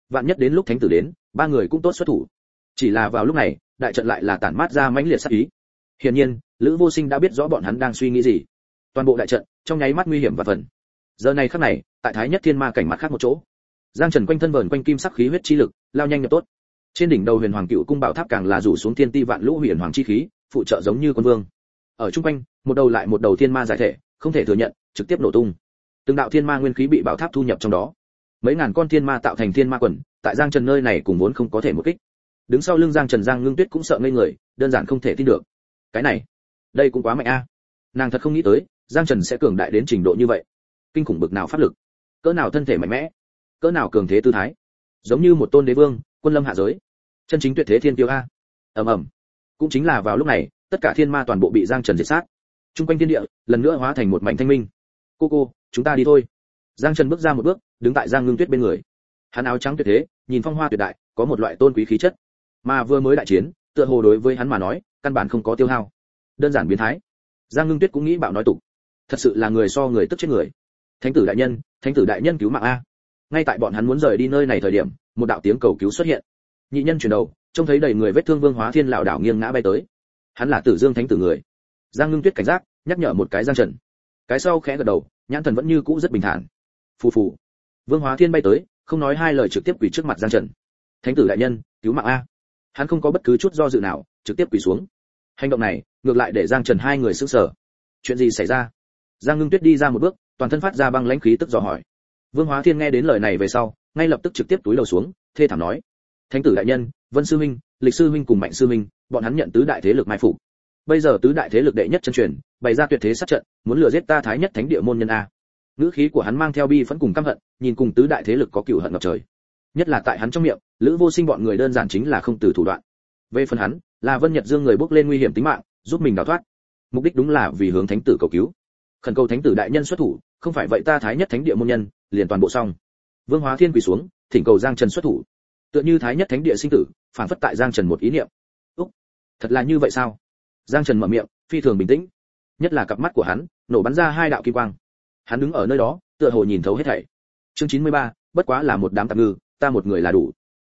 vạn nhất đến lúc thánh tử đến, ba người cũng tốt xuất thủ. Chỉ là vào lúc này, đại trận lại là tản mát ra mãnh liệt sát ý. Hiển nhiên, Lữ Vô Sinh đã biết rõ bọn hắn đang suy nghĩ gì. Toàn bộ đại trận trong nháy mắt nguy hiểm và phần. Giờ này khắc này, tại Thái Nhất Thiên Ma cảnh mặt khác một chỗ, Giang Trần quanh thân vờn quanh kim sắc khí huyết chi lực, lao nhanh nhập tốt. Trên đỉnh đầu Huyền Hoàng Cựu Cung Bảo Tháp càng là rủ xuống thiên ti vạn lũ huyền hoàng chi khí, phụ trợ giống như quân vương. Ở trung quanh, một đầu lại một đầu thiên ma giải thể, không thể thừa nhận, trực tiếp nổ tung. Từng đạo thiên ma nguyên khí bị bảo tháp thu nhập trong đó. Mấy ngàn con thiên ma tạo thành thiên ma quần, tại Giang Trần nơi này cùng vốn không có thể một kích. Đứng sau lưng Giang Trần, Giang Ngưng Tuyết cũng sợ ngây người, đơn giản không thể tin được. Cái này, đây cũng quá mạnh a. Nàng thật không nghĩ tới, Giang Trần sẽ cường đại đến trình độ như vậy. Kinh khủng bực nào pháp lực, cỡ nào thân thể mạnh mẽ, cỡ nào cường thế tư thái, giống như một tôn đế vương, quân lâm hạ giới, chân chính tuyệt thế thiên tiêu a. Ầm ầm. Cũng chính là vào lúc này, tất cả thiên ma toàn bộ bị Giang Trần diệt sát. Trung quanh thiên địa lần nữa hóa thành một mảnh thanh minh. Cô, chúng ta đi thôi. Giang Trần bước ra một bước, đứng tại Giang Ngưng Tuyết bên người. Hắn áo trắng tuyệt thế, nhìn phong hoa tuyệt đại, có một loại tôn quý khí chất. Mà vừa mới đại chiến, tựa hồ đối với hắn mà nói, căn bản không có tiêu hao. Đơn giản biến thái. Giang Ngưng Tuyết cũng nghĩ bạo nói tục. Thật sự là người so người tức chết người. Thánh tử đại nhân cứu mạng a. Ngay tại bọn hắn muốn rời đi nơi này thời điểm, một đạo tiếng cầu cứu xuất hiện. Nhị nhân chuyển đầu, trông thấy đầy người vết thương Vương Hóa Thiên lảo đảo nghiêng ngã bay tới. Hắn là Tử Dương Thánh tử người. Giang Ngưng Tuyết cảnh giác, nhắc nhở một cái Giang Trần. Cái sau khẽ gật đầu, nhãn thần vẫn như cũ rất bình thản. Phù phù. Vương Hóa Thiên bay tới, không nói hai lời trực tiếp quỳ trước mặt Giang Trần. Thánh tử đại nhân, cứu mạng a. Hắn không có bất cứ chút do dự nào, trực tiếp quỳ xuống. Hành động này, ngược lại để Giang Trần hai người sửng sở. Chuyện gì xảy ra? Giang Ngưng Tuyết đi ra một bước, toàn thân phát ra băng lãnh khí tức dò hỏi. Vương Hóa Thiên nghe đến lời này về sau, ngay lập tức trực tiếp túi đầu xuống, thê thảm nói: Thánh tử đại nhân, Vân sư huynh, Lịch sư huynh cùng Mạnh sư huynh, bọn hắn nhận tứ đại thế lực mai phục. Bây giờ tứ đại thế lực đệ nhất chân truyền, bày ra tuyệt thế sát trận, muốn lừa giết ta Thái Nhất Thánh địa môn nhân a. Ngữ khí của hắn mang theo bi phẫn cùng căm hận, nhìn cùng tứ đại thế lực có cừu hận ngập trời. Nhất là tại hắn trong miệng, Lữ Vô Sinh bọn người đơn giản chính là không từ thủ đoạn. Về phần hắn, là Vân Nhật Dương người bước lên nguy hiểm tính mạng, giúp mình đào thoát. Mục đích đúng là vì hướng thánh tử cầu cứu. Khẩn cầu thánh tử đại nhân xuất thủ, không phải vậy ta Thái Nhất Thánh địa môn nhân, liền toàn bộ xong. Vương Hóa Thiên quỳ xuống, thỉnh cầu Giang Trần xuất thủ. Tựa như Thái Nhất Thánh địa sinh tử, phản phất tại Giang Trần một ý niệm. Úc, thật là như vậy sao? Giang Trần mở miệng, phi thường bình tĩnh. Nhất là cặp mắt của hắn, nổ bắn ra hai đạo kim quang. Hắn đứng ở nơi đó, tựa hồ nhìn thấu hết thảy. Chương 93, bất quá là một đám tạp ngư, ta một người là đủ.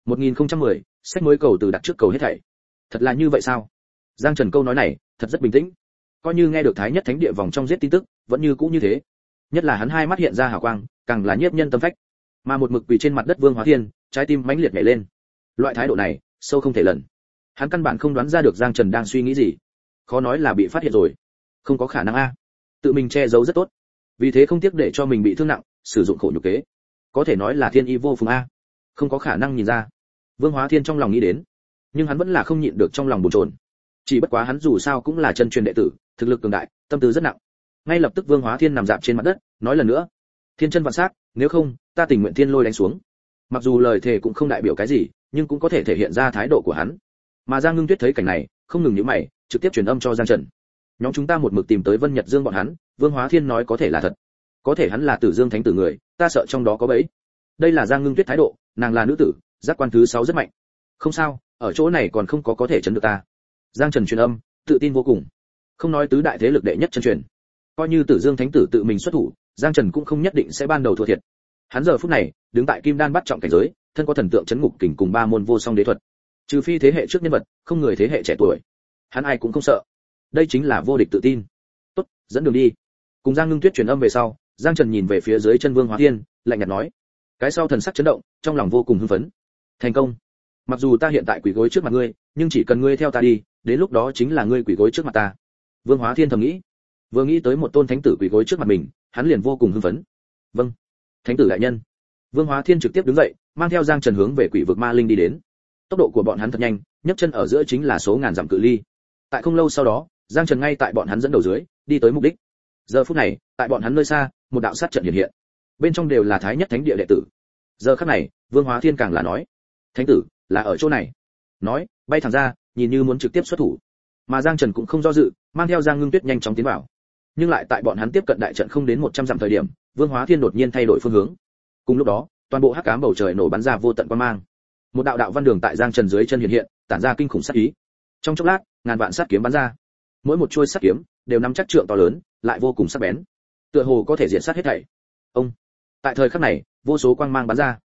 1010, sách mới cầu từ đặt trước cầu hết thảy. Thật là như vậy sao? Giang Trần câu nói này, thật rất bình tĩnh. Coi như nghe được Thái Nhất Thánh địa vòng trong giết tin tức, vẫn như cũ như thế. Nhất là hắn hai mắt hiện ra hào quang, càng là nhiếp nhân tâm phách. Mà một mực quỳ trên mặt đất Vương Hóa Thiên, trái tim mãnh liệt nhảy lên. Loại thái độ này, sâu không thể lần. Hắn căn bản không đoán ra được Giang Trần đang suy nghĩ gì. Khó nói là bị phát hiện rồi. Không có khả năng a. Tự mình che giấu rất tốt. Vì thế không tiếc để cho mình bị thương nặng, sử dụng khổ nhục kế. Có thể nói là thiên y vô phùng a. Không có khả năng nhìn ra. Vương Hóa Thiên trong lòng nghĩ đến, nhưng hắn vẫn là không nhịn được trong lòng bồn chồn. Chỉ bất quá hắn dù sao cũng là chân truyền đệ tử, thực lực cường đại, tâm tư rất nặng. Ngay lập tức Vương Hóa Thiên nằm dạp trên mặt đất, nói lần nữa: Thiên chân vạn sát, nếu không, ta tình nguyện thiên lôi đánh xuống. Mặc dù lời thề cũng không đại biểu cái gì, nhưng cũng có thể thể hiện ra thái độ của hắn. Mà Giang Ngưng Tuyết thấy cảnh này, không ngừng nhíu mày, trực tiếp truyền âm cho Giang Trần. Nhóm chúng ta một mực tìm tới Vân Nhật Dương bọn hắn, Vương Hóa Thiên nói có thể là thật. Có thể hắn là Tử Dương Thánh tử người, ta sợ trong đó có bẫy. Đây là Giang Ngưng Tuyết thái độ, nàng là nữ tử, giác quan thứ 6 rất mạnh. Không sao, ở chỗ này còn không có thể chấn được ta. Giang Trần truyền âm, tự tin vô cùng. Không nói tứ đại thế lực đệ nhất chân truyền, coi như Tử Dương Thánh tử tự mình xuất thủ, Giang Trần cũng không nhất định sẽ ban đầu thua thiệt. Hắn giờ phút này, đứng tại Kim Đan bắt trọng cảnh giới, thân có thần tượng chấn ngục kình cùng ba môn vô song đế thuật. Trừ phi thế hệ trước nhân vật, không người thế hệ trẻ tuổi. Hắn ai cũng không sợ. Đây chính là vô địch tự tin. Tốt, dẫn đường đi. Cùng Giang Ngưng Tuyết truyền âm về sau, Giang Trần nhìn về phía dưới chân Vương Hóa Thiên, lạnh nhạt nói. Cái sau thần sắc chấn động, trong lòng vô cùng hưng phấn. Thành công. Mặc dù ta hiện tại quỳ gối trước mặt ngươi, nhưng chỉ cần ngươi theo ta đi, đến lúc đó chính là ngươi quỳ gối trước mặt ta. Vương Hóa Thiên thầm nghĩ. Vừa nghĩ tới một tôn thánh tử quỳ gối trước mặt mình, hắn liền vô cùng hưng phấn. Vâng, thánh tử đại nhân. Vương Hóa Thiên trực tiếp đứng dậy, mang theo Giang Trần hướng về Quỷ vực Ma Linh đi đến. Tốc độ của bọn hắn thật nhanh, nhấc chân ở giữa chính là số ngàn dặm cự ly. Tại không lâu sau đó, Giang Trần ngay tại bọn hắn dẫn đầu dưới, đi tới mục đích. Giờ phút này, tại bọn hắn nơi xa, một đạo sát trận hiện hiện. Bên trong đều là Thái Nhất Thánh địa đệ tử. Giờ khắc này, Vương Hóa Thiên càng là nói, thánh tử là ở chỗ này. Nói, bay thẳng ra, nhìn như muốn trực tiếp xuất thủ. Mà Giang Trần cũng không do dự, mang theo Giang Ngưng Tuyết nhanh chóng tiến vào. Nhưng lại tại bọn hắn tiếp cận đại trận không đến 100 dặm thời điểm, Vương Hóa Thiên đột nhiên thay đổi phương hướng. Cùng lúc đó, toàn bộ hắc ám bầu trời nổ bắn ra vô tận quang mang. Một đạo đạo văn đường tại Giang Trần dưới chân hiện hiện, tản ra kinh khủng sát ý. Trong chốc lát, ngàn vạn sát kiếm bắn ra. Mỗi một chuôi sát kiếm đều nắm chắc trượng to lớn, lại vô cùng sắc bén. Tựa hồ có thể diệt sát hết thảy. Ông. Tại thời khắc này, vô số quang mang bắn ra.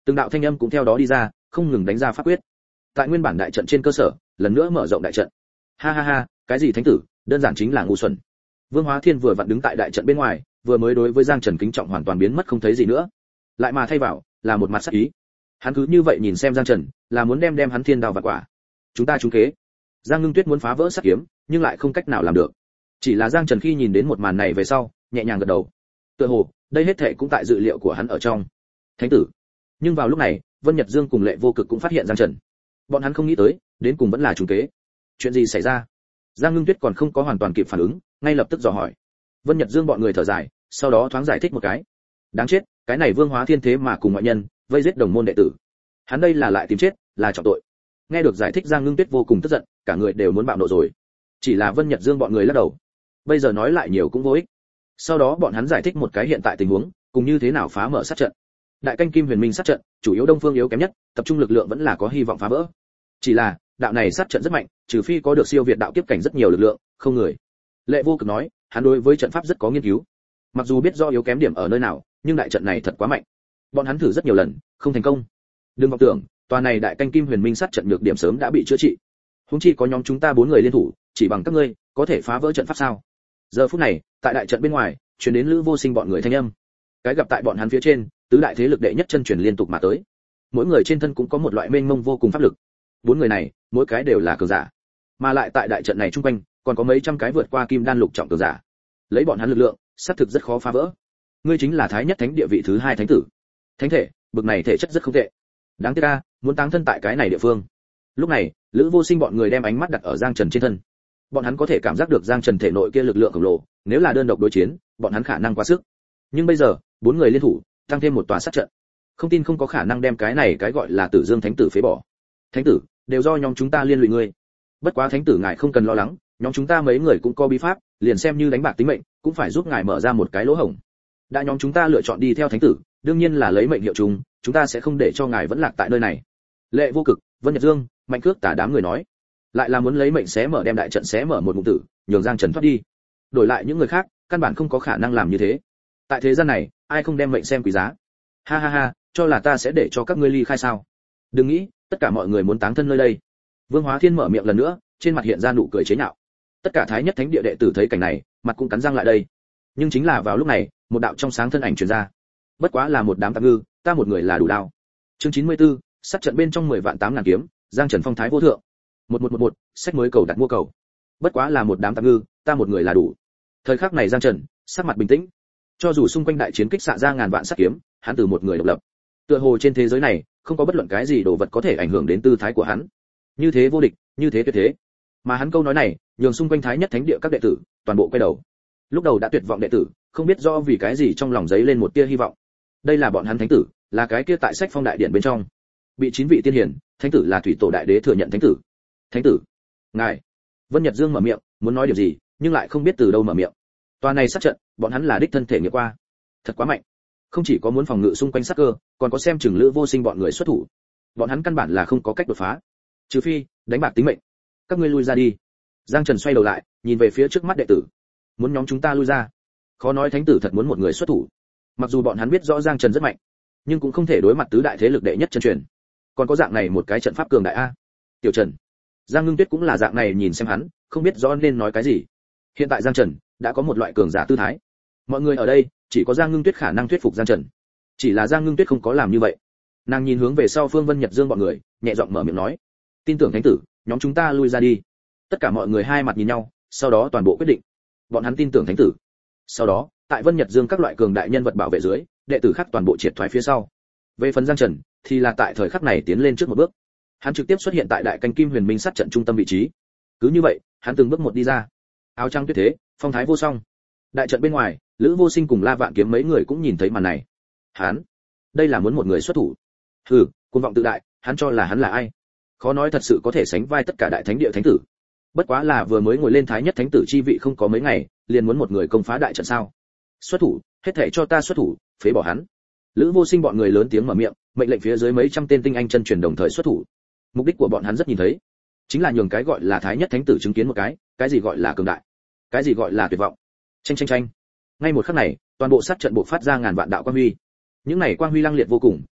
Từng đạo thanh âm cũng theo đó đi ra, không ngừng đánh ra pháp quyết. Tại nguyên bản đại trận trên cơ sở, lần nữa mở rộng đại trận. Ha ha ha, cái gì thánh tử, đơn giản chính là ngu xuẩn. Vương Hóa Thiên vừa vặn đứng tại đại trận bên ngoài, vừa mới đối với Giang Trần kính trọng hoàn toàn biến mất không thấy gì nữa. Lại mà thay vào, là một mặt sắc ý. Hắn cứ như vậy nhìn xem Giang Trần, là muốn đem hắn thiên đao vạn quả. Chúng ta trúng kế. Giang Ngưng Tuyết muốn phá vỡ sát kiếm, nhưng lại không cách nào làm được. Chỉ là Giang Trần khi nhìn đến một màn này về sau, nhẹ nhàng gật đầu. Tựa hồ, đây hết thảy cũng tại dự liệu của hắn ở trong. Thánh tử. Nhưng vào lúc này, Vân Nhật Dương cùng Lệ Vô Cực cũng phát hiện Giang Trần. Bọn hắn không nghĩ tới, đến cùng vẫn là trùng kế. Chuyện gì xảy ra? Giang Ngưng Tuyết còn không có hoàn toàn kịp phản ứng, ngay lập tức dò hỏi. Vân Nhật Dương bọn người thở dài, sau đó thoáng giải thích một cái. Đáng chết, cái này Vương Hóa Thiên thế mà cùng ngoại nhân vây giết đồng môn đệ tử. Hắn đây là lại tìm chết, là trọng tội. Nghe được giải thích Giang Ngưng Tuyết vô cùng tức giận, cả người đều muốn bạo nộ rồi. Chỉ là Vân Nhật Dương bọn người lắc đầu. Bây giờ nói lại nhiều cũng vô ích. Sau đó bọn hắn giải thích một cái hiện tại tình huống, cùng như thế nào phá mở sát trận. Đại canh kim huyền minh sát trận, chủ yếu đông phương yếu kém nhất, tập trung lực lượng vẫn là có hy vọng phá vỡ. Chỉ là, đạo này sát trận rất mạnh, trừ phi có được siêu việt đạo kiếp cảnh rất nhiều lực lượng, không người. Lệ Vô Cực nói, hắn đối với trận pháp rất có nghiên cứu. Mặc dù biết do yếu kém điểm ở nơi nào, nhưng đại trận này thật quá mạnh. Bọn hắn thử rất nhiều lần, không thành công. Đừng vọng tưởng, tòa này đại canh kim huyền minh sát trận nhược điểm sớm đã bị chữa trị. Huống chi có nhóm chúng ta 4 người liên thủ, chỉ bằng các ngươi, có thể phá vỡ trận pháp sao? Giờ phút này, tại đại trận bên ngoài, truyền đến Lữ Vô Sinh bọn người thanh âm. Cái gặp tại bọn hắn phía trên, tứ đại thế lực đệ nhất chân truyền liên tục mà tới. Mỗi người trên thân cũng có một loại mênh mông vô cùng pháp lực. 4 người này, mỗi cái đều là cường giả. Mà lại tại đại trận này trung quanh, còn có mấy trăm cái vượt qua kim đan lục trọng cường giả. Lấy bọn hắn lực lượng, xác thực rất khó phá vỡ. Ngươi chính là thái nhất thánh địa vị thứ 2 thánh tử. Thánh thể, bực này thể chất rất không tệ. Đáng tiếc a, muốn táng thân tại cái này địa phương. Lúc này, Lữ Vô Sinh bọn người đem ánh mắt đặt ở Giang Trần trên thân. Bọn hắn có thể cảm giác được Giang Trần thể nội kia lực lượng khổng lồ, nếu là đơn độc đối chiến, bọn hắn khả năng quá sức. Nhưng bây giờ, 4 người liên thủ, tăng thêm một tòa sát trận. Không tin không có khả năng đem cái này cái gọi là Tử Dương Thánh tử phế bỏ. Thánh tử, đều do nhóm chúng ta liên lụy ngươi. Bất quá thánh tử ngài không cần lo lắng, nhóm chúng ta mấy người cũng có bí pháp, liền xem như đánh bạc tính mệnh, cũng phải giúp ngài mở ra một cái lỗ hổng. Đã nhóm chúng ta lựa chọn đi theo thánh tử, đương nhiên là lấy mệnh hiệu chung, chúng ta sẽ không để cho ngài vẫn lạc tại nơi này. Lệ Vô Cực, Vân Nhật Dương, Mạnh Cước Tả đám người nói, lại là muốn lấy mệnh xé mở đem đại trận xé mở một ngụm tử, nhường Giang Trần thoát đi. Đổi lại những người khác, căn bản không có khả năng làm như thế. Tại thế gian này, ai không đem mệnh xem quý giá. Ha ha ha, cho là ta sẽ để cho các ngươi ly khai sao? Đừng nghĩ, tất cả mọi người muốn táng thân nơi đây. Vương Hóa Thiên mở miệng lần nữa, trên mặt hiện ra nụ cười chế nhạo. Tất cả thái nhất thánh địa đệ tử thấy cảnh này, mặt cũng cắn răng lại đây. Nhưng chính là vào lúc này, một đạo trong sáng thân ảnh truyền ra. Bất quá là một đám tạp ngư, ta một người là đủ đao. Chương 94, sát trận bên trong 10 vạn 8 ngàn kiếm, Giang Trần phong thái vô thượng. 1111, sách mới cầu đặt mua cầu. Bất quá là một đám tạp ngư, ta một người là đủ. Thời khắc này Giang Trần, sắc mặt bình tĩnh. Cho dù xung quanh đại chiến kích xạ ra ngàn vạn sát kiếm, hắn từ một người độc lập. Tựa hồ trên thế giới này, không có bất luận cái gì đồ vật có thể ảnh hưởng đến tư thái của hắn. Như thế vô địch, như thế tuyệt thế. Mà hắn câu nói này, nhường xung quanh thái nhất thánh địa các đệ tử, toàn bộ quay đầu. Lúc đầu đã tuyệt vọng đệ tử, không biết do vì cái gì trong lòng giấy lên một tia hy vọng. Đây là bọn hắn thánh tử, là cái kia tại sách phong đại điện bên trong. Bị 9 vị tiên hiển, thánh tử là thủy tổ đại đế thừa nhận thánh tử. Thánh tử, ngài. Vân Nhật Dương mở miệng, muốn nói điều gì, nhưng lại không biết từ đâu mở miệng. Toa này sát trận, bọn hắn là đích thân thể nghiệm qua. Thật quá mạnh. Không chỉ có muốn phòng ngự xung quanh sát cơ, còn có xem chừng Lữ Vô Sinh bọn người xuất thủ. Bọn hắn căn bản là không có cách đột phá. Trừ phi, đánh bạc tính mệnh. Các ngươi lui ra đi. Giang Trần xoay đầu lại, nhìn về phía trước mắt đệ tử. Muốn nhóm chúng ta lui ra. Khó nói thánh tử thật muốn một người xuất thủ. Mặc dù bọn hắn biết rõ Giang Trần rất mạnh, nhưng cũng không thể đối mặt tứ đại thế lực đệ nhất chân truyền. Còn có dạng này một cái trận pháp cường đại a. Tiểu Trần. Giang Ngưng Tuyết cũng là dạng này nhìn xem hắn, không biết rõ nên nói cái gì. Hiện tại Giang Trần đã có một loại cường giả tư thái. Mọi người ở đây, chỉ có Giang Ngưng Tuyết khả năng thuyết phục Giang Trần. Chỉ là Giang Ngưng Tuyết không có làm như vậy. Nàng nhìn hướng về sau Phương Vân Nhật Dương bọn người, nhẹ giọng mở miệng nói: "Tin tưởng thánh tử, nhóm chúng ta lui ra đi." Tất cả mọi người hai mặt nhìn nhau, sau đó toàn bộ quyết định. Bọn hắn tin tưởng thánh tử. Sau đó, tại Vân Nhật Dương các loại cường đại nhân vật bảo vệ dưới, đệ tử khác toàn bộ triệt thoái phía sau. Về phần Giang Trần, thì là tại thời khắc này tiến lên trước một bước. Hắn trực tiếp xuất hiện tại đại canh kim huyền minh sát trận trung tâm vị trí. Cứ như vậy, hắn từng bước một đi ra. Áo trắng tuyệt thế, phong thái vô song. Đại trận bên ngoài, Lữ Vô Sinh cùng La Vạn Kiếm mấy người cũng nhìn thấy màn này. Hắn, đây là muốn một người xuất thủ. Hừ, cuồng vọng tự đại, hắn cho là hắn là ai? Khó nói thật sự có thể sánh vai tất cả đại thánh địa thánh tử. Bất quá là vừa mới ngồi lên thái nhất thánh tử chi vị không có mấy ngày, liền muốn một người công phá đại trận sao? Xuất thủ, hết thảy cho ta xuất thủ, phế bỏ hắn. Lữ Vô Sinh bọn người lớn tiếng mở miệng, mệnh lệnh phía dưới mấy trăm tên tinh anh chân truyền đồng thời xuất thủ. Mục đích của bọn hắn rất nhìn thấy, chính là nhường cái gọi là thái nhất thánh tử chứng kiến một cái gì gọi là cường đại, cái gì gọi là tuyệt vọng. Tranh. Ngay một khắc này, toàn bộ sát trận bộc phát ra ngàn vạn đạo quang huy. Những này quang huy lăng liệt vô cùng,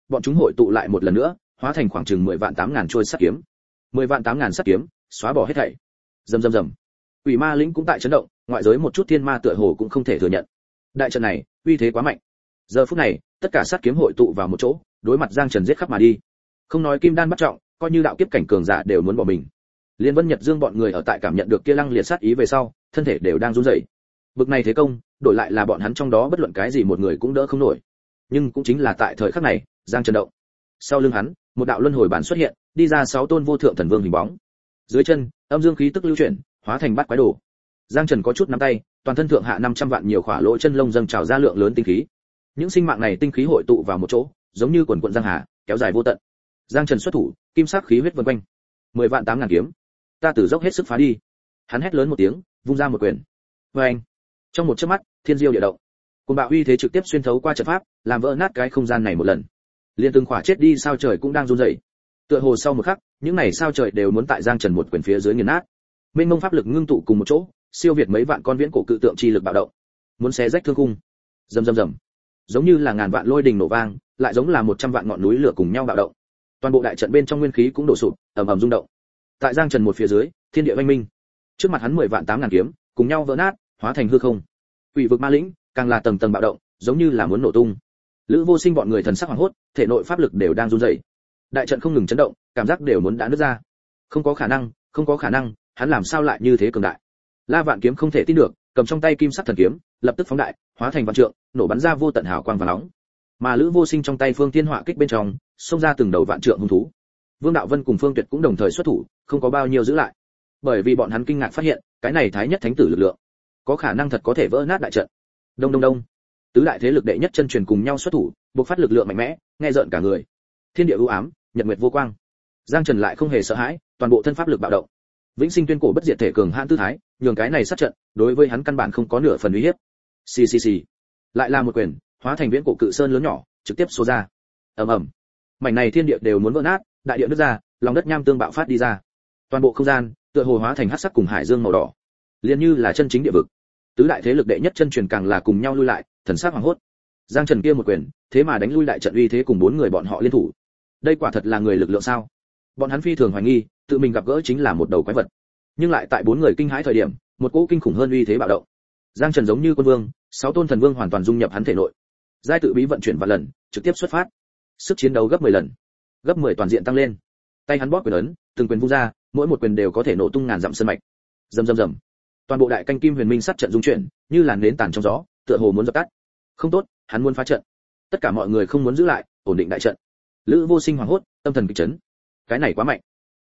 bọn chúng hội tụ lại một lần nữa, hóa thành khoảng chừng 10 vạn 8 ngàn trôi sắt kiếm. 10 vạn 8 ngàn sắt kiếm, xóa bỏ hết thảy. Rầm rầm rầm. Quỷ ma lĩnh cũng tại chấn động, ngoại giới một chút thiên ma tựa hồ cũng không thể thừa nhận. Đại trận này, uy thế quá mạnh. Giờ phút này, tất cả sát kiếm hội tụ vào một chỗ, đối mặt Giang Trần giết khắp mà đi. Không nói kim đan bắt trọng, coi như đạo kiếp cảnh cường giả đều muốn bỏ mình. Liên Vân Nhật Dương bọn người ở tại cảm nhận được kia lăng liệt sát ý về sau, thân thể đều đang run rẩy. Bực này thế công, đổi lại là bọn hắn trong đó bất luận cái gì một người cũng đỡ không nổi. Nhưng cũng chính là tại thời khắc này, Giang Trần động. Sau lưng hắn, một đạo luân hồi bản xuất hiện, đi ra 6 tôn vô thượng thần vương hình bóng. Dưới chân, âm dương khí tức lưu chuyển, hóa thành bát quái đồ. Giang Trần có chút nắm tay, toàn thân thượng hạ 500 vạn nhiều khỏa lỗ chân lông dâng trào ra lượng lớn tinh khí. Những sinh mạng này tinh khí hội tụ vào một chỗ, giống như quần quần giang hà, kéo dài vô tận. Giang Trần xuất thủ, kim sắc khí huyết vần quanh. 10 vạn 8 ngàn kiếm, ta tử dốc hết sức phá đi. Hắn hét lớn một tiếng, vung ra một quyền. Oeng! Trong một chớp mắt, thiên diêu địa động. Cơn bạo uy thế trực tiếp xuyên thấu qua trận pháp, làm vỡ nát cái không gian này một lần. Liên từng khỏa chết đi sao trời cũng đang run rẩy. Tựa hồ sau một khắc, những này sao trời đều muốn tại Giang Trần một quyền phía dưới nghiền nát. Mênh mông pháp lực ngưng tụ cùng một chỗ, siêu việt mấy vạn con viễn cổ cự tượng chi lực bạo động, muốn xé rách thương khung. Rầm rầm rầm. Giống như là ngàn vạn lôi đình nổ vang, lại giống là 100 vạn ngọn núi lửa cùng nhau bạo động. Toàn bộ đại trận bên trong nguyên khí cũng đổ sụp, ầm ầm rung động. Tại Giang Trần một phía dưới, thiên địa oanh minh. Trước mặt hắn 10 vạn 8 ngàn kiếm, cùng nhau vỡ nát, hóa thành hư không. Quỷ vực ma lĩnh, càng là tầng tầng bạo động, giống như là muốn nổ tung. Lữ Vô Sinh bọn người thần sắc hoảng hốt, thể nội pháp lực đều đang run rẩy. Đại trận không ngừng chấn động, cảm giác đều muốn đã nứt ra. Không có khả năng, hắn làm sao lại như thế cường đại? La Vạn Kiếm không thể tin được, cầm trong tay kim sắc thần kiếm, lập tức phóng đại, hóa thành vạn trượng, nổ bắn ra vô tận hào quang và nóng. Mà Lữ Vô Sinh trong tay Phương Thiên Họa kích bên trong, xông ra từng đầu vạn trượng hung thú. Vương Đạo Vân cùng Phương Tuyệt cũng đồng thời xuất thủ, không có bao nhiêu giữ lại. Bởi vì bọn hắn kinh ngạc phát hiện, cái này Thái Nhất Thánh Tử lực lượng, có khả năng thật có thể vỡ nát đại trận. Đông đông đông. Tứ đại thế lực đệ nhất chân truyền cùng nhau xuất thủ, bộc phát lực lượng mạnh mẽ, nghe rợn cả người. Thiên địa u ám, nhật nguyệt vô quang. Giang Trần lại không hề sợ hãi, toàn bộ thân pháp lực bạo động. Vĩnh sinh tuyên cổ bất diệt thể cường hãn tư thái, nhường cái này sát trận, đối với hắn căn bản không có nửa phần uy hiếp. Xì xì xì. Lại là một quyền, hóa thành viễn cổ cự sơn lớn nhỏ, trực tiếp xô ra. Ầm ầm. Mảnh này thiên địa đều muốn vỡ nát, đại địa nứt ra, lòng đất nham tương bạo phát đi ra. Toàn bộ không gian, tựa hồ hóa thành hắc sắc cùng hải dương màu đỏ. Liên như là chân chính địa vực. Tứ đại thế lực đệ nhất chân truyền càng là cùng nhau lui lại, thần sắc hoảng hốt. Giang Trần kia một quyền, thế mà đánh lui đại trận uy thế cùng 4 người bọn họ liên thủ. Đây quả thật là người lực lượng sao? Bọn hắn phi thường hoài nghi, tự mình gặp gỡ chính là một đầu quái vật. Nhưng lại tại 4 người kinh hãi thời điểm, một cỗ kinh khủng hơn uy thế bạo động. Giang Trần giống như quân vương, 6 tôn thần vương hoàn toàn dung nhập hắn thể nội. Giai tự bí vận chuyển vạn lần, trực tiếp xuất phát. Sức chiến đấu gấp 10 lần, gấp 10 toàn diện tăng lên. Tay hắn bóp quyền ấn, từng quyền vung ra, mỗi một quyền đều có thể nổ tung ngàn dặm sơn mạch. Rầm rầm rầm. Toàn bộ đại canh kim huyền minh sát trận dung chuyển, như làn nến tàn trong gió, tựa hồ muốn dập tắt. Không tốt, hắn muốn phá trận. Tất cả mọi người không muốn giữ lại, ổn định đại trận. Lữ Vô Sinh hoảng hốt, tâm thần kịch chấn. Cái này quá mạnh.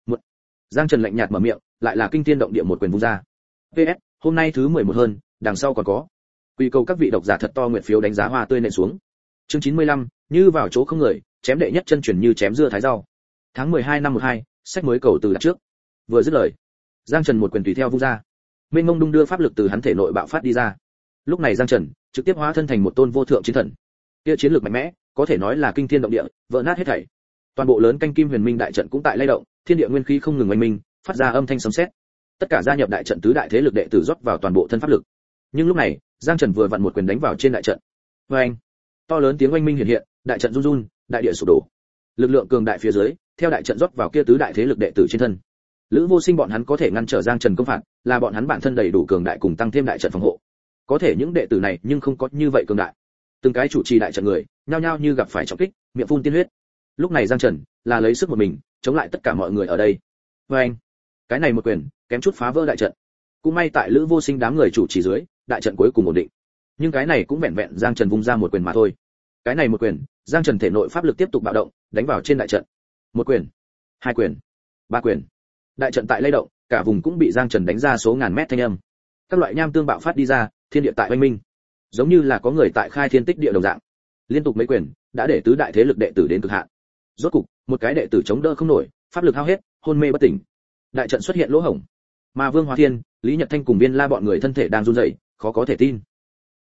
Giang Trần lạnh nhạt mở miệng, lại là kinh thiên động địa một quyền vung ra. PS, hôm nay thứ 11 hơn, đằng sau còn có. Quy cầu các vị độc giả thật to nguyện phiếu đánh giá hoa tươi nện xuống. Chương 95, như vào chỗ không người, chém đệ nhất chân truyền như chém dưa thái rau. Tháng 12 năm 12, sách mới cầu từ đặt trước. Vừa dứt lời, Giang Trần một quyền tùy theo vung ra. Mênh mông đung đưa pháp lực từ hắn thể nội bạo phát đi ra. Lúc này Giang Trần trực tiếp hóa thân thành một tôn vô thượng chiến thần. Kia chiến lược mạnh mẽ, có thể nói là kinh thiên động địa, vỡ nát hết thảy. Toàn bộ lớn canh kim huyền minh đại trận cũng tại lay động, thiên địa nguyên khí không ngừng oanh minh, phát ra âm thanh sấm sét. Tất cả gia nhập đại trận tứ đại thế lực đệ tử rót vào toàn bộ thân pháp lực. Nhưng lúc này, Giang Trần vừa vặn một quyền đánh vào trên đại trận. Oeng! To lớn tiếng oanh minh hiện hiện, đại trận run run, đại địa sụp đổ. Lực lượng cường đại phía dưới, theo đại trận rót vào kia tứ đại thế lực đệ tử trên thân. Lữ Vô Sinh bọn hắn có thể ngăn trở Giang Trần công phạt, là bọn hắn bản thân đầy đủ cường đại cùng tăng thêm đại trận phòng hộ. Có thể những đệ tử này nhưng không có như vậy cường đại. Từng cái chủ trì đại trận người, nhao nhao như gặp phải trọng kích, miệng phun tiên huyết. Lúc này Giang Trần là lấy sức một mình, chống lại tất cả mọi người ở đây. Oeng! Cái này một quyền, kém chút phá vỡ đại trận. Cũng may tại Lữ Vô Sinh đám người chủ trì dưới, đại trận cuối cùng ổn định. Nhưng cái này cũng vẹn vẹn Giang Trần vung ra một quyền mà thôi. Cái này một quyền, Giang Trần thể nội pháp lực tiếp tục bạo động, đánh vào trên đại trận. Một quyền, hai quyền, ba quyền. Đại trận tại lay động, cả vùng cũng bị Giang Trần đánh ra số ngàn mét thanh âm. Các loại nham tương bạo phát đi ra, thiên địa tại oanh minh. Giống như là có người tại khai thiên tích địa đồng dạng. Liên tục mấy quyền, đã để tứ đại thế lực đệ tử đến cực hạn. Rốt cục, một cái đệ tử chống đỡ không nổi, pháp lực hao hết, hôn mê bất tỉnh. Đại trận xuất hiện lỗ hổng. Mà Vương Hóa Thiên, Lý Nhật Thanh cùng Viên La bọn người thân thể đang run rẩy, khó có thể tin.